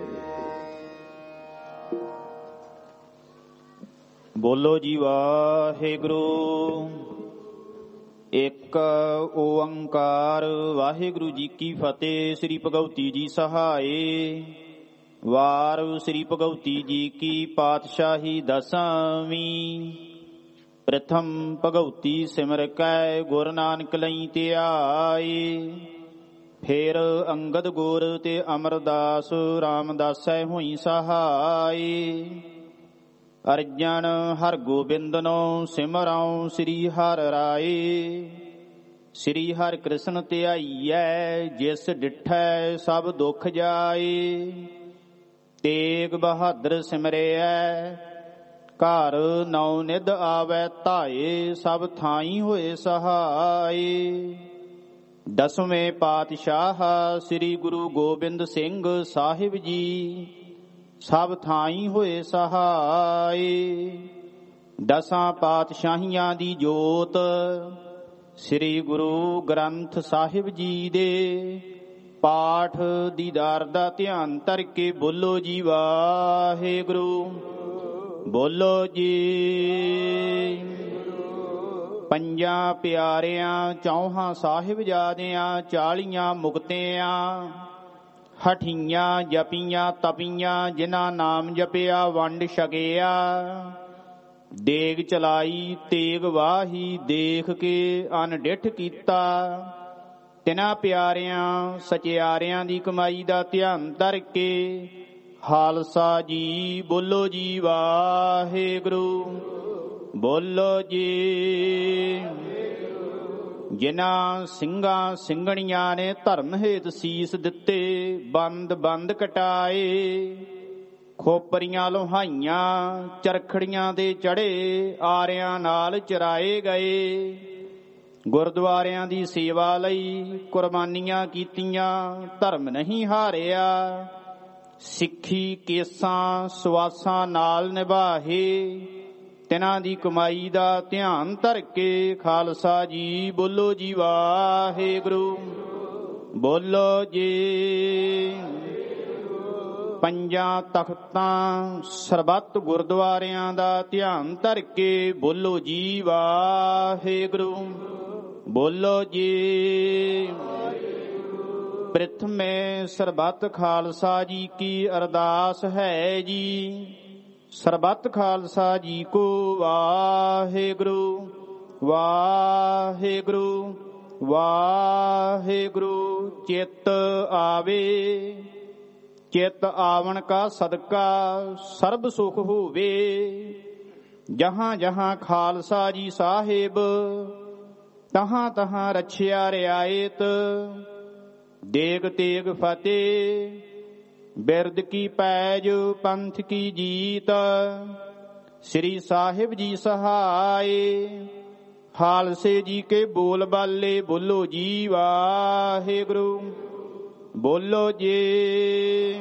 बोलो जी वाहेगुरु। एक ओंकार वाहेगुरु जी की फतेह। श्री भगवती जी सहाय। वार श्री भगवती जी की पातशाही दसवीं। प्रथम भगवती सिमर कै गुर नानक लई ते आए। फिर अंगद गुर ते अमरदास रामदासै होई सहाय। अर्जन हर गोबिंदनो सिमराओ श्री हर राय। श्री हर कृष्ण ध्याईऐ जिस डिठै सब दुख जाए। तेग बहादुर सिमरिऐ घर नौ निध आवै धाए। सब थाई होए सहाय। दसवें पातशाह श्री गुरु गोबिंद सिंह साहिब जी सब थाई होए सहाय। दसां पातशाहियां दी जोत श्री गुरु ग्रंथ साहिब जी दे पाठ दीदार दा ध्यान धर के बोलो जी वाहेगुरु। बोलो जी। पंजां प्यारियां चौहां साहिबजादियां चालियां मुक्तियां हठियां जपियां तपियां जिन्हां नाम जपिया वंड छकिया। देग चलाई तेग वाही देख के अनडिठ कीता। तिन्हां प्यारियां सचियारियां दी कमाई दा ध्यान धर के खालसा जी बोलो जी वाहेगुरु। बोलो जी। ਜਿਨ੍ਹਾਂ ਸਿੰਘਾਂ ਸਿੰਘਣੀਆਂ ਨੇ ਧਰਮ ਹੇਤ ਸੀਸ ਦਿੱਤੇ, ਬੰਦ ਬੰਦ ਕਟਾਏ, ਖੋਪਰੀਆਂ ਲੋਹਾਈਆਂ ਚਰਖੜੀਆਂ ਦੇ ਚੜੇ, ਆਰਿਆਂ ਨਾਲ ਚਰਾਏ ਗਏ। ਗੁਰਦੁਆਰਿਆਂ ਦੀ ਸੇਵਾ ਲਈ ਕੁਰਬਾਨੀਆਂ ਕੀਤੀਆਂ, ਧਰਮ ਨਹੀਂ ਹਾਰਿਆ। ਸਿੱਖੀ ਕੇਸਾਂ ਸਵਾਸਾਂ ਨਾਲ ਨਿਭਾਹੇ, ਤਿਨਾਂ ਦੀ ਕਮਾਈ ਦਾ ਧਿਆਨ ਧਰ ਕੇ। ਖਾਲਸਾ ਜੀ ਬੋਲੋ ਜੀ ਵਾਹਿਗੁਰੂ, ਬੋਲੋ ਜੀ। ਪੰਜਾਂ ਤਖਤਾਂ ਸਰਬੱਤ ਗੁਰਦੁਆਰਿਆਂ ਦਾ ਧਿਆਨ ਧਰ ਕੇ ਬੋਲੋ ਜੀ ਵਾਹਿਗੁਰੂ, ਬੋਲੋ ਜੀ। ਪ੍ਰਥਮੇ ਸਰਬੱਤ ਖਾਲਸਾ ਜੀ ਕੀ ਅਰਦਾਸ ਹੈ ਜੀ। ਸਰਬੱਤ ਖਾਲਸਾ ਜੀ ਕੋ ਵਾਹਿਗੁਰੂ, ਵਾਹਿਗੁਰੂ, ਵਾਹਿਗੁਰੂ। ਚਿੱਤ ਆਵੇ, ਚਿੱਤ ਆਵਣ ਕਾ ਸਦਕਾ ਸਰਬ ਸੁਖ ਹੋਵੇ। ਜਹਾਂ ਜਹਾਂ ਖਾਲਸਾ ਜੀ ਸਾਹਿਬ, ਤਹਾਂ ਤਹਾਂ ਰਛਿਆ ਰਿਆਇਤ। ਦੇਗ ਤੇਗ ਫਤਿਹ, ਬਿਰਦ ਕੀ ਪੈਜ, ਪੰਥ ਕੀ ਜੀਤ। ਸ੍ਰੀ ਸਾਹਿਬ ਜੀ ਸਹਾਏ, ਖਾਲਸੇ ਜੀ ਕੇ ਬੋਲ ਬਾਲੇ ਬੋਲੋ ਜੀ ਵਾਹਿਗੁਰੂ, ਬੋਲੋ ਜੀ।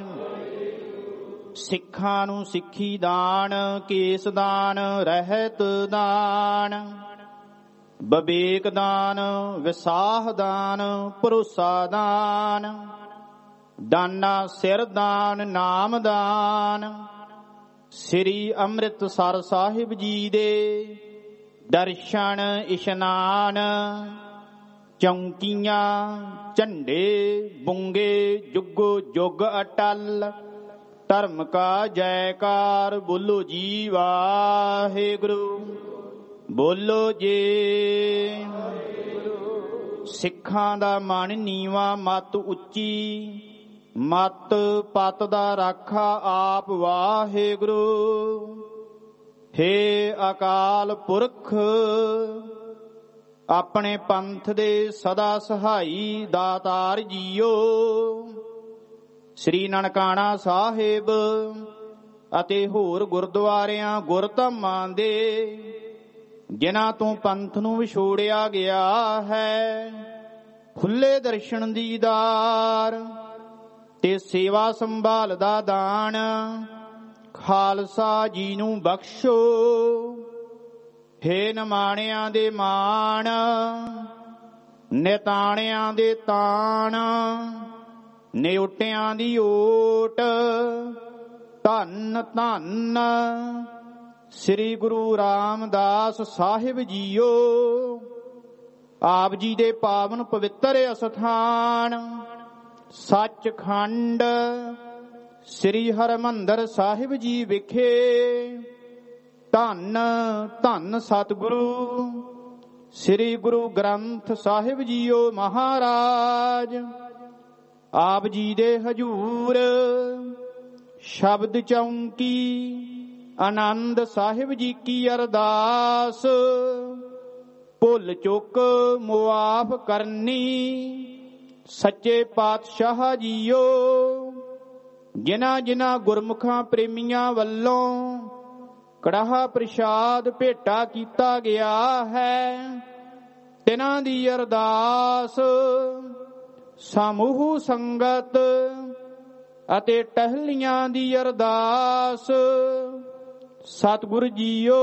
ਸਿੱਖਾਂ ਨੂੰ ਸਿੱਖੀ ਦਾਨ, ਕੇਸ ਦਾਨ, ਰਹਿਤ ਦਾਨ, ਵਿਵੇਕ ਦਾਨ, ਵਿਸਾਹ ਦਾਨ, ਭਰੋਸਾ ਦਾਨ, ਦਾਨਾ ਸਿਰ ਦਾਨ, ਨਾਮ ਦਾਨ। ਸ੍ਰੀ ਅੰਮ੍ਰਿਤਸਰ ਸਾਹਿਬ ਜੀ ਦੇ ਦਰਸ਼ਨ ਇਸ਼ਨਾਨ, ਚੌਂਕੀਆਂ ਝੰਡੇ ਬੁੰਗੇ, ਜੁਗੋ ਜੁਗ ਅਟਲ। ਧਰਮ ਕਾ ਜੈਕਾਰ ਬੋਲੋ ਜੀ ਵਾਹਿਗੁਰੂ, ਬੋਲੋ ਜੀ। ਸਿੱਖਾਂ ਦਾ ਮਨ ਨੀਵਾਂ, ਮਤ ਉੱਚੀ, ਮਤ ਪਤ ਦਾ ਰਾਖਾ ਆਪ ਵਾਹਿਗੁਰੂ। ਹੇ ਅਕਾਲ ਪੁਰਖ, ਆਪਣੇ ਪੰਥ ਦੇ ਸਦਾ ਸਹਾਈ ਦਾਤਾਰ ਜੀਓ। ਸ੍ਰੀ ਨਨਕਾਣਾ ਸਾਹਿਬ ਅਤੇ ਹੋਰ ਗੁਰਦੁਆਰਿਆਂ ਗੁਰਧਾਮਾਂ ਦੇ ਜਿਨ੍ਹਾਂ ਤੋਂ ਪੰਥ ਨੂੰ ਵਿਛੋੜਿਆ ਗਿਆ ਹੈ, ਖੁੱਲੇ ਦਰਸ਼ਨ ਦੀਦਾਰ ਤੇ ਸੇਵਾ ਸੰਭਾਲ ਦਾ ਦਾਨ ਖਾਲਸਾ ਜੀ ਨੂੰ ਬਖਸ਼ੋ। ਹੇ ਨਿਮਾਣਿਆਂ ਦੇ ਮਾਣ, ਨਿਤਾਣਿਆਂ ਦੇ ਤਾਣ, ਨਿਉਟਿਆਂ ਦੀ ਓਟ। ਧੰਨ ਧੰਨ ਸ੍ਰੀ ਗੁਰੂ ਰਾਮਦਾਸ ਸਾਹਿਬ ਜੀਓ। ਆਪ ਜੀ ਦੇ ਪਾਵਨ ਪਵਿੱਤਰ ਅਸਥਾਨ ਸੱਚਖੰਡ ਸ੍ਰੀ ਹਰਿਮੰਦਰ ਸਾਹਿਬ ਜੀ ਵਿਖੇ ਧੰਨ ਧੰਨ ਸਤਿਗੁਰੂ ਸ੍ਰੀ ਗੁਰੂ ਗ੍ਰੰਥ ਸਾਹਿਬ ਜੀਓ ਮਹਾਰਾਜ। ਆਪ ਜੀ ਦੇ ਹਜੂਰ ਸ਼ਬਦ ਚੌਂਕੀ ਆਨੰਦ ਸਾਹਿਬ ਜੀ ਕੀ ਅਰਦਾਸ। ਭੁੱਲ ਚੁੱਕ ਮੁਆਫ ਕਰਨੀ ਸੱਚੇ ਪਾਤਸ਼ਾਹ ਜੀਓ। ਜਿਨ੍ਹਾਂ ਜਿਨ੍ਹਾਂ ਗੁਰਮੁਖਾਂ ਪ੍ਰੇਮੀਆਂ ਵੱਲੋਂ ਕੜਾਹ ਪ੍ਰਸ਼ਾਦ ਭੇਟਾ ਕੀਤਾ ਗਿਆ ਹੈ, ਤਿਨਾਂ ਦੀ ਅਰਦਾਸ ਸਮੂਹ ਸੰਗਤ ਅਤੇ ਟਹਿਲੀਆਂ ਦੀ ਅਰਦਾਸ। ਸਤਿਗੁਰ ਜੀਓ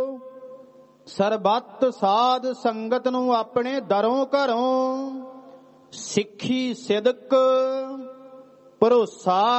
ਸਰਬੱਤ ਸਾਧ ਸੰਗਤ ਨੂੰ ਆਪਣੇ ਦਰੋਂ ਘਰੋਂ ਸਿੱਖੀ ਸਿਦਕ ਭਰੋਸਾ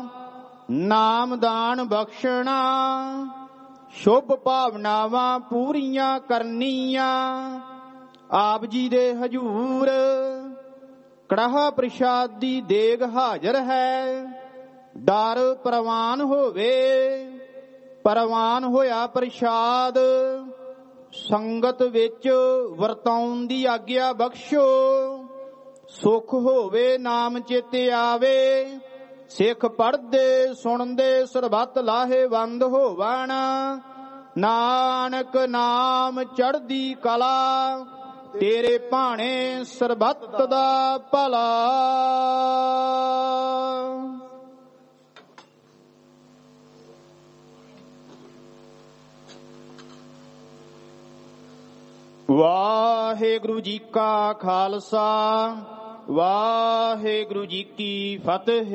ਨਾਮਦਾਨ ਬਖਸ਼ਣਾ, ਸ਼ੁਭ ਭਾਵਨਾਵਾਂ ਪੂਰੀਆਂ ਕਰਨੀਆਂ। ਆਪ ਜੀ ਦੇ ਹਜੂਰ ਕੜਾਹ ਪ੍ਰਸ਼ਾਦ ਦੀ ਦੇਗ ਹਾਜ਼ਰ ਹੈ। ਦਰ ਪ੍ਰਵਾਨ ਹੋਵੇ, ਪ੍ਰਵਾਨ ਹੋਇਆ ਪ੍ਰਸ਼ਾਦ ਸੰਗਤ ਵਿੱਚ ਵਰਤਾਉਣ ਦੀ ਆਗਿਆ ਬਖਸ਼ੋ। ਸੁਖ ਹੋਵੇ ਨਾਮ ਚੇਤੇ ਆਵੇ, ਸਿੱਖ ਪੜ੍ਹਦੇ ਸੁਣਦੇ ਸਰਬੱਤ ਲਾਹੇਵੰਦ ਹੋਵਣ। ਨਾਨਕ ਨਾਮ ਚੜ੍ਹਦੀ ਕਲਾ ਤੇਰੇ ਭਾਣੇ ਸਰਬੱਤ ਦਾ ਭਲਾ। ਵਾਹਿਗੁਰੂ ਜੀ ਕਾ ਖਾਲਸਾ, ਵਾਹਿਗੁਰੂ ਜੀ ਕੀ ਫਤਿਹ।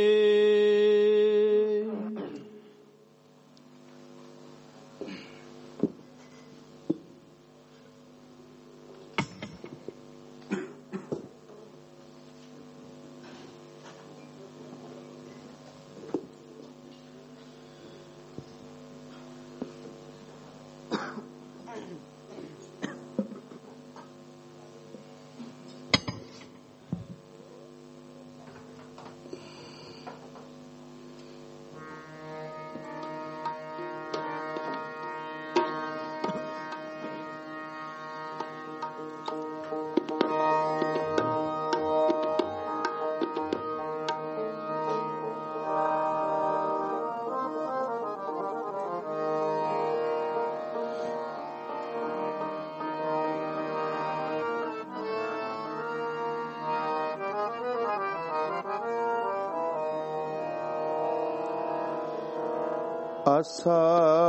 ਆਸਾ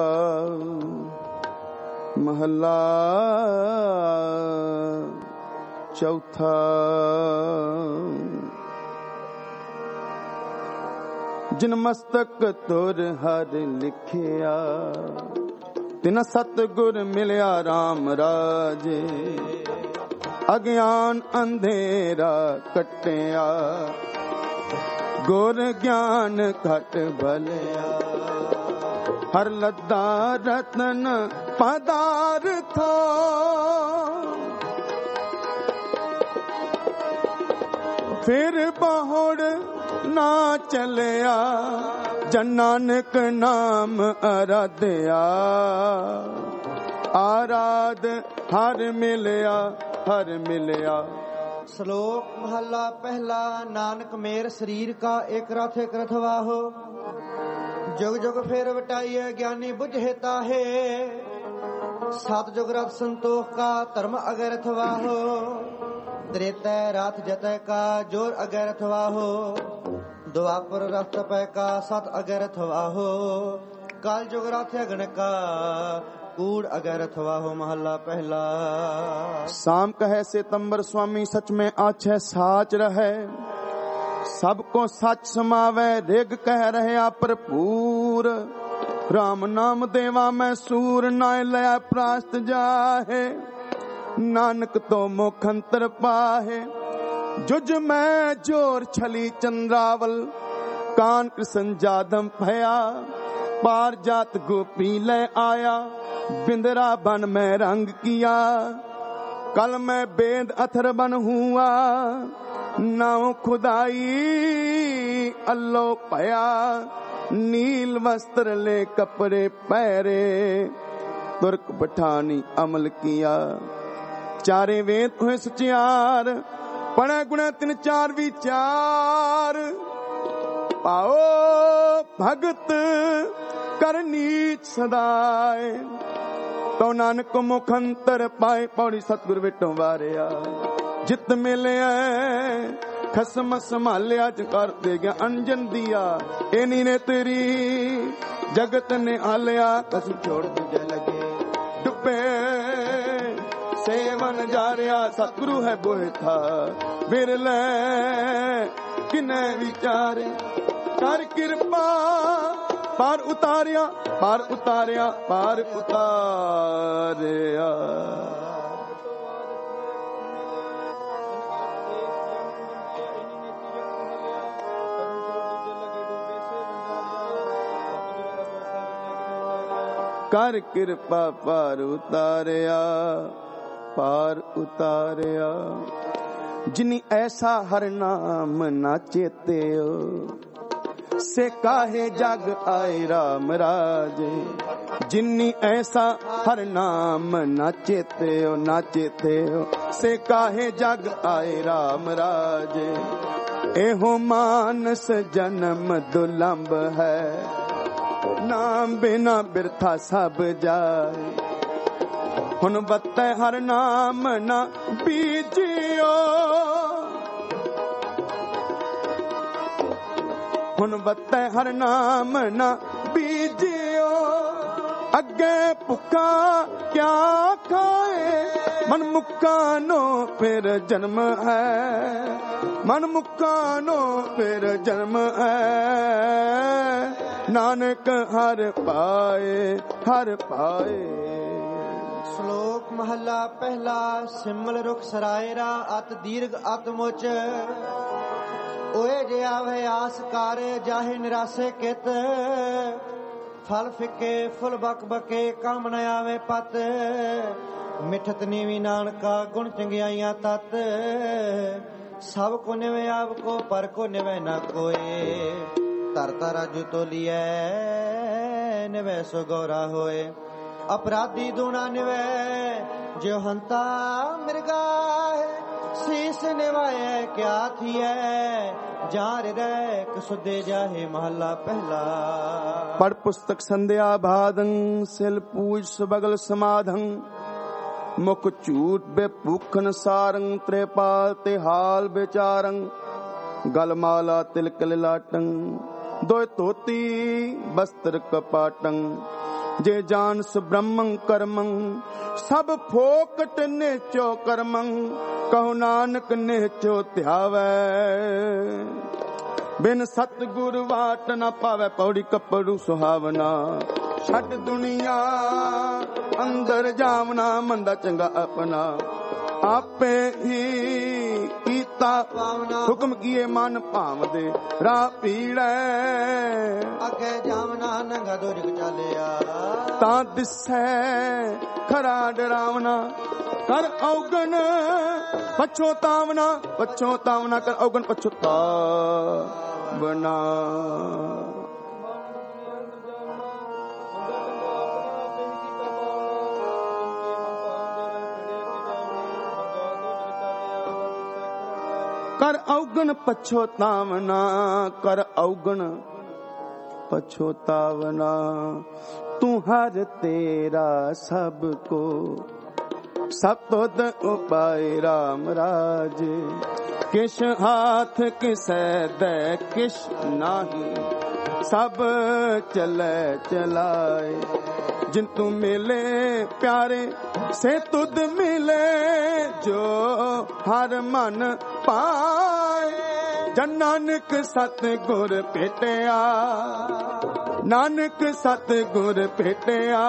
ਮਹੱਲਾ ਚੌਥਾ। ਜਿਨ ਮਸਤਕ ਤੁਰ ਹਰ ਲਿਖਿਆ, ਤਿਨ ਸਤਿਗੁਰ ਮਿਲਿਆ RAM ਰਾਜੇ। ਅਗਿਆਨ ਅੰਧੇਰਾ ਕੱਟਿਆ, ਗੁਰ ਗਿਆਨ ਘਟ ਭਲਿਆ। ਹਰ ਲੱਦਾ ਰਤਨ ਪਦਾਰਥਾ, ਫਿਰ ਬਹੁੜ ਨਾ ਚਲਿਆ। ਜਨ ਨਾਨਕ ਨਾਮ ਅਰਾਧਿਆ, ਆਰਾਧ ਹਰ ਮਿਲਿਆ, ਹਰ ਮਿਲਿਆ। ਸ਼ਲੋਕ ਮਹੱਲਾ ਪਹਿਲਾ। ਨਾਨਕ ਮੇਰ ਸਰੀਰ ਕਾ ਇੱਕ ਰਥ ਇੱਕ ਰਥਵਾਹੋ। ਜੁਗ ਜੁਗ ਫੇਰ ਵਟਾਈਏ ਗਿਆਨੀ ਬੁਝੇ ਤਾਹੇ। ਸਤ ਜੁਗ ਰਥ ਸੰਤੋਖ ਕਾ ਧਰਮ ਅਗਰਥ ਵਾਹੋ। ਦ੍ਰੇਤੈ ਰਥ ਜਤੈ ਕਾ ਜੋਰ ਅਗਰਥ ਵਾਹੋ। ਦੁਆਪਰ ਰਥ ਤਪੈ ਕਾ ਸਤ ਅਗਰਥ ਵਾਹੋ। ਕਲ ਜੁਗ ਰਥ ਅਗਨ ਕਾ ਕੂੜ ਅਗਰਥ ਵਾਹੋ। ਮਹੱਲਾ ਪਹਿਲਾ। ਸਾਮ ਕਹੈ ਸਿਤੰਬਰ ਸੁਆਮੀ, ਸਚ ਮੈਂ ਆਛੈ ਸਾਚ ਰਹੈ। ਸਭ ਕੋ ਸੱਚ ਸਮਾਵੈ, ਰਿਗ ਕਹਿ ਰਹਿਆ ਭਰਪੂਰ। ਰਾਮ ਨਾਮ ਦੇਵਾ ਮੈਂ ਸੂਰ, ਨਾ ਲਿਆ ਪ੍ਰਾਸਤ ਜਾਹੇ। ਨਾਨਕ ਤੋਂ ਮੁਖ ਅੰਤਰ ਪਾਹੇ। ਜੁਜ ਮੈਂ ਜੋਰ ਛਲੀ ਚੰਦਰਾਵਲ, ਕਾਨ ਕ੍ਰਿਸ਼ਨ ਜਾਦਮ ਭਇਆ। ਪਾਰ ਜਾਤ ਗੋਪੀ ਲੈ ਆਇਆ, ਬਿੰਦਰਾ ਬਨ ਮੈਂ ਰੰਗ ਕੀਆ। कल मैं बेद अथर बन हुआ, नाव खुदाई अल्लो पया। नील वस्त्र ले कपड़े पहरे, तुर्क पठानी अमल किया। चारे वेद हुए सचियार, पढ़े गुणे तीन चार विचार। पाओ भगत कर नीच सदाए, तो नानक मुख अंतर पाए। पौड़ी सतगुर विटों वारिया, जित मिले खसम संभालिया। कर दे गया अंजन दिया, एनी ने तेरी जगत ने आलिया। कसम छोड़ तुझे लगे डुबे सेवन जा रहा। सतगुरु है बोए था बिरले किने विचारे। कर कृपा पार उतारिया, पार उतारिया, पार उतारिया। कर कृपा पार उतारिया, पार उतारिया। जिनी ऐसा हर नाम ना चेते हो, से काहे जग आए राम राजे। जिन्नी ऐसा हर नाम ना चेते हो, ना चेते हो, से काहे जग आए राम राजे। एहो मानस जन्म दुलंब है, नाम बिना बिरथा सब जाए। ਹੁਣ ਬੱਤੈ ਹਰ ਨਾਮ ਨਾ ਬੀਜਿਓ, ਹੁਣ ਬੱਤੈ ਹਰ ਨਾਮ ਨਾ ਬੀਜਿਓ, ਅੱਗੇ ਭੁੱਖਾ ਕਿਆ ਖਾਏ, ਮਨ ਮੁੱਕਾ ਨੋ ਫਿਰ ਜਨਮ ਹੈ, ਮਨ ਮੁੱਕਾ ਨੋ ਫਿਰ ਜਨਮ ਹੈ, ਨਾਨਕ ਹਰ ਪਾਏ ਹਰ ਪਾਏ। ਸ਼ਲੋਕ ਮਹੱਲਾ ਪਹਿਲਾ। ਸਿਮਲ ਰੁਖ ਸਰਾਇਰਾ ਅਤ ਦੀਰਘ ਅਤ ਮੁਚ, ਓਏ ਜੇ ਆਵੇ ਆਸ ਕਰ ਜਾਹੇ ਨਿਰਾਸੇ ਕਿਤ, ਫਲ ਫਿੱਕੇ ਫੁੱਲ ਬਕ ਬਕੇ ਕੰਮ ਨ ਆਵੇ ਪਤ, ਮਿਠਤ ਨੀਵੀ ਨਾਨਕਾ ਗੁਣ ਚੰਗਿਆਈਆਂ ਤਤ, ਸਭ ਕੋ ਨਿਵੇ ਆਪ ਕੋ ਪਰ ਕੋ ਨਿਵੇ ਨਾ ਕੋਏ, ਧਰਤਾ ਰਾਜੂ ਤੋਲੀਐ ਨਿਵੇ ਸੋ ਗੌਰਾ ਹੋਏ, ਅਪਰਾਧੀ ਦੂਣਾ ਨਿਵੇ ਜੋ ਹੰਤਾ ਮਿਰਗਾਏ, ਸੀਸ ਨਿਵਾਏ ਕਿਆ ਥੀਐ, ਜਾਰ ਰਹਿ ਕਸੁਦੇ ਜਾਹੇ ਮਹੱਲਾ ਪਹਿਲਾ। ਪੜ ਪੁਸਤਕ ਸੰਧਿਆ ਬਾਦੰ, ਸਿਲ ਪੂਜ ਸੁਬਗਲ ਸਮਾਧੰ, ਮੁਖ ਝੂਠ ਬੇਭੂਖਨ ਸਾਰੰ, ਤ੍ਰੇਪਾਲ ਤੇ ਹਾਲ ਵਿਚਾਰੰ, ਗਲ ਮਾਲਾ ਤਿਲਕ ਲਾਟੰ, ਦੋਇ ਧੋਤੀ ਬਸਤਰ ਕਪਾਟੰ, ਜੇ ਜਾਨਸ ਬ੍ਰਹਮੰ ਕਰਮੰ, ਸਭ ਫੋਕਟ ਨੇਚੋ ਕਰਮੰ, ਕਹੋ ਨਾਨਕ ਨੇਚੋ ਧਿਆਵੈ, ਬਿਨ ਸਤਿਗੁਰ ਵਾਟ ਨਾ ਪਾਵੈ, ਪੌੜੀ ਕੱਪੜੂ ਸੁਹਾਵਨਾ, ਛੱਡ ਦੁਨੀਆ ਅੰਦਰ ਜਾਵਨਾ, ਮੰਦਾ ਚੰਗਾ ਆਪਣਾ, ਆਪੇ ਹੀ ਕੀਤਾ ਹੁਕਮ ਕੀਏ ਮਨ ਭਾਵਦੇ, ਰਾਹ ਪੀੜੈ ਅੱਗੇ ਜਾਵਨਾ, ਨੰਗਾ ਦੁਰਗ ਚਾਲਿਆ, ਤਾਂ ਦਿਸੈ ਖਰਾ ਡਰਾਵਨਾ, ਕਰ ਔਗਣ ਪਛੋਤਾਵਨਾ, ਪਛੋਤਾਵਨਾ ਕਰ ਔਗਣ ਪਛੋਤਾਵਨਾ। ਕਰ ਔਗਣ ਪਛੋਤਾਵਨਾ, ਕਰ ਔਗਣ ਪਛੋਤਾਵਨਾ, ਤੂੰ ਹਰ ਤੇਰਾ ਸਭ ਕੋ ਸਭ ਤੁਧ ਉਪਾਏ ਰਾਮ ਰਾਜ, ਕਿਛ ਹਾਥ ਕਿਸੈ ਦੈ ਕਿਛ ਨਾਹੀ, ਸਭ ਚਲੈ ਚਲਾਏ, ਜਿਨ ਤੂੰ ਮਿਲੇ ਪਿਆਰੇ ਸੇ ਤੁਧ ਮਿਲੇ, ਜੋ ਹਰ ਮਨ ਪਾਏ, ਜਨ ਨਾਨਕ ਸਤ ਗੁਰ ਭੇਟਿਆ, ਨਾਨਕ ਸਤ ਗੁਰ ਭੇਟਿਆ,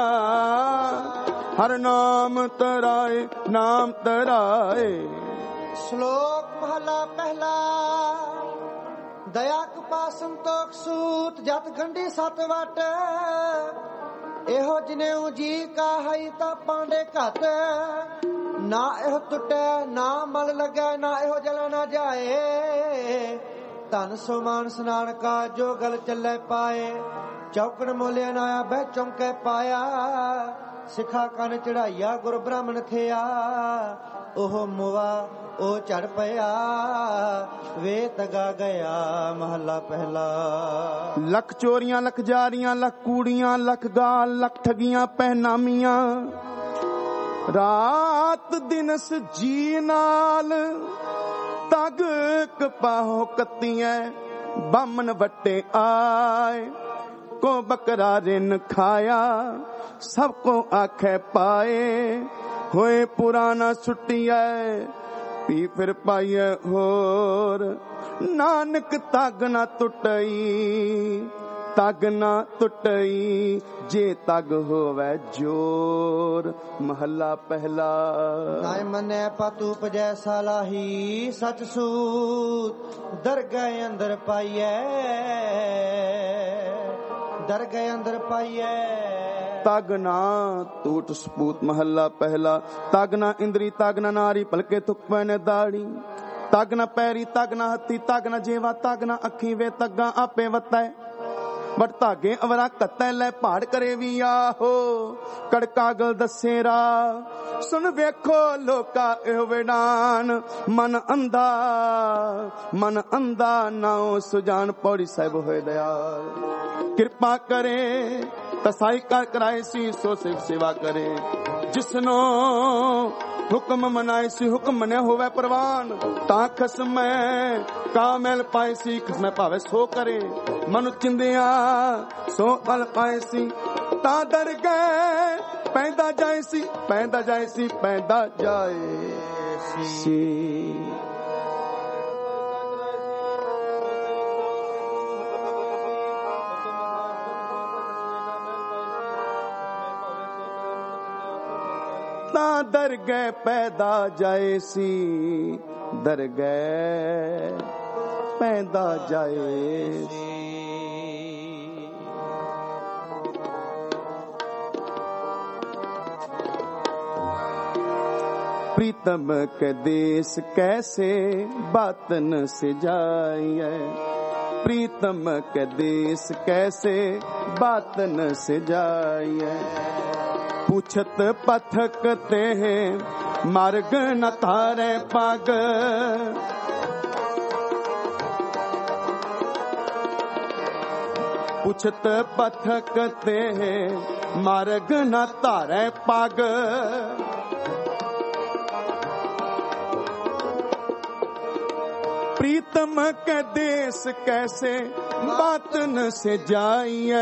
ਹਰ ਨਾਮ ਤਰਾਏ ਨਾਮ ਤਰਾਏ। ਸ਼ਲੋਕ ਮਹਲਾ ਪਹਿਲਾ। ਦਇਆ ਕਪਾ ਸੰਤੋਖ ਸੂਤ, ਜਤ ਗੰਢੀ ਸਤ ਵਟ, ਇਹੋ ਜਿਨੇਊ ਜੀ ਕਾਹੀ ਤਾਂ ਪਾਂਡੇ ਘਤ, ਨਾ ਇਹੋ ਟੁੱਟੈ ਨਾ ਮਲ ਲੱਗੈ, ਨਾ ਇਹੋ ਜਲ ਨਾ ਜਾਏ, ਧਨ ਸੋ ਮਾਨਸ ਨਾਨਕਾ ਜੋ ਗਲ ਚੱਲੇ ਪਾਏ, ਚੌਕਣ ਮੋਲਿਆ ਨਾ ਬਹਿ ਚੌਂਕੇ ਪਾਇਆ, ਸਿਖਾ ਕੰਨ ਚੜਾਈਆ ਗੁਰ ਬ੍ਰਾਹਮਣ ਥਿਆ, ਉਹ ਮੁਆ ਉਹ ਝੜ ਪਿਆ, ਵੇ ਤਗਾ ਗਿਆ ਮਹੱਲਾ ਪਹਿਲਾ। ਲੱਖ ਚੋਰੀਆਂ ਲੱਖ ਜਾਰੀਆਂ ਲੱਖ ਕੂੜੀਆਂ ਲੱਖ ਗਾਲ ਲੱਖ ਠਗੀਆਂ ਪਹਿਨਾਮੀਆਂ, ਰਾਤ ਦਿਨਸ ਜੀ ਨਾਲ ਤਗ ਕਪਾਹੋ ਕੱਤੀਆਂ, ਬਾਮਨ ਵੱਟੇ ਆਏ, ਕੋ ਬਕਰਾ ਰਿਨ ਖਾਇਆ, ਸਭ ਕੋ ਆਖੇ ਪਾਏ, ਹੋਏ ਪੁਰਾਣਾ ਸੁੱਟੀਐ ਪੀ ਫਿਰ ਪਾਈਐ ਹੋਰ, ਨਾਨਕ ਤਗ ਨਾ ਟੁੱਟਈ ਤਗ ਨਾ ਟੁੱਟਈ, ਜੇ ਤਗ ਹੋਵੇ ਜੋਰ ਮਹੱਲਾ ਪਹਿਲਾ। ਨਾਇ ਮੰਨੈ ਪਤੂ ਪਜੈ ਸਾਲਾਹੀ, ਸਚ ਸੂਤ ਦਰਗਹਿ ਅੰਦਰ ਪਾਈਐ, ਦਰਗਹਿ ਅੰਦਰ ਪਾਈਐ, ਤਗ ਨਾ ਟੂਟ ਸਪੂਤ ਮਹੱਲਾ ਪਹਿਲਾ। ਤਗ ਨਾ ਇੰਦਰੀ ਤਗ ਨਾ ਨਾਰੀ, ਭਲਕੇ ਤੁਕ ਪੈਨੇ ਦਾੜੀ, ਤਗ ਨਾ ਪੈਰੀ ਤਗ ਨਾ ਹੱਥੀ, ਤਗ ਨਾ ਜੇਵਾ ਤਗ ਨਾ ਅੱਖੀ, ਵੇ ਤੱਗਾ ਆਪੇ ਵਤੈ, ਬਟ ਧਾਗੇ ਅਵਰਾ ਕੱਤੈ, ਲੈ ਪਹਾੜ ਕਰੇ ਵੀ ਆਹੋ, ਕੜਕਾਗਲ ਦਸੇਰਾ, ਸੁਣ ਵੇਖੋ ਲੋਕਾ ਇਹੋ ਵਿਡਾਨ, ਮਨ ਅੰਧਾ ਮਨ ਅੰਧਾ ਨਾਉ ਸੁਜਾਨ, ਪੌੜੀ ਸਾਹਿਬ ਹੋਏ ਦਇਆਲ, ਕਿਰਪਾ ਕਰੇ तसाई कर कराए सी सो सिख सेवा करे। जिसनो हुक्म मनाए सी हुक्म मने होवे प्रवान, ता खसम का मैल पाए सी खसम पावे सो करे। मनु चिंदिया सो अल पाए सी ता दर गए पैदा जाए सी पैदा जाए सी पैदा जाए सी। ता दर गए पैदा जाए सी दर गए पैदा जाए सी। प्रीतम के देश कैसे बातन से जाए, प्रीतम के देश कैसे बातन से जाए। पूछत पथकते हैं मार्ग न तारे पाग, पूछत पथकते हैं मार्ग न तारे पाग। प्रीतम के देश कैसे बातन से जाइए,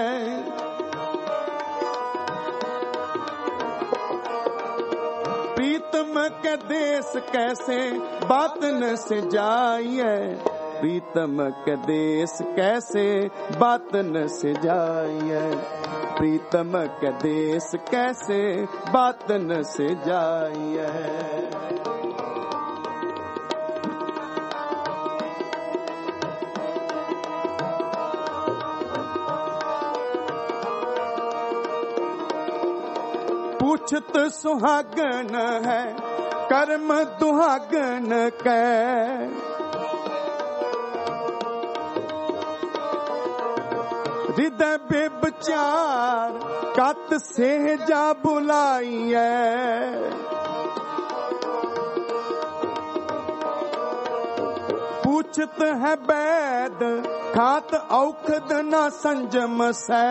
प्रीतम के देश कैसे बातन से जाइए, प्रीतम के देश कैसे बातन से जाइए, प्रीतम के देश कैसे बातन से जाइए। पूछत सुहागन है कर्म दुहागन कै, हृदय बेविचार कत से जा बुलाइए। पूछत है वैद खात औखद न संजम से,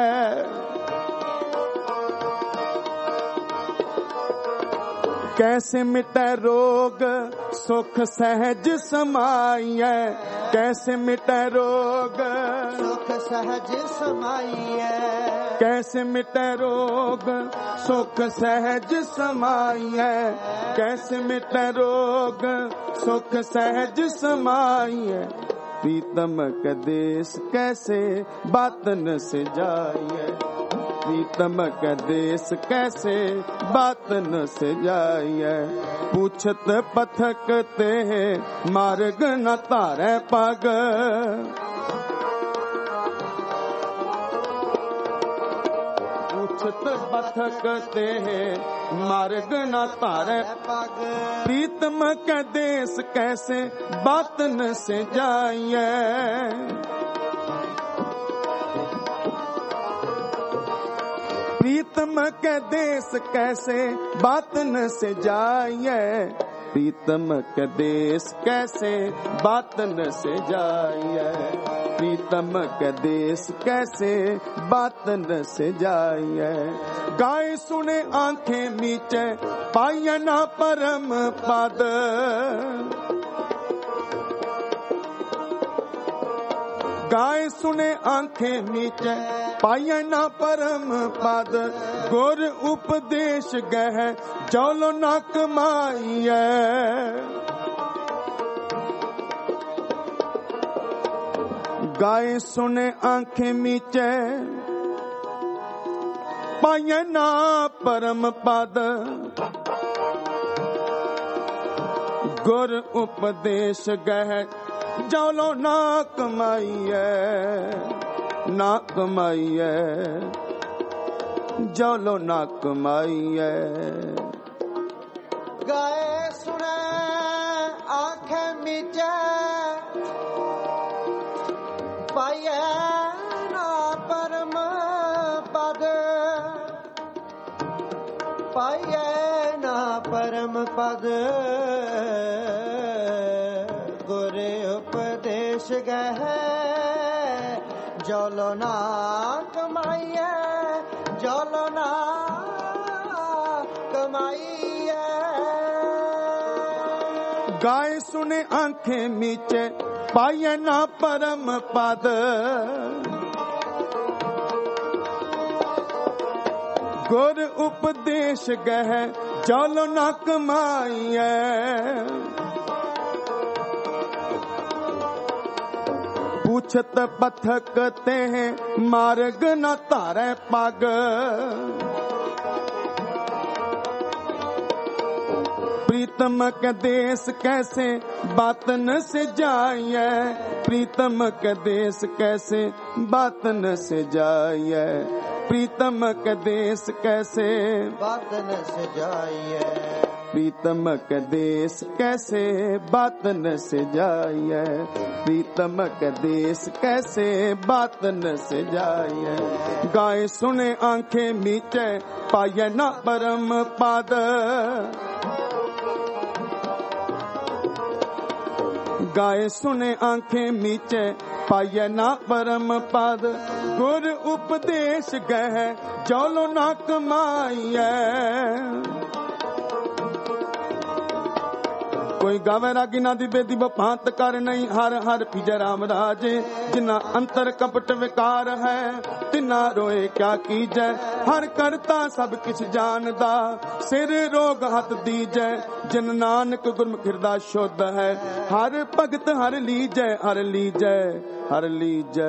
कैसे मिटे रोग सुख सहज समाइए, कैसे मिटे रोग सुख सहज समाइए, कैसे मिटे रोग सुख सहज समाइए, कैसे मिटे रोग सुख सहज समाइए। प्रीतम के देश कैसे बातन से जाइए, प्रीतम का देश कैसे बातन से जाइए। पूछत पथकते हैं मार्ग न तारे पाग, पूछत पथकते हैं मार्ग न तारे पाग। प्रीतम का देश कैसे बातन से जाइए, प्रीतम के देश कैसे बातन से जाइए, प्रीतम के देश कैसे बातन से जाइए, प्रीतम के देश कैसे बातन से जाइए। गाय सुने आंखें मीचे पाइए ना परम पद, गाय सुने आंखें नीचे पाइए ना परम पद। गुर उपदेश गह जौलो न कमाइए, गाय सुने आंखें मीचे पाइए ना परम पद। गुर उपदेश गह जौलो ना कमाइए, ना कमाइए जौलो ना कमाइए। गाए सुने आंखें मीचे पाइए ना परम पद, पाइए ना परम पद। गुर उपदेश गह जौलो ना कमाइए, ਜਲ ਨਾ ਕਮਾਈ गाय सुने आंखें मीचे पाए ना परम पद गुर उपदेश गह चलो ना कमाइए पूछत पथक ते मार्ग न तारे पग प्रीतम के देश कैसे बात न से जाइए प्रीतम के देश कैसे बात न से जाइए प्रीतम के देश कैसे बात न से जाइए प्रीतम के देश कैसे बात न से जाइए प्रीतम के देश कैसे बात न से जाइए गाय सुने आंखें मीचे पाए न परम पद गाय सुने आंखें मीचे पाए ना परम पद गुर उपदेश गह जौलो ना कमाइए कोई गावे रागी ना दी बेदी बपांत कर नहीं हर हर पीजे राम राजे जिना अंतर कपट विकार है तिना रोए क्या कीजै हर करता सब किछ जानदा सिर रोग हथ दीजै जिन नानक गुरमुख हिरदा शुद्ध है हर भगत हर लीजै हर लीजै हर लीजै।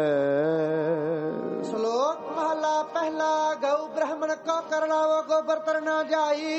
श्लोक महला पहला गौ ब्राह्मण को करनावो गोबर तरना जाई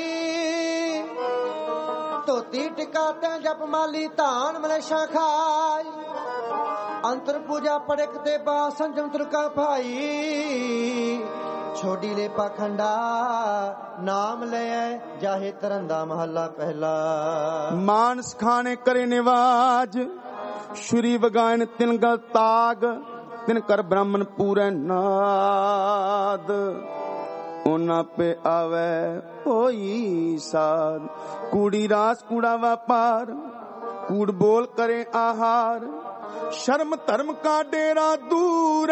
धोती टिकाते जप माली धान मलेशा खाई अंतर पूजा पड़क ते बा संजम तुरका भाई छोड़ी ले पाखंडा नाम ले जाहे तरंदा महला पहला मानस खाने करे निवाज श्री वगायन तिन गल ताग तिन कर ब्राह्मण पूरे नाद उना पे आवे होई साध कूड़ी रास कूड़ा व्यापार कूड़ बोल करे आहार शर्म धर्म का डेरा दूर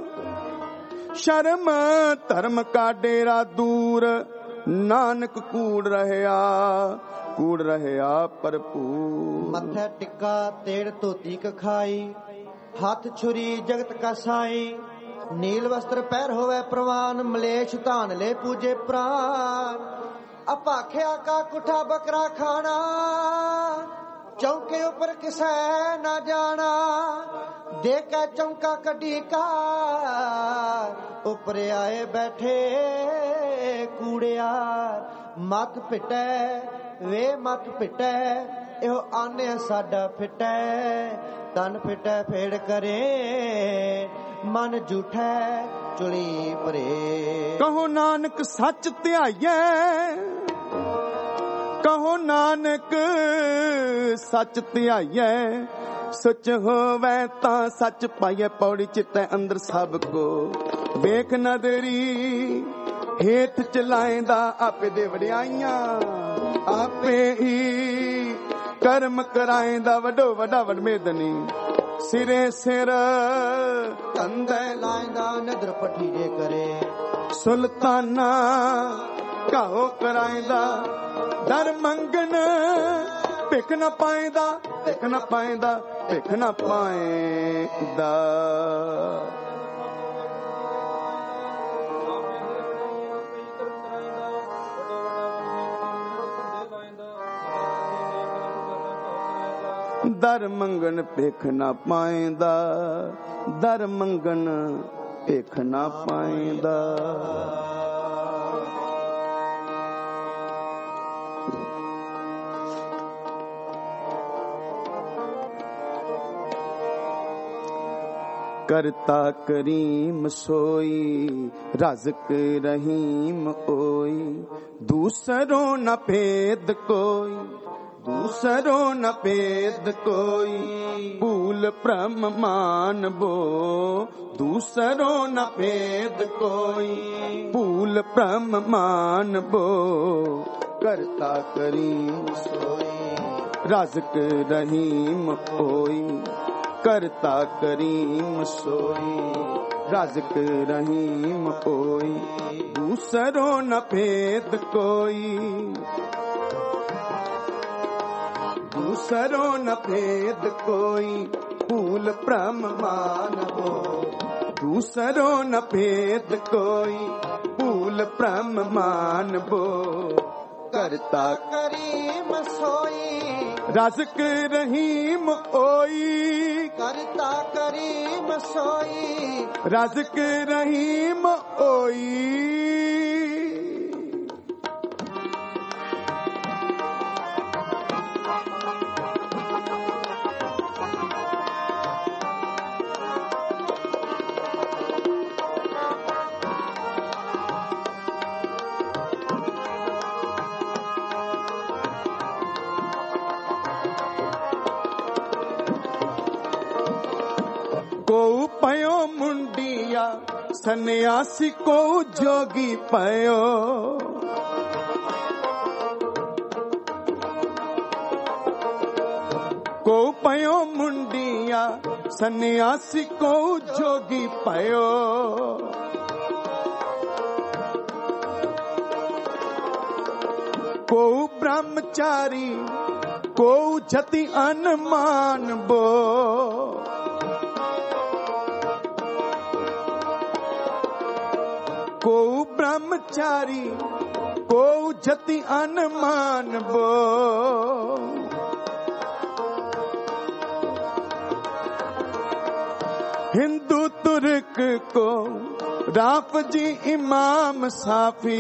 शर्म धर्म का डेरा दूर नानक कूड़ रहया कूड़ रहया भरपूर मथे टिक्का तेड़ धोती खाई हाथ छुरी जगत का साई नील वस्त्र पैर होवे प्रवान मलेश धान ले पूजे प्राण अपाख्या का कुठा बकरा खाना चौके ऊपर किसे ना जाना देख चौका कटी का ऊपर आए बैठे कूड़िया मत पिटे वे मत पिटे एहो आने साडा फिटे तन फिटे फेड़ करे मन झूठे चुली परे कहो नानक सच ध्याइए कहो नानक सच ध्याइए सच होवे तां सच पाइए पौड़ी चित्ते अंदर सब को वेख नदरी हेठ चलाएंदा आपे दे वडियाइयां आपे ही कर्म कराएंदा वडो वडा वडमेदनी सिरे सिर कंधे लाएंदा नदर पठीजे करे सुल्ताना कहो कराएंदा दर मंगन भिख न पाएंदा भिख न पाएंदा भिख न पाएंदा दर मंगन भिख न पाएंदा दर मंगन भिख न पाएंदा करता करीम सोई रज़्क़ रहीम ओई दूसरो न भेद कोई दूसरो न भेद कोई भूल ब्रह्म मान बो दूसरो न भेद कोई भूल ब्रह्म मान बो करता करीम सोई रज़्क़ रहीम ओई करता करीम सोई राज़िक रहीम कोई, दूसरो न भेद कोई, दूसरो न भेद कोई, फूल ब्रह्म मानवो, दूसरो न भेद कोई, फूल ब्रह्म मानवो, करता करीम सोई, राज़िक रहीम ओई, करता करीम सोई, राज़िक रहीम ओई। को पयो मुंडिया सन्यासी को जोगी पयो, को पयो मुंडिया सन्यासी को जोगी पयो, को ब्रह्मचारी को जति अनुमान बो, को ब्रह्मचारी को जति अनुमान बो, हिंदू तुर्क को राफ जी इमाम साफी,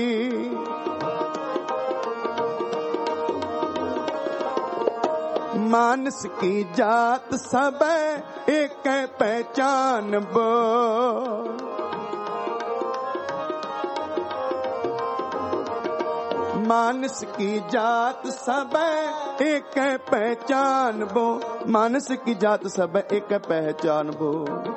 मानस की जात सब एक पहचान बो, मानस की जात सब एक पहचान बो, मानस की जात सब एक पहचान बो,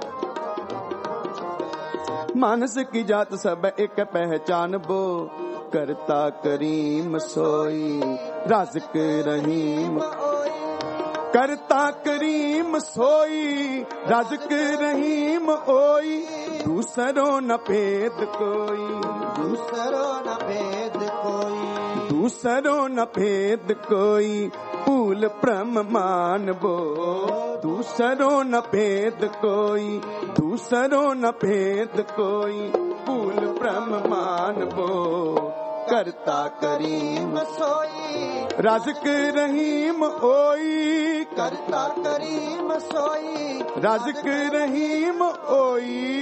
मानस की जात सब एक पहचान बो, करता करीम सोई, राज़िक रहीम, करता करीम सोई, राज़िक रहीम ओई, दूसरो न भेद कोई, दूसरो न भेद कोई, दूसरो न भेद कोई, फूल ब्रह्म मानवो, दूसरो न भेद कोई, दूसरो न भेद कोई, फूल ब्रह्म मानवो, करता करीम सोई, राज़िक रहीम ओई, करता करीम सोई, राज़िक रहीम ओई।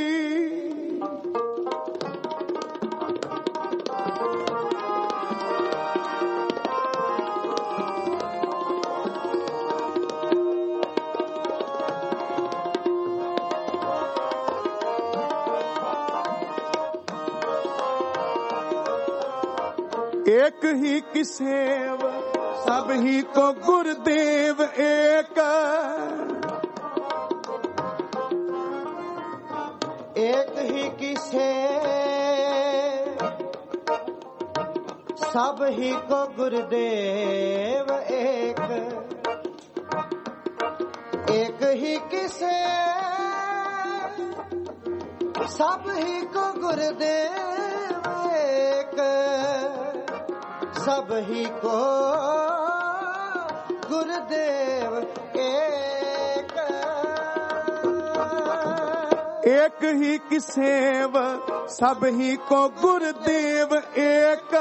एक ही की सेव सब ही को गुरुदेव एक, एक ही की सेव सब ही को गुरुदेव एक, एक ही की सेव सब ही को गुरुदेव एक, सब ही को गुरुदेव एक, एक ही की सेव सब ही को गुरुदेव एक,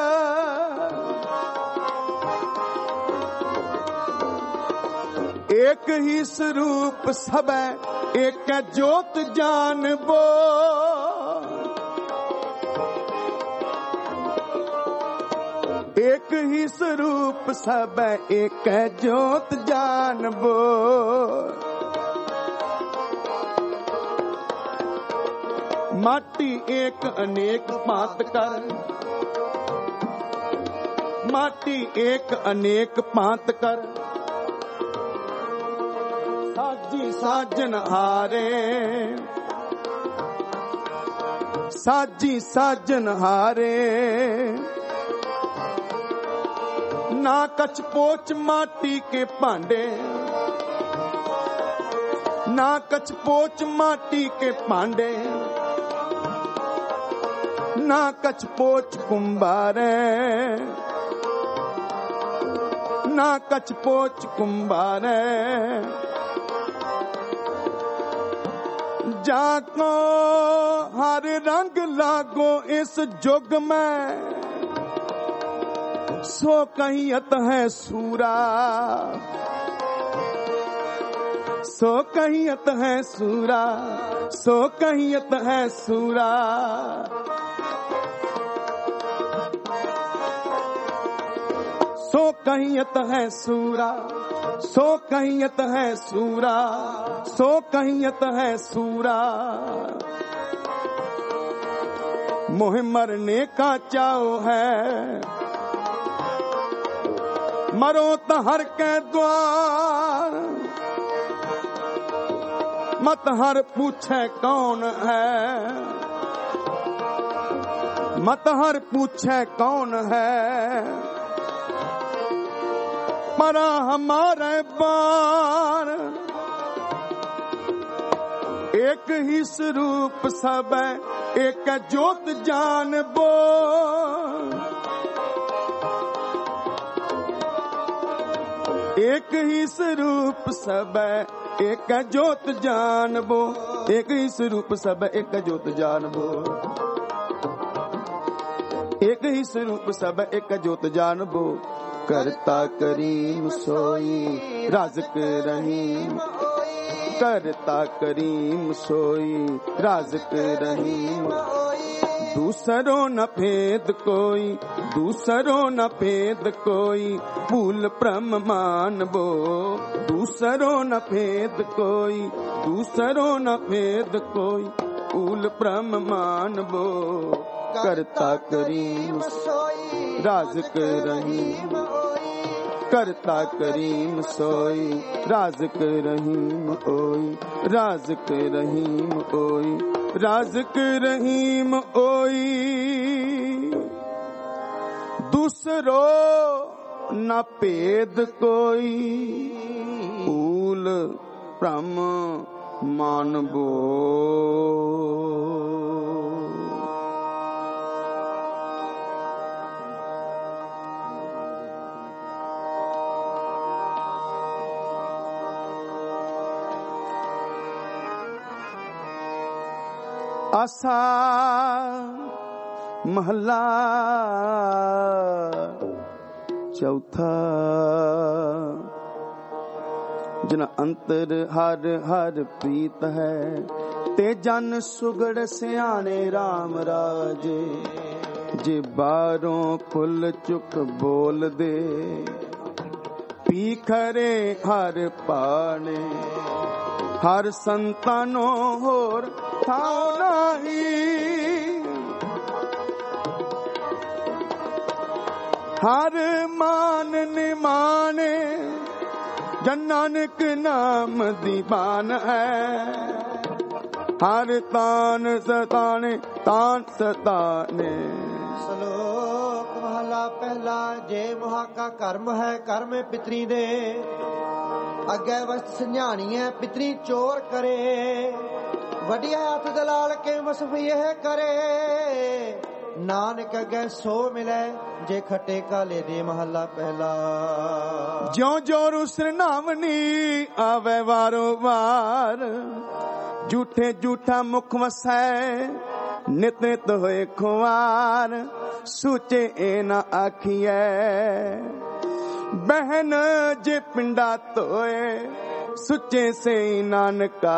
एक ही स्वरूप सब एक ज्योत जानबो, एक ही स्वरूप सब एक ज्योत जानबो, माटी एक अनेक पात कर, माटी एक अनेक पात कर, साजी साजन हारे, साजी साजन हारे, ना कछ पोच माटी के भांडे, ना कछ पोच माटी के पांडे, ना कछ पोच कुंभारे, ना कछ पोच कुंभारे। जाको हर रंग लागो इस जुग में, सो कहियत है सूरा, सो कहियत है सूरा, सो कहियत है सूरा। सो कहियत है सूरा, सो कहियत है सूरा, सो कहियत है सूरा। मोह मरने का चाओ है, मरो तो हर के द्वार, मत हर पूछे कौन है, मत हर पूछे कौन है। मरा हमारे बार, एक ही स्वरूप सब, एक ज्योत जानबो। एक ही स्वरूप सब, एक ज्योत जानबो। एक ही स्वरूप सब, एक ज्योत जानबो। एक ही स्वरूप सब, एक ज्योत जानबो। करता करीम सोई राज़िक रहीम, करता करीम सोई राज़िक रहीम। दूसरो न भेद कोई, दूसरो न भेद कोई, भूल ब्रह्म मानबो। दूसरो न भेद कोई, दूसरो न भेद कोई, भूल ब्रह्म मानबो। करता करीम सोई राज़िक रहीम, करता करीम सोई राज़िक रहीम ओई, राज़िक रहीम ओई, राज़िक रहीम ओई। दूसरो न भेद कोई, भूल ब्रह्म मानबो। आसा महला चौथा। जिन अंतर हर हर प्रीत है, ते जन सुगड़ सियाने राम राजे। जे बारों खुल चुक बोल दे, पीखरे हर पाने। हर संतानो होर थाओ नाही, हर मान निमाने। जन नानक नाम दीवान है, हर तान सताने तान सताने। श्लोक महला पहला। जे मुहा का कर्म है, कर्म पितरी दे। अगे वस्त संझानी है, पितरी चोर करे। वडिया हथ दलाल के वसफ यह करे। नानक अगे सो मिले, जे खटे काले दे। महला पहला। ज्यों ज्यों रुसर नावनी आवे वारो वार, झूठे झूठा मुख वसै, नित नित होए खुआर। सूचे ए न आखिए, बहन जे पिंडा तोए। सुचे से नानका,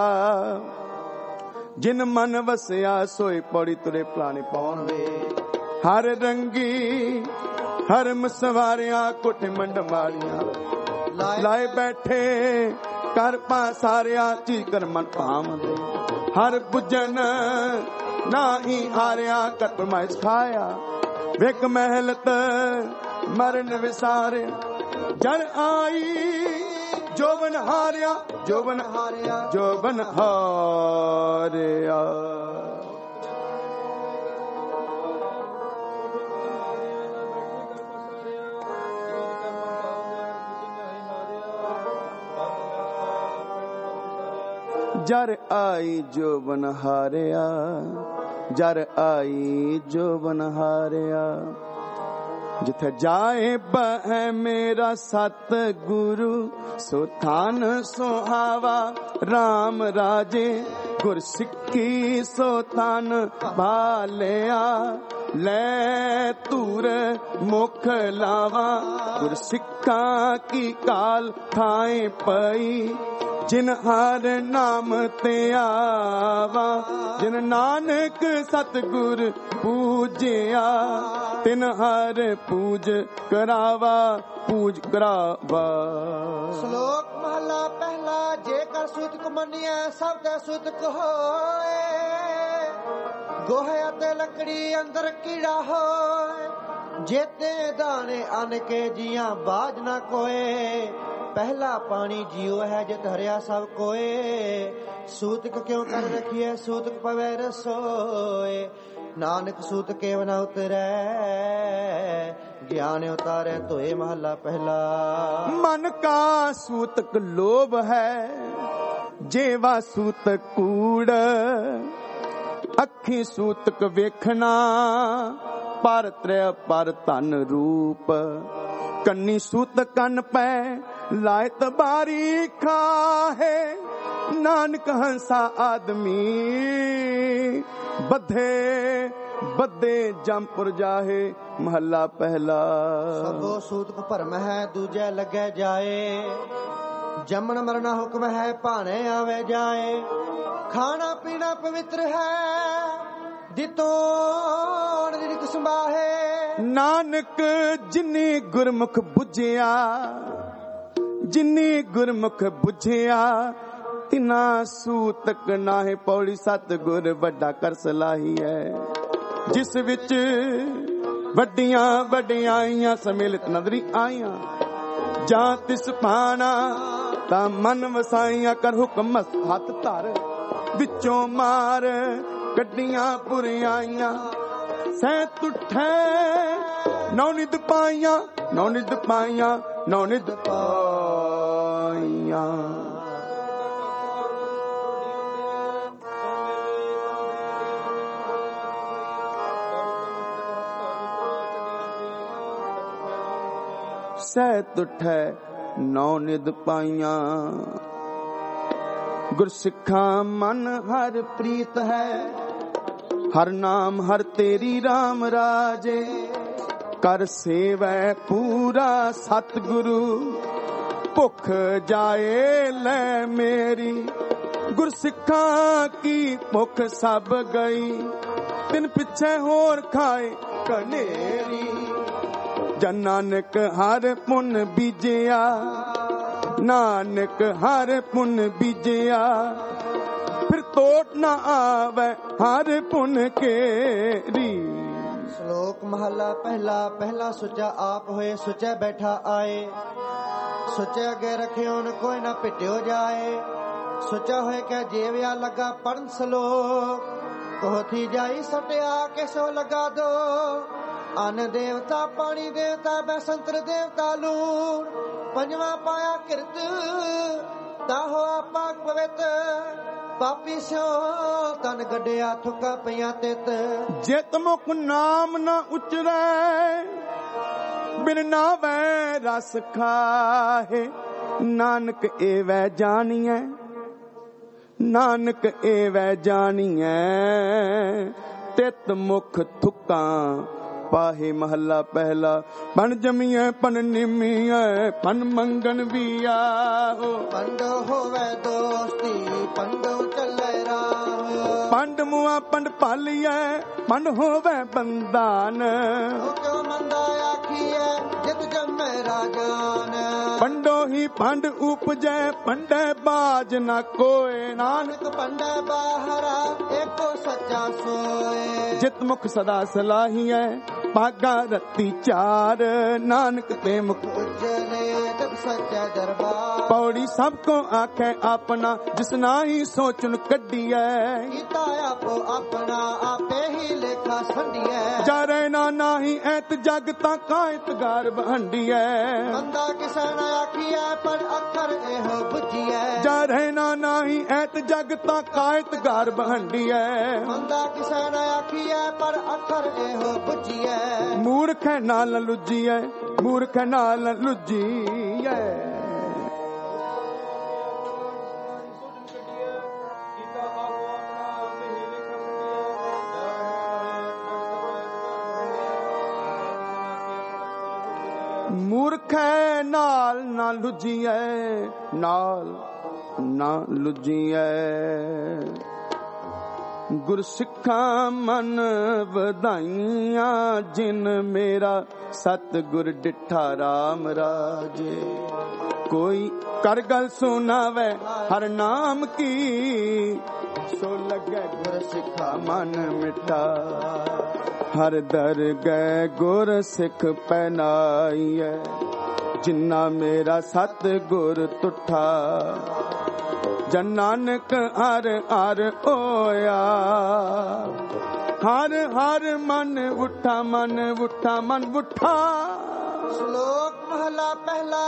जिन मन वसया सोई पौड़ी तुरे पलाने पाउन वे। हर रंगी हर मसवारिया, कोठे मंड मारिया। लाए बैठे कर पा सारिया, चीकर मन पाम दे। हर बुझन नाही हारिया, कर परमाइश खाया। विक महलत मरण विसारे। जन आई जोबन हारिया, जोबन हारिया, जोबन हारिया। ਜਰ ਆਈ ਜੋ ਬਨ ਹਾਰਿਆ, ਜਰ ਆਈ ਜੋ ਬਨ ਹਾਰਿਆ। ਜਿੱਥੇ ਜਾਏ ਬਹਿ ਮੇਰਾ ਸਤ ਗੁਰੂ, ਸੋ ਥਾਨ ਸੁਹਾਵਾ ਰਾਮ ਰਾਜੇ। ਗੁਰ ਸਿੱਖੀ ਸੋ ਥਾਨ ਭਾਲਿਆ, ਲੈ ਧੂਰ ਮੁਖ ਲਾਵਾ। ਗੁਰ ਸਿੱਖਾਂ ਕੀ ਕਾਲ ਥਾਏ ਪਈ, ਜਿਨ ਹਰ ਨਾਮ ਤੇ ਆਵਾ। ਜਿਨ ਨਾਨਕ ਸਤਿਗੁਰ ਪੂਜਿਆ, ਤਿਨ ਹਰ ਪੂਜ ਕਰਾਵਾ, ਪੂਜ ਕਰਾਵਾ। ਸ਼ਲੋਕ ਮਹਲਾ ਪਹਿਲਾ। ਜੇਕਰ ਸੂਤਕ ਮੰਨਿਐ ਸਭ ਦਾ ਸੂਤਕ ਹੋਏ, ਗੋਹੇ ਅਤੇ ਲੱਕੜੀ ਅੰਦਰ ਕੀੜਾ ਹੋਏ। ਜੇਤੇ ਦਾਣੇ ਅਨ ਕੇ ਜੀਆਂ ਬਾਜ ਨਾ ਕੋਏ, ਪਹਿਲਾ ਪਾਣੀ ਜੀਉ ਹੈ ਜਿਤ ਹਰਿਆ ਸਭ ਕੋਏ। ਸੂਤਕ ਕਿਉ ਕਰ ਰਖੀਐ ਸੂਤਕ ਪਵੈ ਰਸੋਏ, ਨਾਨਕ ਸੂਤ ਕੇਵ ਨ ਉਤਰੈ, ਗਿਆਨ ਉਤਾਰੈ ਧੋਏ। ਮਹਲਾ ਪਹਿਲਾ। ਮਨ ਕਾ ਸੂਤਕ ਲੋਭ ਹੈ, ਜੇਵਾ ਸੂਤਕ ਕੂੜ। ਅੱਖੀ ਸੂਤਕ ਵੇਖਣਾ, ਪਰ ਤ੍ਰੈ ਪਰ ਧਨ ਰੂਪ। ਕੰਨੀ ਸੂਤਕ ਕੰਨ ਪੈ, ਲਾਇਤ ਬਾਰੀ ਖਾਹੇ। ਨਾਨਕ ਹੰਸਾ ਆਦਮੀ, ਬੱਧੇ ਬੱਧੇ ਜੰਪੁਰ ਜਾਹੇ। ਮਹੱਲਾ ਪਹਿਲਾ। ਸਭੋ ਸੂਤਕ ਭਰਮ ਹੈ, ਦੂਜੇ ਲੱਗੇ ਜਾਏ। ਜੰਮਣ ਮਰਨਾ ਹੁਕਮ ਹੈ, ਭਾਣੇ ਆਵੇ ਜਾਏ। ਖਾਣਾ ਪੀਣਾ ਪਵਿੱਤਰ ਹੈ, ਦਿਤੋਣ ਰਿਕ ਸੰਭਾਹੇ। ਨਾਨਕ ਜਿਨੀ ਗੁਰਮੁਖ ਬੁਝਿਆ, ਜਿਨੀ ਗੁਰਮੁਖ ਬੁਝਿਆ। ਤਿਨਾ ਸੂਤਕ ਨਾਹੇ ਪੌੜੀ, ਸਤਿਗੁਰ ਵੱਡਾ ਕਰ ਸਲਾਹੀ ਹੈ। ਜਿਸ ਵਿੱਚ ਵੱਡੀਆਂ ਵਡਿਆਈਆਂ ਸਮੇਲਿਤ ਨਦਰੀ ਆਈਆਂ, ਜਾਂ ਤਿਸ ਪਾਣਾ ਤਾਂ ਮਨ ਵਸਾਈਆਂ। ਕਰ ਹੁਕਮ ਹੱਥ ਧਰ, ਵਿੱਚੋਂ ਮਾਰ ਕੱਢੀਆਂ ਪੁਰਿਆਈਆਂ। ਸੈ ਤੁਠੈ ਨੌ ਨਿਧ ਪਾਈਆਂ, ਨੌ ਨਿਧ ਪਾਈਆਂ, ਨੌ ਨਿਧ ਪਾਈਆਂ। ਸਹਿ ਤੁਠੈ ਨੌ ਨਿਧ ਪਾਈਆਂ। ਗੁਰਸਿੱਖਾਂ ਮਨ ਹਰ ਪ੍ਰੀਤ ਹੈ, ਹਰ ਨਾਮ ਹਰ ਤੇਰੀ ਰਾਮ ਰਾਜੇ। ਕਰ ਸੇਵੈ ਪੂਰਾ ਸਤਿਗੁਰੂ, ਭੁੱਖ ਜਾਏ ਲੈ ਮੇਰੀ। ਗੁਰਸਿੱਖਾਂ ਕੀ ਭੁੱਖ ਸਭ ਗਈ, ਤਿਨ ਪਿੱਛੇ ਹੋਰ ਖਾਏ ਕਨੇਰੀ। ਜਨ ਨਾਨਕ ਹਰ ਪੁੰਨ ਬੀਜਿਆ, ਨਾਨਕ ਹਰ ਪੁੰਨ ਬੀਜਿਆ। ਫਿਰ ਤੋਟ ਨਾ ਆਵੇ ਹਰ ਪੁੰਨ ਕੇਰੀ। ਸ਼ਲੋਕ ਮਹਲਾ ਪਹਿਲਾ। ਪਹਿਲਾ ਸੁਚਾ ਆਪ ਹੋਏ, ਸੁਚੇ ਬੈਠਾ ਆਏ। ਸੁਚੇ ਅੱਗੇ ਰਖਿਓ ਨ ਕੋਈ ਨਾ ਪਿਟਿਓ ਜਾਏ। ਸੁਚਾ ਹੋਏ ਕਹਿ ਜੇਵਿਆ ਲੱਗਾ ਪੜਨ ਸ਼ਲੋਕ। ਕਹੋ ਥੀ ਜਾਈ ਸਟਿਆ ਕੇ ਸੋ ਲਗਾ ਦੋ। ਅਨ ਦੇਵਤਾ ਪਾਣੀ ਦੇਵਤਾ ਬੈਸੰਤਰ ਦੇਵਤਾ ਲੂਣ। ਪੰਜਵਾ ਪਾਇਆ ਕਿਰਤ ਤਾਹੋ ਆਪਾ ਪਵਿੱਤ। ਪਾਪੀ ਸਿਓ ਤਨ ਗੱਡਿਆ ਥੁਕਾ ਪਈਆਂ ਤਿਤ। ਜਿਤ ਮੁਖ ਨਾਮ ਨਾ ਉਚਰੈ, ਬਿਨ ਨਾਵੈ ਰਸ ਖਾਹੇ। ਨਾਨਕ ਏਵੈ ਜਾਣੀਐ, ਨਾਨਕ ਏਵੈ ਜਾਣੀਐ। ਤਿਤ ਮੁਖ ਥੁਕਾਂ ਪਾਹੇ। ਮਹੱਲਾ ਪਹਿਲਾ। ਪਨ ਜਮੀਐ ਪਨ ਨਿਮੀਐ, ਪਨ ਮੰਗਣ ਵੀ ਆਹੋ। ਪੰਡ ਹੋਵੇ ਦੋਸਤੀ, ਪੰਡੋ ਚੱਲੇ ਰਾਹ। ਪੰਡ ਮੁਆ ਪੰਡ ਭਾਲੀਐ, ਪੰਡ ਹੋਵੇ ਬੰਦਾਨ। ਕਿਉ ਮੰਦਾ ਆਖੀਐ ਜਿਤ ਜੰਮੈ ਰਾਜਾਨ। ਪੰਡੋ ਹੀ ਪੰਡ ਉਪਜੈ, ਪੰਡੈ ਬਾਜ ਨਾ ਕੋਏ। ਨਾਨਕ ਪੰਡੈ ਬਾਹਰਾ, ਏਕੋ ਸੱਚਾ ਸੋਏ। ਜਿਤ ਮੁਖ ਸਦਾ ਸਲਾਹੀਐ, ਭਾਗਾ ਰਤੀ ਚਾਰ। ਨਾਨਕ ਤੇ ਮੁਖ ਉਜਲੇ ਤਬ ਸੱਚਾ ਦਰਬਾਰ। ਪੌੜੀ ਸਭ ਕੋ ਆਖੈ ਆਪਣਾ, ਜਿਸ ਨਾਹੀ ਸੋਚਣ ਕੱਢੀਐ। ਕੀਤਾ ਆਪੋ ਆਪਣਾ, ਆਪੇ ਹੀ ਲੇਖਾ ਸੰਢੀਐ। ਜਾਰੇ ਨਾ ਨਾਹੀ ਐਤ ਜਗ ਤਾਂ ਕਾਇਤ ਗਾਰ ਬਹੰਡੀਐ ਬੰਦਾ ਕਿਸੇ ਨਾ ਆਖੀਐ ਪਰ ਅੱਖਰ ਇਹੋ ਬੁੱਝੀਐ ਜਾ ਰਹਿਣਾ ਨਹੀਂ ਐਤ ਜਗ ਤਾਂ ਕਾਇਤ ਗਾਰ ਬਹੰਡੀਐ ਬੰਦਾ ਕਿਸੇ ਨਾ ਆਖੀਐ ਪਰ ਅੱਖਰ ਇਹੋ ਬੁੱਝੀਐ ਮੂਰਖ ਨਾਲ ਲੁੱਜੀਐ ਮੂਰਖ ਨਾਲ ਲੁੱਜੀਐ ਮੂਰਖ ਨਾਲ ਨਾ ਲੁੱਜੀਐ ਨਾਲ ਨਾ ਲੁੱਜੀਐ ਗੁਰਸਿੱਖਾਂ ਮਨ ਵਧਾਈਆਂ ਜਿਨ ਮੇਰਾ ਸਤਿਗੁਰ ਡਿਠਾ ਰਾਮ ਰਾਜੇ ਕੋਈ ਕਰ ਗੱਲ ਸੁਣਾਵੇ ਹਰ ਨਾਮ ਕੀ ਸੋ ਲੱਗੇ ਗੁਰਸਿੱਖਾਂ ਮਨ ਮਿਟਾ ਹਰ ਦਰਗਹਿ ਗੁਰ ਸਿੱਖ ਪਹਿਨਾਈਐ ਜਿੰਨਾ ਮੇਰਾ ਸਤਿਗੁਰ ਤੁਠਾ ਜਨ ਨਾਨਕ ਹਰ ਹਰ ਹੋਇਆ ਹਰ ਹਰ ਮਨ ਉਠਾ ਮਨ ਉਠਾ ਮਨ ਉਠਾ ਸ਼ਲੋਕ ਮਹਲਾ ਪਹਿਲਾ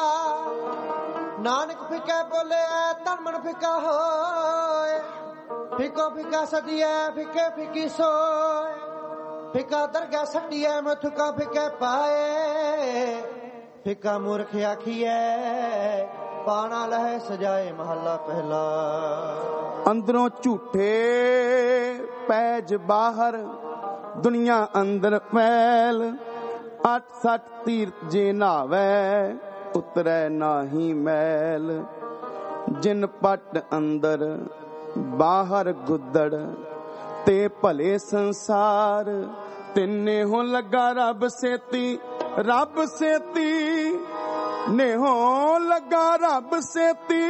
ਨਾਨਕ ਫਿੱਕਾ ਬੋਲੇ ਤਨ ਮਨ ਫਿੱਕਾ ਹੋਏ ਫਿੱਕੋ ਫਿੱਕਾ ਸਦੀਐ ਫਿੱਕੇ ਫਿੱਕੀ ਸੋਏ ਫਿੱਕਾ ਦਰਗਾਹ ਛੱਡੀਐ ਮਥੁਕਾ ਫਿੱਕੇ ਪਾਏ ਫਿੱਕਾ ਮੂਰਖ ਆਖੀਐ ਪਾਣਾ ਲਹਿ ਸਜਾਏ ਮਹੱਲਾ ਪਹਿਲਾ ਅੰਦਰੋਂ ਝੂਠੇ ਪੈਜ ਬਾਹਰ ਦੁਨੀਆ ਅੰਦਰ ਫੈਲ ਅੱਠ ਸੱਠ ਤੀਰਥ ਜੇ ਨਾਵੇ ਉਤਰੈ ਨਾਹੀ ਮੈਲ ਜਿਨ ਪਟ ਅੰਦਰ ਬਾਹਰ ਗੁੱਦੜ ਤੇ ਭਲੇ ਸੰਸਾਰ ਤਿੰਨੇ ਹੋ ਲੱਗਾ ਰੱਬ ਸੇਤੀ ਰੱਬ ਸੇਤੀ ਨੇਹੋ ਲੱਗਾ ਰੱਬ ਸੇਤੀ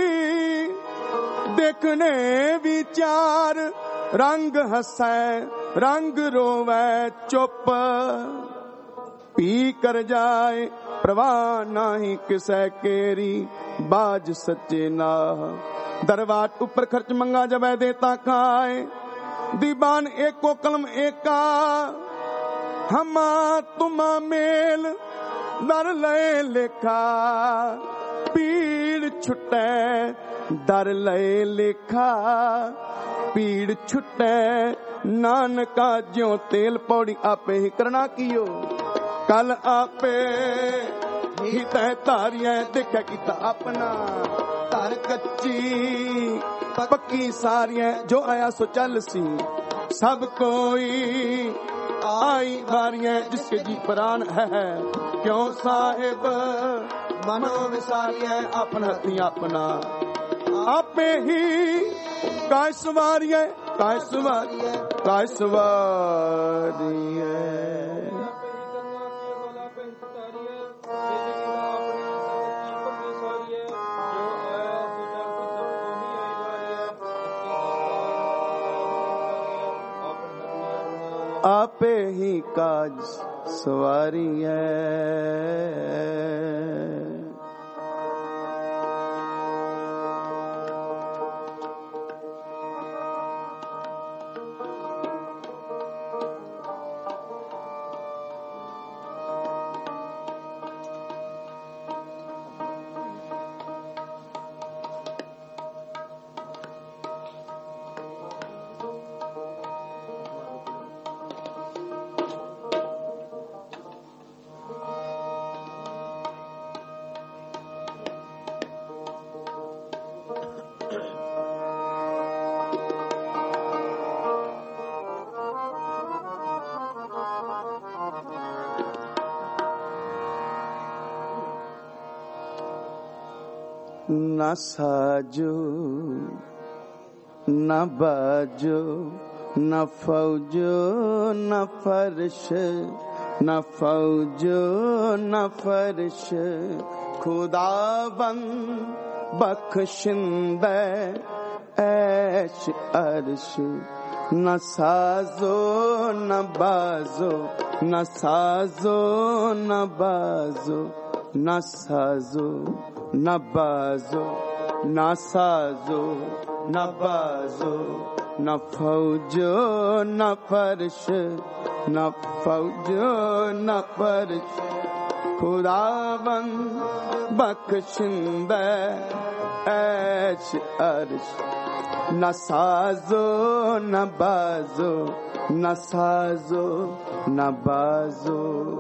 ਦੇਖਣੇ ਵਿਚਾਰ ਰੰਗ ਹੱਸੈ ਰੰਗ ਰੋਵੈ ਚੁੱਪ ਪੀ ਕਰ ਜਾਏ ਪ੍ਰਵਾਹ ਨਹੀਂ ਕਿਸੈ ਕੇਰੀ ਬਾਜ ਸੱਚੇ ਨਾ ਦਰਵਾਟ ਉੱਪਰ ਖਰਚ ਮੰਗਾ ਜਬੈ ਦੇਤਾ ਖਾਏ दीवान एको कलम एका हमा तुमा मेल दर लय लेखा पीड़ छुटे दर लय लेखा पीड़ छुटे नानका ज्यों तेल पौड़ी आपे ही करना कियो कल आपे ही तय तारिया देखा किता अपना तार कच्ची पक्की सारियां जो आया सो चल सी सब कोई आई बारियां जिसके जी प्राण है क्यों साहिब मनो विसारियां अपना ही अपना आपे ही काय सवारियां काय सवारियां काय सवारियां आपे ही काज सवारी है न साजो न बाजो न फौजो न फर्श न फौजो न फर्श खुदाबंद बख्शिंदे ऐश अर्श न साजो न बाजो न साजो न बाजो न साजो न बाजो न साजो न बाजो न फौजो न फर्श न फौज न परश खुदाबंद बख्शिंदे ऐश अर्श न साजो न बाजो न साजो न बाजो।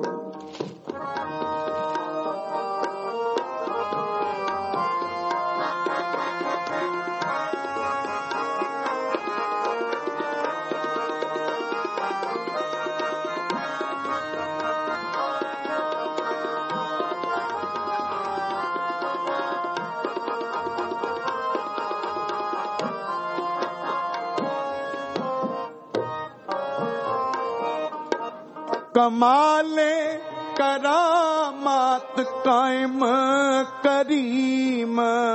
कमाले करामात कायम करीम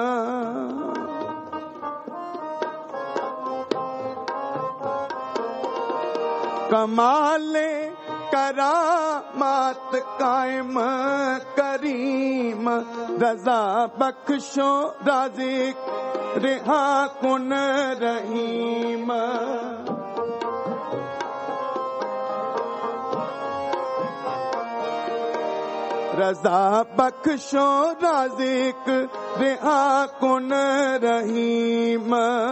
कमाले करामात कायम करीम रजा बख्शो राज़िक रिहा कुन रहीम। रजा बख्शो राज़िक रिहा कुन रहीम।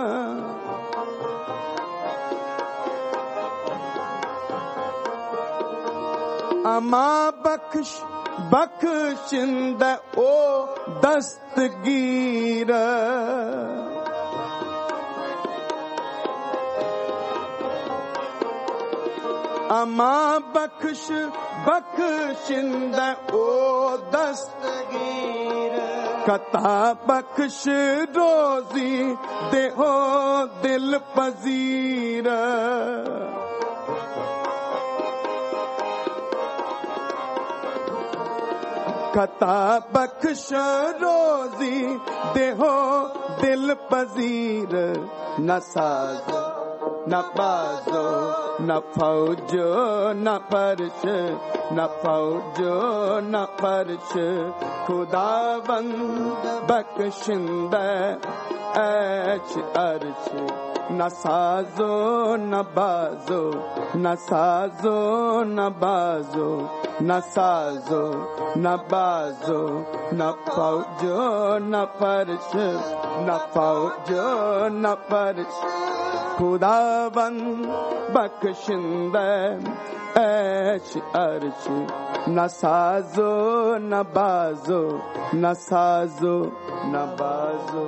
अमा बख्श बख्शिंद ओ दस्तगीर अमा बख्श बख्शिंद ओ दस्तगीर कता बख्श रोजी देहो दिल पजीर। कता बख्श रोजी देहो दिल पजीर न साजो न बाजो न फौजो न फर्श न फौजो न फर्श खुदाबंद बख्शिंदे ऐश अर्श न साजो न बाजो न साजो न बाजो न साजो न बाजो न फौजो न फर्श न फौजो न फर्श खुदाबंद बख्शिंदे ऐश अर्श न साजो न बाजो न साजो न बाजो।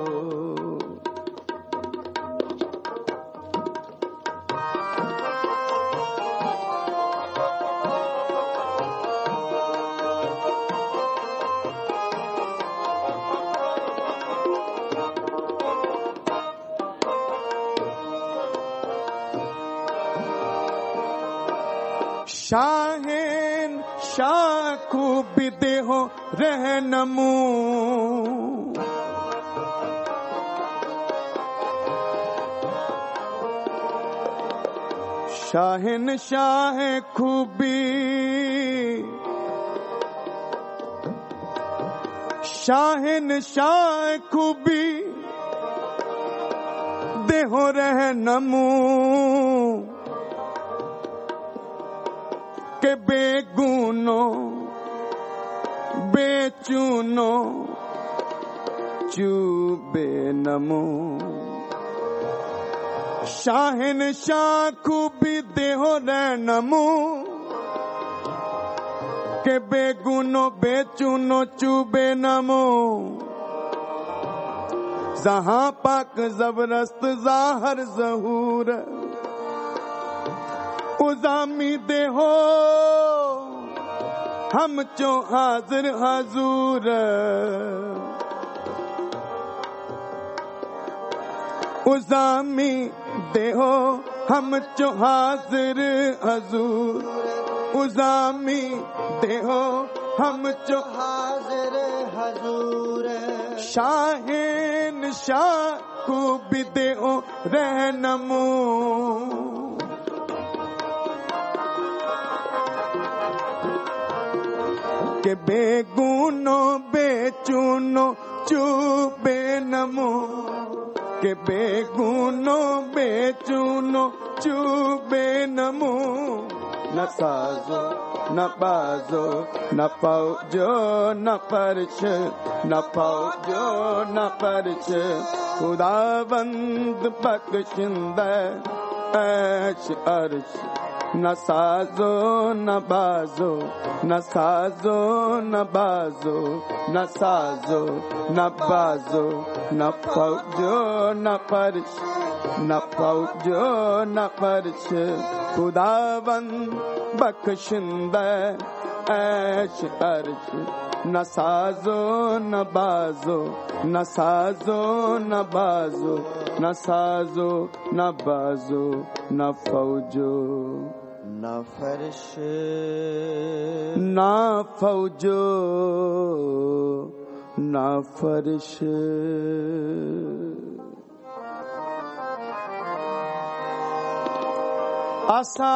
शाहेन शाह खूब देहो रहनमू शाहेन शाह खूबी शाहेन शाह खूबी देहो रहनमू के बेगुनो बेचूनो चूबे नमो। शाहिन शाह खूबी देहो नमो के बेगुनो बेचूनो चूबे नमो। जहां पाक जबरदस्त जाहर जहूर उजामी देहो हम चो हाजिर हाजूर। उजामी देहो हम चो हाजिर हजूर। उजामी देहो हम चो हाजिर हजूर। शाहिन शाह को भी देहो रहनमू के बेगुनो बेचूनो चूबे नमो के बेगुनो बेचूनो चूबे नमो। न साजो न बाजो न फौजो न परछ न फौजो न परछ खुदाबंद बख्शिंदा ऐश अर्श न साजो न बाजो न साजो न बाजो न साजो न बाजो न फौजो न परछ न फौजो न परछ खुदाबंद बख्शिंदा ऐश अर्श न साजो न बाजो न साजो न बाजो न साजो न बाजो न फौजो न फर्श न फौजो न फर्श। आसा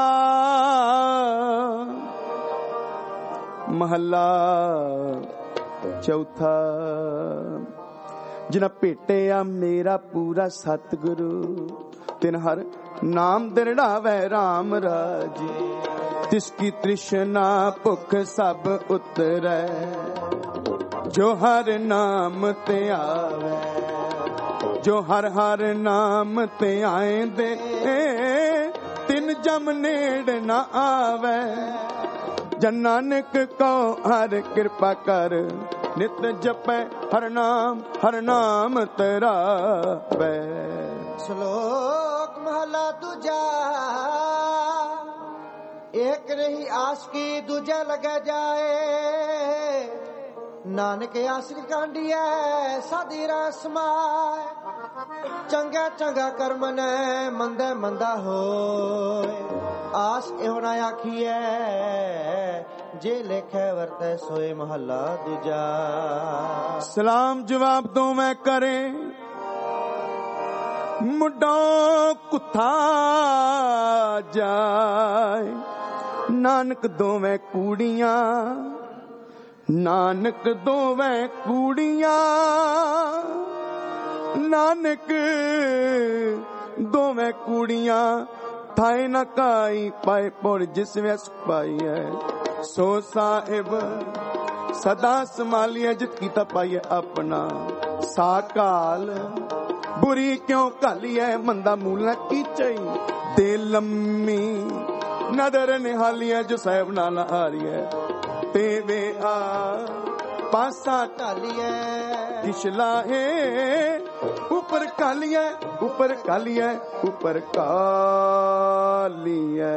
महला चौथा जिना भेटिया मेरा पूरा सतगुरु तिन हर नाम दृढ़ावै राम राजी तिसकी तृष्णा भुख सब उतरै जो हर नाम ते आवे जो हर हर नाम ते आएंदे तिन जम नेड़ न आवे जन नानक को हर कृपा कर नित जपै हर नाम हर नाम तेरा बै। श्लोक महला दूजा एक रही आस की दूजा लगे जाए नानक आसरी कांडिया साधी रसमाए चंगा चंगा कर्म ने मंदे मंदा हो आस एहोना आखिए जे लेखे वर्ते सोए महला दूजा। सलाम जवाब दो मैं करे मुडो कुथा जाए नानक दोवें कूड़ियां नानक दोवें कूड़ियां नानक दोवें कूड़ियां थाए न काई पाए पुर जिस व्यस पाई है सो साहिब सदा संभालिए जित कीता पाइए अपना साकाल बुरी क्यों कालिए मंदा मूल की चई दे लम्मी नदर निहालिए जो साहिब नाल हारिए ते वे आ पासा टालिए किशला है ऊपर कालिए ऊपर कालिए ऊपर कालिए।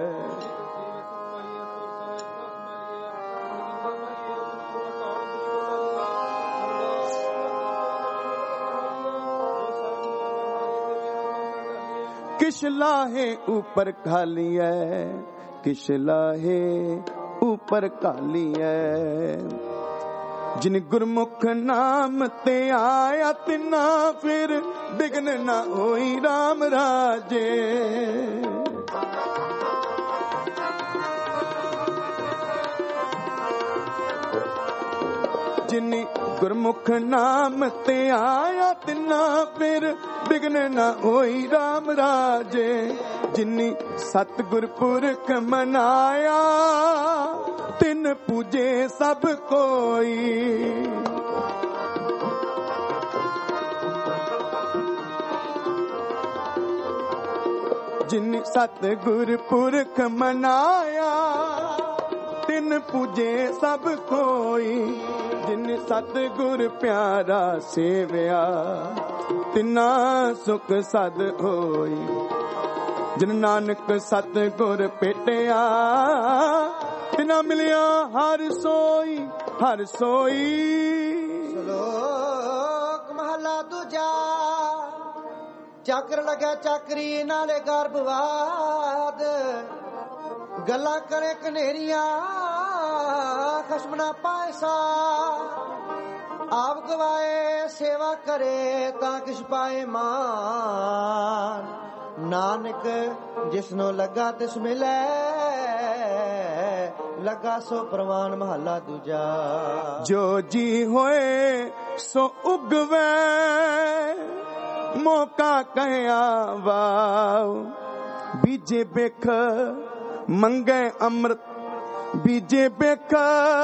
किशला है ऊपर खाली है किशला है ऊपर काली है जिन गुरमुख नाम ते आया तिना फिर बिघ्न ना होई राम राजे। जिन गुरमुख नाम ते आया तिना फिर बिघ्न ना होई राम राजे। जिन्नी सतगुर पुरख मनाया तिन पूजे सब कोई। जिन सतगुर पुरख मनाया तिन पूजे सब कोई। जिन सतगुर प्यारा सेवया तिना सुख सद होई। जिन नानक सतगुर पेटिया तिना मिलिया हर सोई हर सोई। श्लोक महला दूजा चक्र लगे चक्री नाले गर्भवाद गला करे कनेरिया खसमना पायसा। आप गवाए सेवा करे ता किस पाए मान। नानक जिसनो लगा तिस मिले लगा सो प्रवान महला दूजा। जो जी होए सो उगवे मौका कहया वाव बीजे बेख ਮੰਗੇ ਅੰਮ੍ਰਿਤ ਬੀਜੇ ਵੇਖ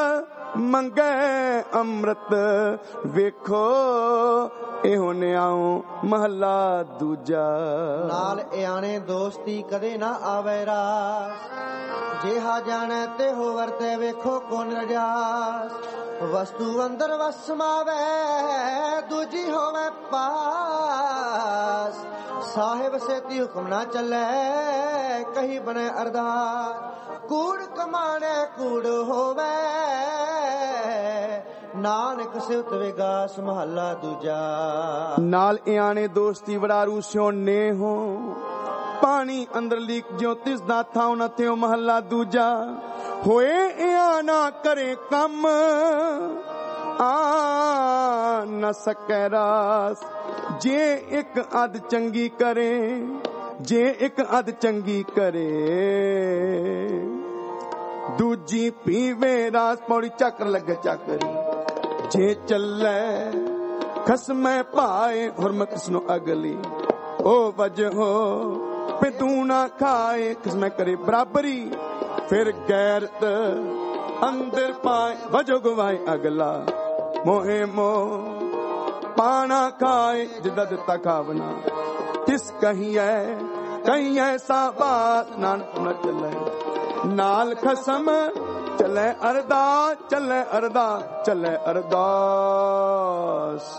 ਮੰਗੇ ਅੰਮ੍ਰਿਤ ਵੇਖੋ ਇਹੋ ਨਿਆਉ ਮਹੱਲਾ ਦੂਜਾ। ਨਾਲ ਇਆਣੇ ਦੋਸਤੀ ਕਦੇ ਨਾ ਆਵੇ ਰਾਸ, ਜਿਹਾ ਜਾਣੈ ਤੇ ਹੋ ਵਰਤੇ ਵੇਖੋ ਕੋਨ ਰਜਾਸ। ਵਸਤੂ ਅੰਦਰ ਵਸ ਸਮਾਵੇ ਦੂਜੀ ਹੋਵੇ ਪਾਸ, ਸਾਹਿਬ ਸੇਤੀ ਹੁਕਮ ਨਾ ਚੱਲੇ ਕਹੀ ਬਣੇ ਅਰਦਾਸ। ਕੂੜ ਕਮਾਣੇ ਕੂੜ ਹੋਵੇ ਨਾਨਕ ਸਿਵਤ ਵਿਗਾਸ ਮਹੱਲਾ ਦੂਜਾ। ਨਾਲ ਇਆਣੇ ਦੋਸਤੀ ਵਡਾਰੂ ਸਿਓ ਨੇ ਹੋ, ਪਾਣੀ ਅੰਦਰ ਲੀਕ ਜਿਉ ਤਿਸ ਦਾ ਥਾਉ ਨਾ ਥਿਓ ਮਹੱਲਾ ਦੂਜਾ। ਹੋਏ ਇਆ ਨਾ ਕਰੇ ਕੰਮ ਆ ਨਾ ਸਕੈ ਰਾਸ, ਜੇ ਇੱਕ ਅੱਧ ਚੰਗੀ ਕਰੇ ਜੇ ਇੱਕ ਅੱਧ ਚੰਗੀ ਕਰੇ ਦੂਜੀ ਪੀਵੇ ਰਾਸ। ਪੌੜੀ ਚੱਕਰ ਲੱਗੇ ਚੱਕਰੀ ਜੇ ਚੱਲੇ ਖਸਮੈ ਭਾਏ ਹੁਰਮ ਕਿਸਨੋ ਅਗਲੀ ਉਹ ਵਜਹੋ ਪਿਤੂ ਨਾ ਖਾਏ ਕਿਸਮੈ ਕਰੇ ਬਰਾਬਰੀ। ਫਿਰ ਗੈਰਤ ਅੰਦਰ ਪਾਏ ਵਜੋ ਗਵਾਏ ਅਗਲਾ ਮੋਹੇ ਮੋਹ ਪਾਣਾ ਖਾਏ ਜਿੱਦਾਂ ਦਿੱਤਾ ਖਾਵਨਾ। ਤਿਸ ਕਹੀਐ ਕਹੀਂ ਐਸਾ ਬਾਤ ਨਾਨਕ ਨ ਚੱਲੇ ਨਾਲ ਖਸਮ ਚੱਲੇ ਅਰਦਾਸ ਚੱਲੇ ਅਰਦਾਸ ਚੱਲੇ ਅਰਦਾਸ।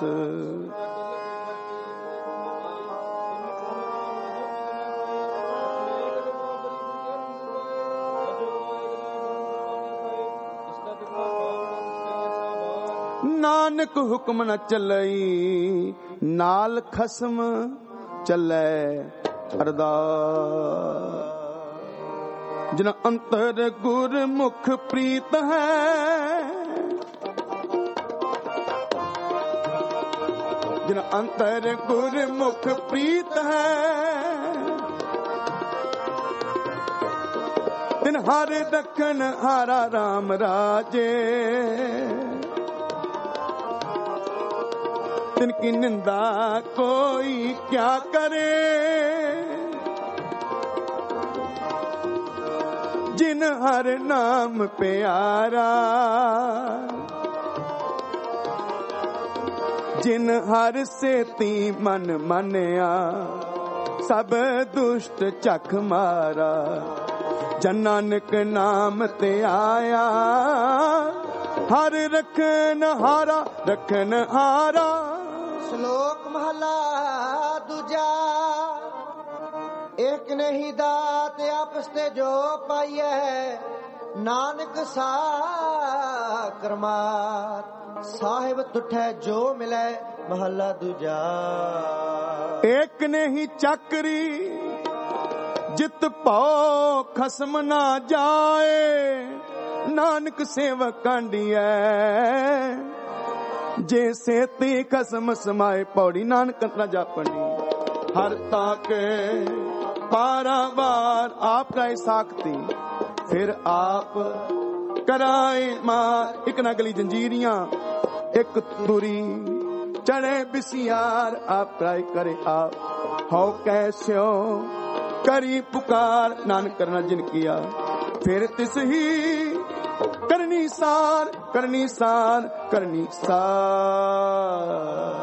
ਨਾਨਕ ਹੁਕਮ ਨ ਚੱਲਈ ਨਾਲ ਖਸਮ ਚੱਲੇ ਅਰਦਾਸ। ਜਿਨ ਅੰਤਰ ਗੁਰਮੁਖ ਪ੍ਰੀਤ ਹੈ ਜਿਨ ਅੰਤਰ ਗੁਰਮੁਖ ਪ੍ਰੀਤ ਹੈ ਤਿਨ ਹਰ ਦਖਨ ਹਾਰਾ ਰਾਮ ਰਾਜੇ। तिन की निंदा कोई क्या करे जिन हर नाम प्यारा जिन हर सेती मन मनिया सब दुष्ट चख मारा। जन नानक नाम ते आया हर रखन हारा रखन हारा। ਸ਼ਲੋਕ ਮਹਲਾ ਦੂਜਾ। ਇੱਕ ਨਹੀਂ ਦਾਤ ਆਪਸ ਤੇ ਜੋ ਪਾਈਐ ਨਾਨਕ ਸਾ ਕਰਮਾਤ। ਸਾਹਿਬ ਤੁਠੈ ਜੋ ਮਿਲੈ ਮਹਲਾ ਦੂਜਾ। ਇੱਕ ਨਹੀਂ ਚੱਕਰੀ ਜਿਤ ਭਉ ਖਸਮ ਨਾ ਜਾਏ ਨਾਨਕ ਸੇਵਕ ਕਾਂਡੀਐ। ਜੇ ਸੇਤੀ ਖਸਮ ਸਮਾਏ ਪੌੜੀ ਨਾਨਕ ਨਾ ਜਾਪਣੀ। ਹਰ ਤਾਕੇ ਪਾਰਾਵਾਰ ਆਪ ਰਾਏ ਸਾਖਤੀ ਫਿਰ ਆਪ ਕਰਾਏ ਮਾਰ। ਇੱਕ ਨਗਲੀ ਜੰਜੀਰੀਆਂ ਇੱਕ ਤੁਰੀ ਚੜੇ ਬਿਸਿਆਰ ਆਪ ਰਾਏ ਕਰੇ ਆਪ। ਹਉ ਕੈਸਿਓ ਕਰੀ ਪੁਕਾਰ ਨਾਨਕ ਕਰਨਾ ਜਿਨ ਕੀਆ ਫਿਰ ਤਿਸ ਹੀ ਕਰਨੀ ਸਾਰ ਕਰਨੀ ਸਾਰ ਕਰਨੀ ਸਾਰ।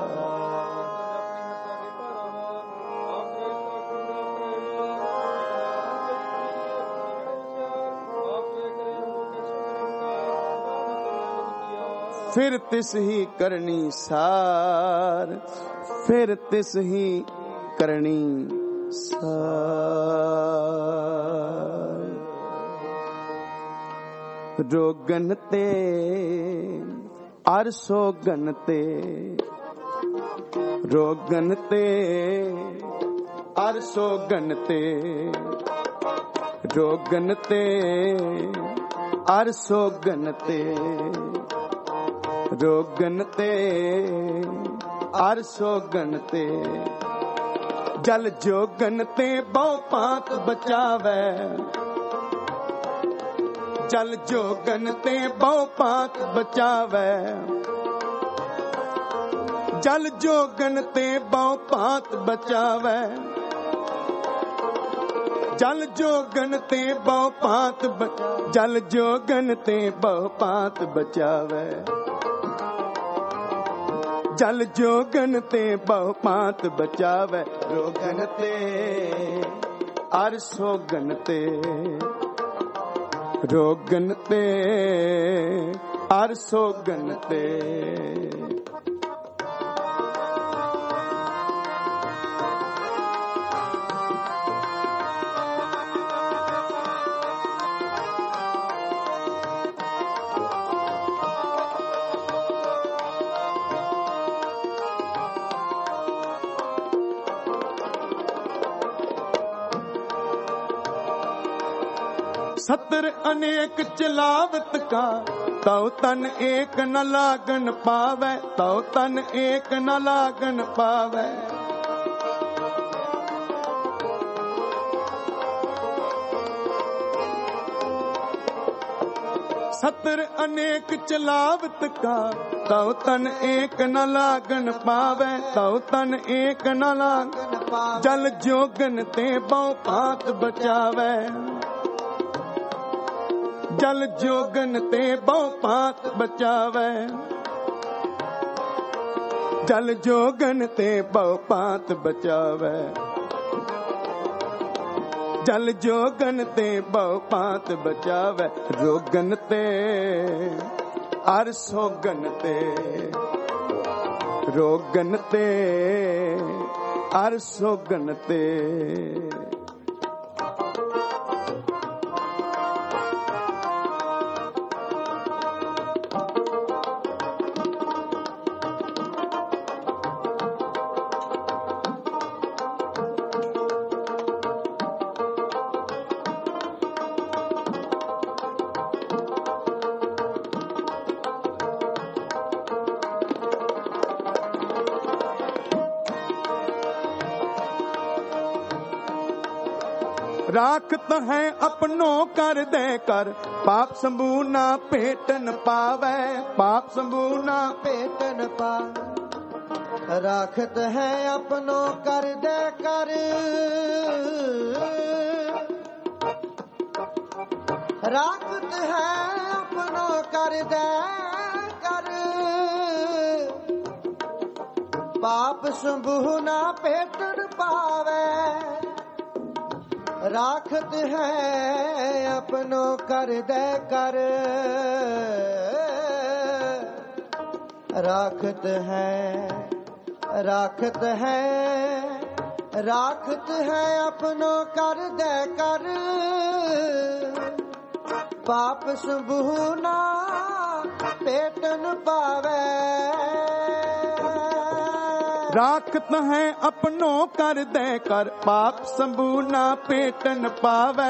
ਫਿਰ ਤਿਸ ਹੀ ਕਰਨੀ ਸਾਰ ਫਿਰ ਤਿਸ ਹੀ ਕਰਨੀ ਸਾਰ। ਰੋਗਨ ਤੇ ਅਰ ਸੋਗਨ ਤੇ ਰੋਗਨ ਤੇ ਅਰ ਸੋਗਨ ਤੇ ਰੋਗਨ ਤੇ ਅਰ ਸੋਗਨ ਤੇ ਰੋਗਨ ਤੇ ਅਰ ਸੋਗਨ ਤੇ ਜਲ ਜੋਗਨ ਤੇ ਬਹੁ ਪਾਤ ਬਚਾਵੇ। ਜਲ ਜੋਗਨ ਤੇ ਬਹੁ ਪਾਤ ਬਚਾਵੇ ਜਲ ਜੋਗਨ ਤੇ ਬਹੁ ਪਾਤ ਬਚਾਵੇ। ਜਲ ਜੋਗਨ ਤੇ ਬਹੁ ਭਾਂਤ ਜਲ ਜੋਗਨ ਤੇ ਬਹੁ ਭਾਂਤ ਬਚਾਵੇ ਜਲ ਜੋਗਨ ਤੇ ਬਹੁ ਭਾਂਤ ਬਚਾਵੇ ਰੋਗਨ ਤੇ ਅਰ ਸੋਗਨ ਤੇ ਰੋਗਨ ਤੇ ਅਰ ਸੋਗਨ ਤੇ सतर अनेक चलावत का तौ तन एक न लागन पावे तौ तन एक न लागन पावे सतर अनेक चलावत का तौ तन एक न लागन पावे तौ तन एक न लागन पावे जल जोगन ते बहु भांत बचावे जल जोगन ते बहु भांत बचावे जल जोगन ते बहु भांत बचावे जल जोगन ते बहु भांत बचावे रोगन ते अर सोगन ते रोगन ते अर सोगन ते राखत है अपनों कर दे कर पाप संभू ना पेटन पावे पाप संभू ना पेटन पावे राखत है अपनों कर दे कर राखत है अपनों कर दे कर पाप संभू ना पेटन पावे राखत है अपनों कर दे कर राखत है राखत है राखत है अपनों कर दे कर पाप संभू ना पेटन पावे राखत है अपनों कर दे कर पाप संभू ना पेटन पावे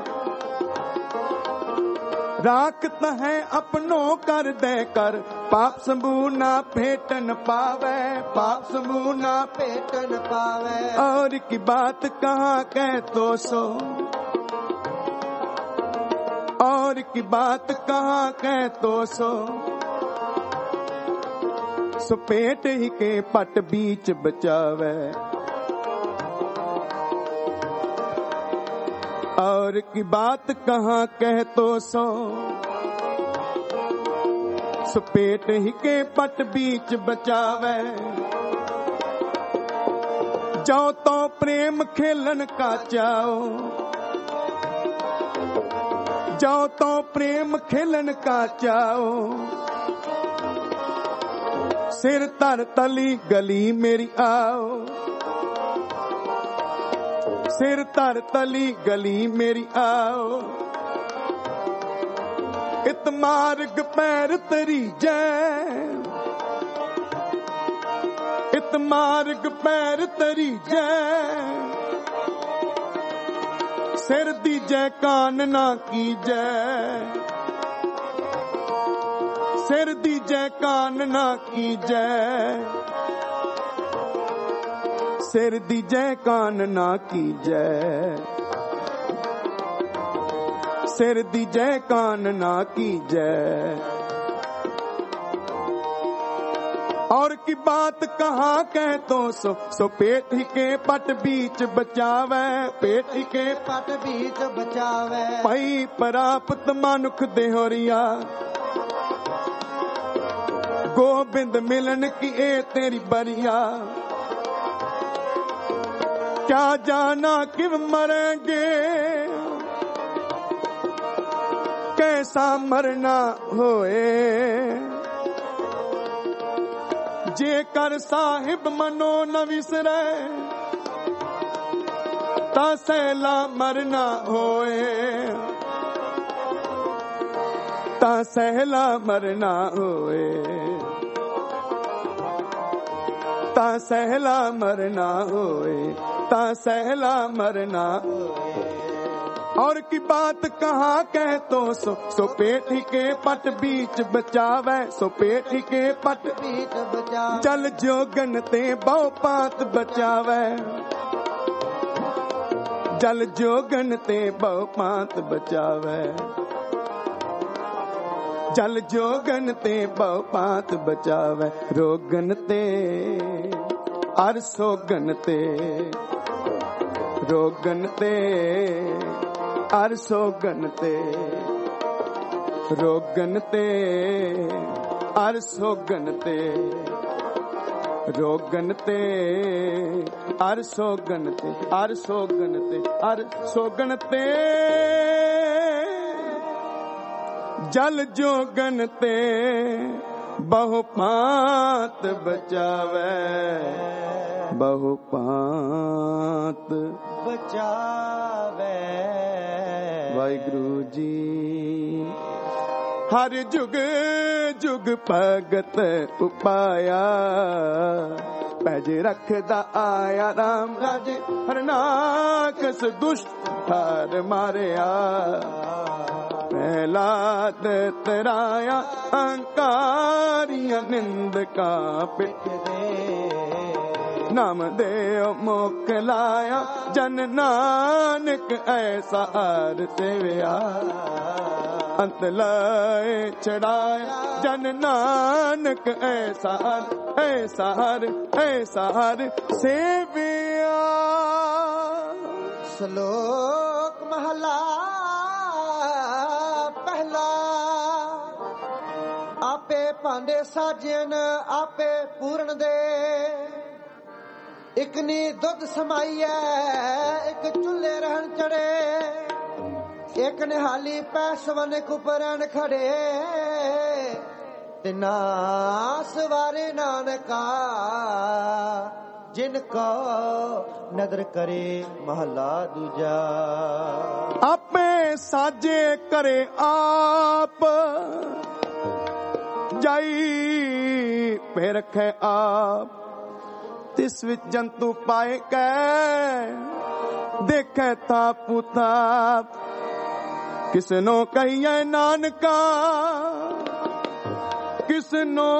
राखत है अपनों कर दे कर पाप संभू ना पेटन पावे पाप संभू ना पेटन पावे और की बात कहाँ कह तो सो और की बात कहाँ कह तो सो सो पेट ही के पट बीच बचावे और की बात कहाँ कह तो सो सो पेट ही के पट बीच बचावे जाओ तो प्रेम खेलन का चाओ जाओ तो प्रेम खेलन का चाओ सिर तर तली गली मेरी आओ सिर तर तली गली मेरी आओ इत मार्ग पैर तरी जै इत मार्ग पैर तरी जै सिर दी जै कान ना की जै सिर दी जय कान ना की जय सिर दी जय कान ना की जय सिर दी जय कान ना की जय और की बात कहाँ कह तो सो सो पेट ही के पट बीच बचावे, पेट ही के पट बीच बचावे। पई परापत मानुख देहोरिया, गोबिंद मिलन की ए तेरी बरिया। क्या जाना किव मरेंगे, कैसा मरना होए। जे कर साहिब मनो न विसरे, ता सैला मरना होए, ता सहला मरना होए, ता सहला मरना होए, ता सहला मरना होए। और की बात कहाँ कह तो सो सो पेट ही के पट बीच बचावे, सो पेट ही के पट बीच बचावे। जल जोगन ते बहु पात बचावे, जल जोगन ते बहु पात बचावे, जल जोगन ते बहु पात बचावे। रोगन ते अर सोगन ते, रोगन ते अर सोगन ते, रोगन ते अर सोगन ते, रोगन ते अर सोगन ते, अर सोगन ते, अर सोगन ते। जल जोगन ते बहु पात बचावे, बहु पात बचावे। वाहिगुरु जी हर जुग जुग भगत उपाया, पैज रखदा आया राम राजे, हरनाकस दुष्ट हार मारिया। प्रहलाद तराया अंकारिया, निंदका पिठ दे। नाम देव मोख लाया, जन नानक ऐसा हार सेविया। अंत लाए चढ़ाया, जन नानक ऐसा हार, ऐसा हार, ऐसा हार सेविया। श्लोक महला पहला। आपे भांडे साजन आपे पूਰਨ दे, एक नी दुध समाइए एक चूल्हे रहन चढ़े। एक निहाली पैसवन कुपरन खड़े, तिना सवारे नानका जिनको नदर करे। महला दूजा। आपे साजे करे आप, जाई पे रखे आप। तिस विच जंतु पाए कै, देखे तापु ताप। किसनो कहिए नानका, किसनो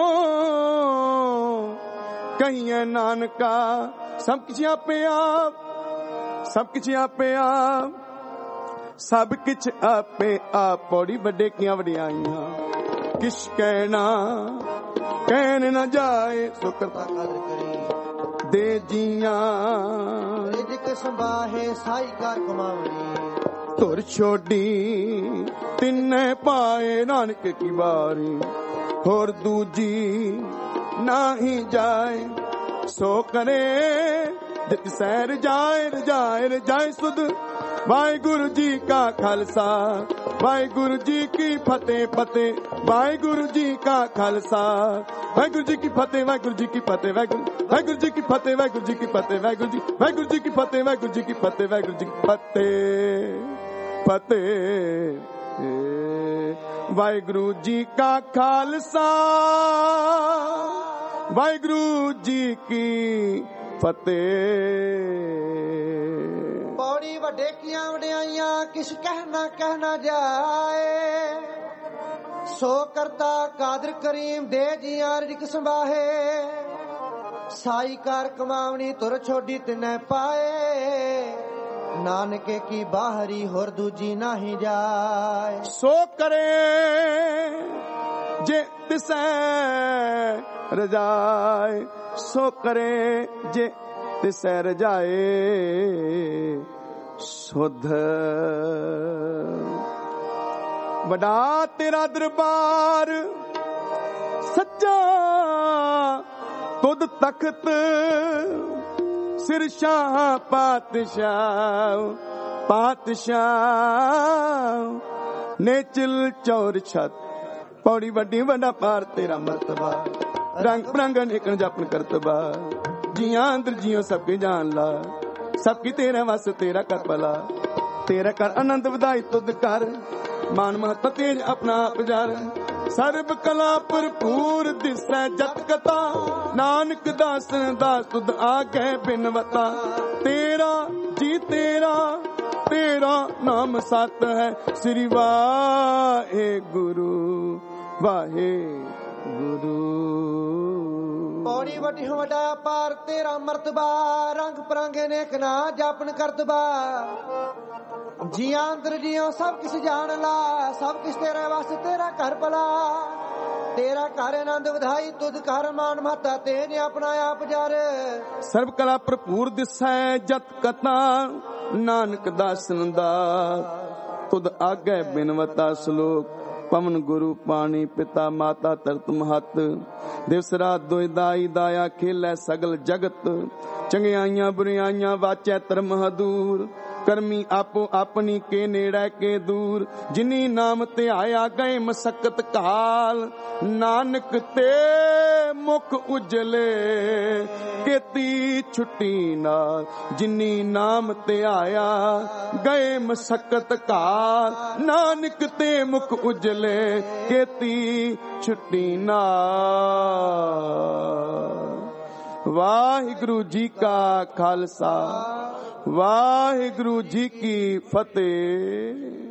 कहिए नानका। सब किछ आपे आप, सब किछ आपे आप, सब किछ आपे आप। पौड़ी बड़े किया वडियाइयां, किश कहना कहन न जाए। सुकरता कदर करी दे जियां, रिजक संभाहे साई कार कमावनी। तुर छोड़ी तिन्ने पाए नानक की बारी, होर दूजी नाही जाए। सो करे जित सैर जाए, जाए जाए सुध। वाहिगुरु जी का खालसा, वाहिगुरु जी की फतेह फतेह। वाहिगुरु जी का खालसा, वाहिगुरु जी की फतेह, वाहिगुरु जी की फतेह। वाहिगुरु वाहिगुरु जी की फतेह, वाहिगुरु जी की फतेह। वाहिगुरु जी वाहिगुरु जी की फतेह, वाहिगुरु जी की फतेह। वाहिगुरु जी की फतेह फतेह। वाहिगुरु जी का खालसा, वाहिगुरु जी की फतेह। पौड़ी वड्डे किया वड्याइयां किस कहना कहना जाए। सो करता कादर करीम दे जियां रिजक संभाहे। साई कार कमावनी तुर छोड़ी तिने पाए। नानके की बाहरी होर दूजी नाही जाए। सो करे जे तिसै ਰਜਾਏ ਸੋ ਕਰੇ ਜੇ ਤਿਸੈ ਰਜਾਏ ਸੁਧ। ਵੱਡਾ ਤੇਰਾ ਦਰਬਾਰ ਸੱਚਾ ਤੁਧ ਤਖਤ ਸਿਰ ਸ਼ਾਹ ਪਾਤਸ਼ਾਹ ਪਾਤਸ਼ਾਹ ਨੇਚਲ ਚੌਰ ਛਤ ਪੌੜੀ ਵੱਡੀ ਵੱਡਾ ਪਾਰ ਤੇਰਾ ਮਰਤਬਾ ਰੰਗ ਬਰੰਗ ਨਿਕਣ ਜਪਨ ਕਰਤਬਾ ਜੀਆਂ ਅੰਦਰ ਜੀਓ ਸਭ ਕੇ ਜਾਣ ਲਾ ਸਭ ਕੀ ਤੇਰੇ ਵਸ ਤੇਰਾ ਕਰ ਭਲਾ ਤੇਰਾ ਕਰ ਆਨੰਦ ਵਧਾਈ ਤੁਧ ਕਰ ਮਾਨ ਮਹਤ ਤੇਜ ਆਪਣਾ ਪੁਜਾਰ ਸਰਬ ਕਲਾ ਭਰਪੂਰ ਦਿਸੈ ਜਤ ਕਤਾ ਨਾਨਕ ਦਾਸਨ ਦਾਸ ਤੁਧ ਆਗੇ ਬਿਨਵਤਾ ਤੇਰਾ ਜੀ ਤੇਰਾ ਤੇਰਾ ਨਾਮ ਸਤ ਹੈ ਸ੍ਰੀ ਵਾਹਿਗੁਰੂ ਵਾਹਿਗੁਰੂ। ਪੌੜੀ ਵੱਡੀ ਵੱਡਾ ਪਾਰ ਤੇਰਾ ਮਰਤਬਾ ਰੰਗ ਪਰਾਂਗੇ ਨੇ ਕਨਾ ਜਾਪਨ ਕਰਤਬਾ ਜੀਆਂ ਅੰਦਰ ਜੀਓ ਸਭ ਕਿਸ ਜਾਣ ਲਾ ਸਭ ਕਿਸ ਤੇਰੇ ਵਾਸਤੇ ਤੇਰਾ ਘਰ ਭਲਾ ਤੇਰਾ ਘਰ ਆਨੰਦ ਵਧਾਈ ਤੁਧ ਘਰ ਮਾਨ ਮਾਤਾ ਤੇਜ ਆਪਣਾ ਆਪ ਜਰ ਸਰਬ ਕਲਾ ਭਰਪੂਰ ਦਿਸੈ ਜਤ ਕਤਾ ਨਾਨਕ ਦਾਸਨ ਦਾ ਤੁਧ ਆਗੇ ਬਿਨਵਤਾ ਸ਼ਲੋਕ ਪਵਨ ਗੁਰੂ ਪਾਣੀ ਪਿਤਾ ਮਾਤਾ ਧਰਤ ਮਹਤ ਦਿਵਸ ਰਾਤ ਦੁਇਦਾਈ ਦਾਇਆ ਖੇਲੇ ਸਗਲ ਜਗਤ ਚੰਗਿਆਈਆਂ ਬੁਰਿਆਈਆਂ ਵਾਚੈ ਧਰਮ ਹਦੂਰ ਕਰਮੀ ਆਪੋ ਆਪਣੀ ਕੇ ਨੇੜੇ ਕੇ ਦੂਰ ਜਿਨੀ ਨਾਮ ਧਿਆਇਆ ਗਏ ਮਸਕਤ ਕਾਲ ਨਾਨਕ ਤੇ ਮੁਖ ਉਜਲੇ ਕੀਤੀ ਛੁੱਟੀ ਨਾਲ ਜਿਨੀ ਨਾਮ ਧਿਆਇਆ ਗਏ ਮਸਕਤ ਕਾਲ ਨਾਨਕ ਤੇ ਮੁਖ ਉਜਲੇ ਕੀਤੀ ਛੁੱਟੀ ਨਾਲ। ਵਾਹਿਗੁਰੂ ਜੀ ਕਾ ਖਾਲਸਾ ਵਾਹਿਗੁਰੂ ਜੀ ਕੀ ਫਤਿਹ।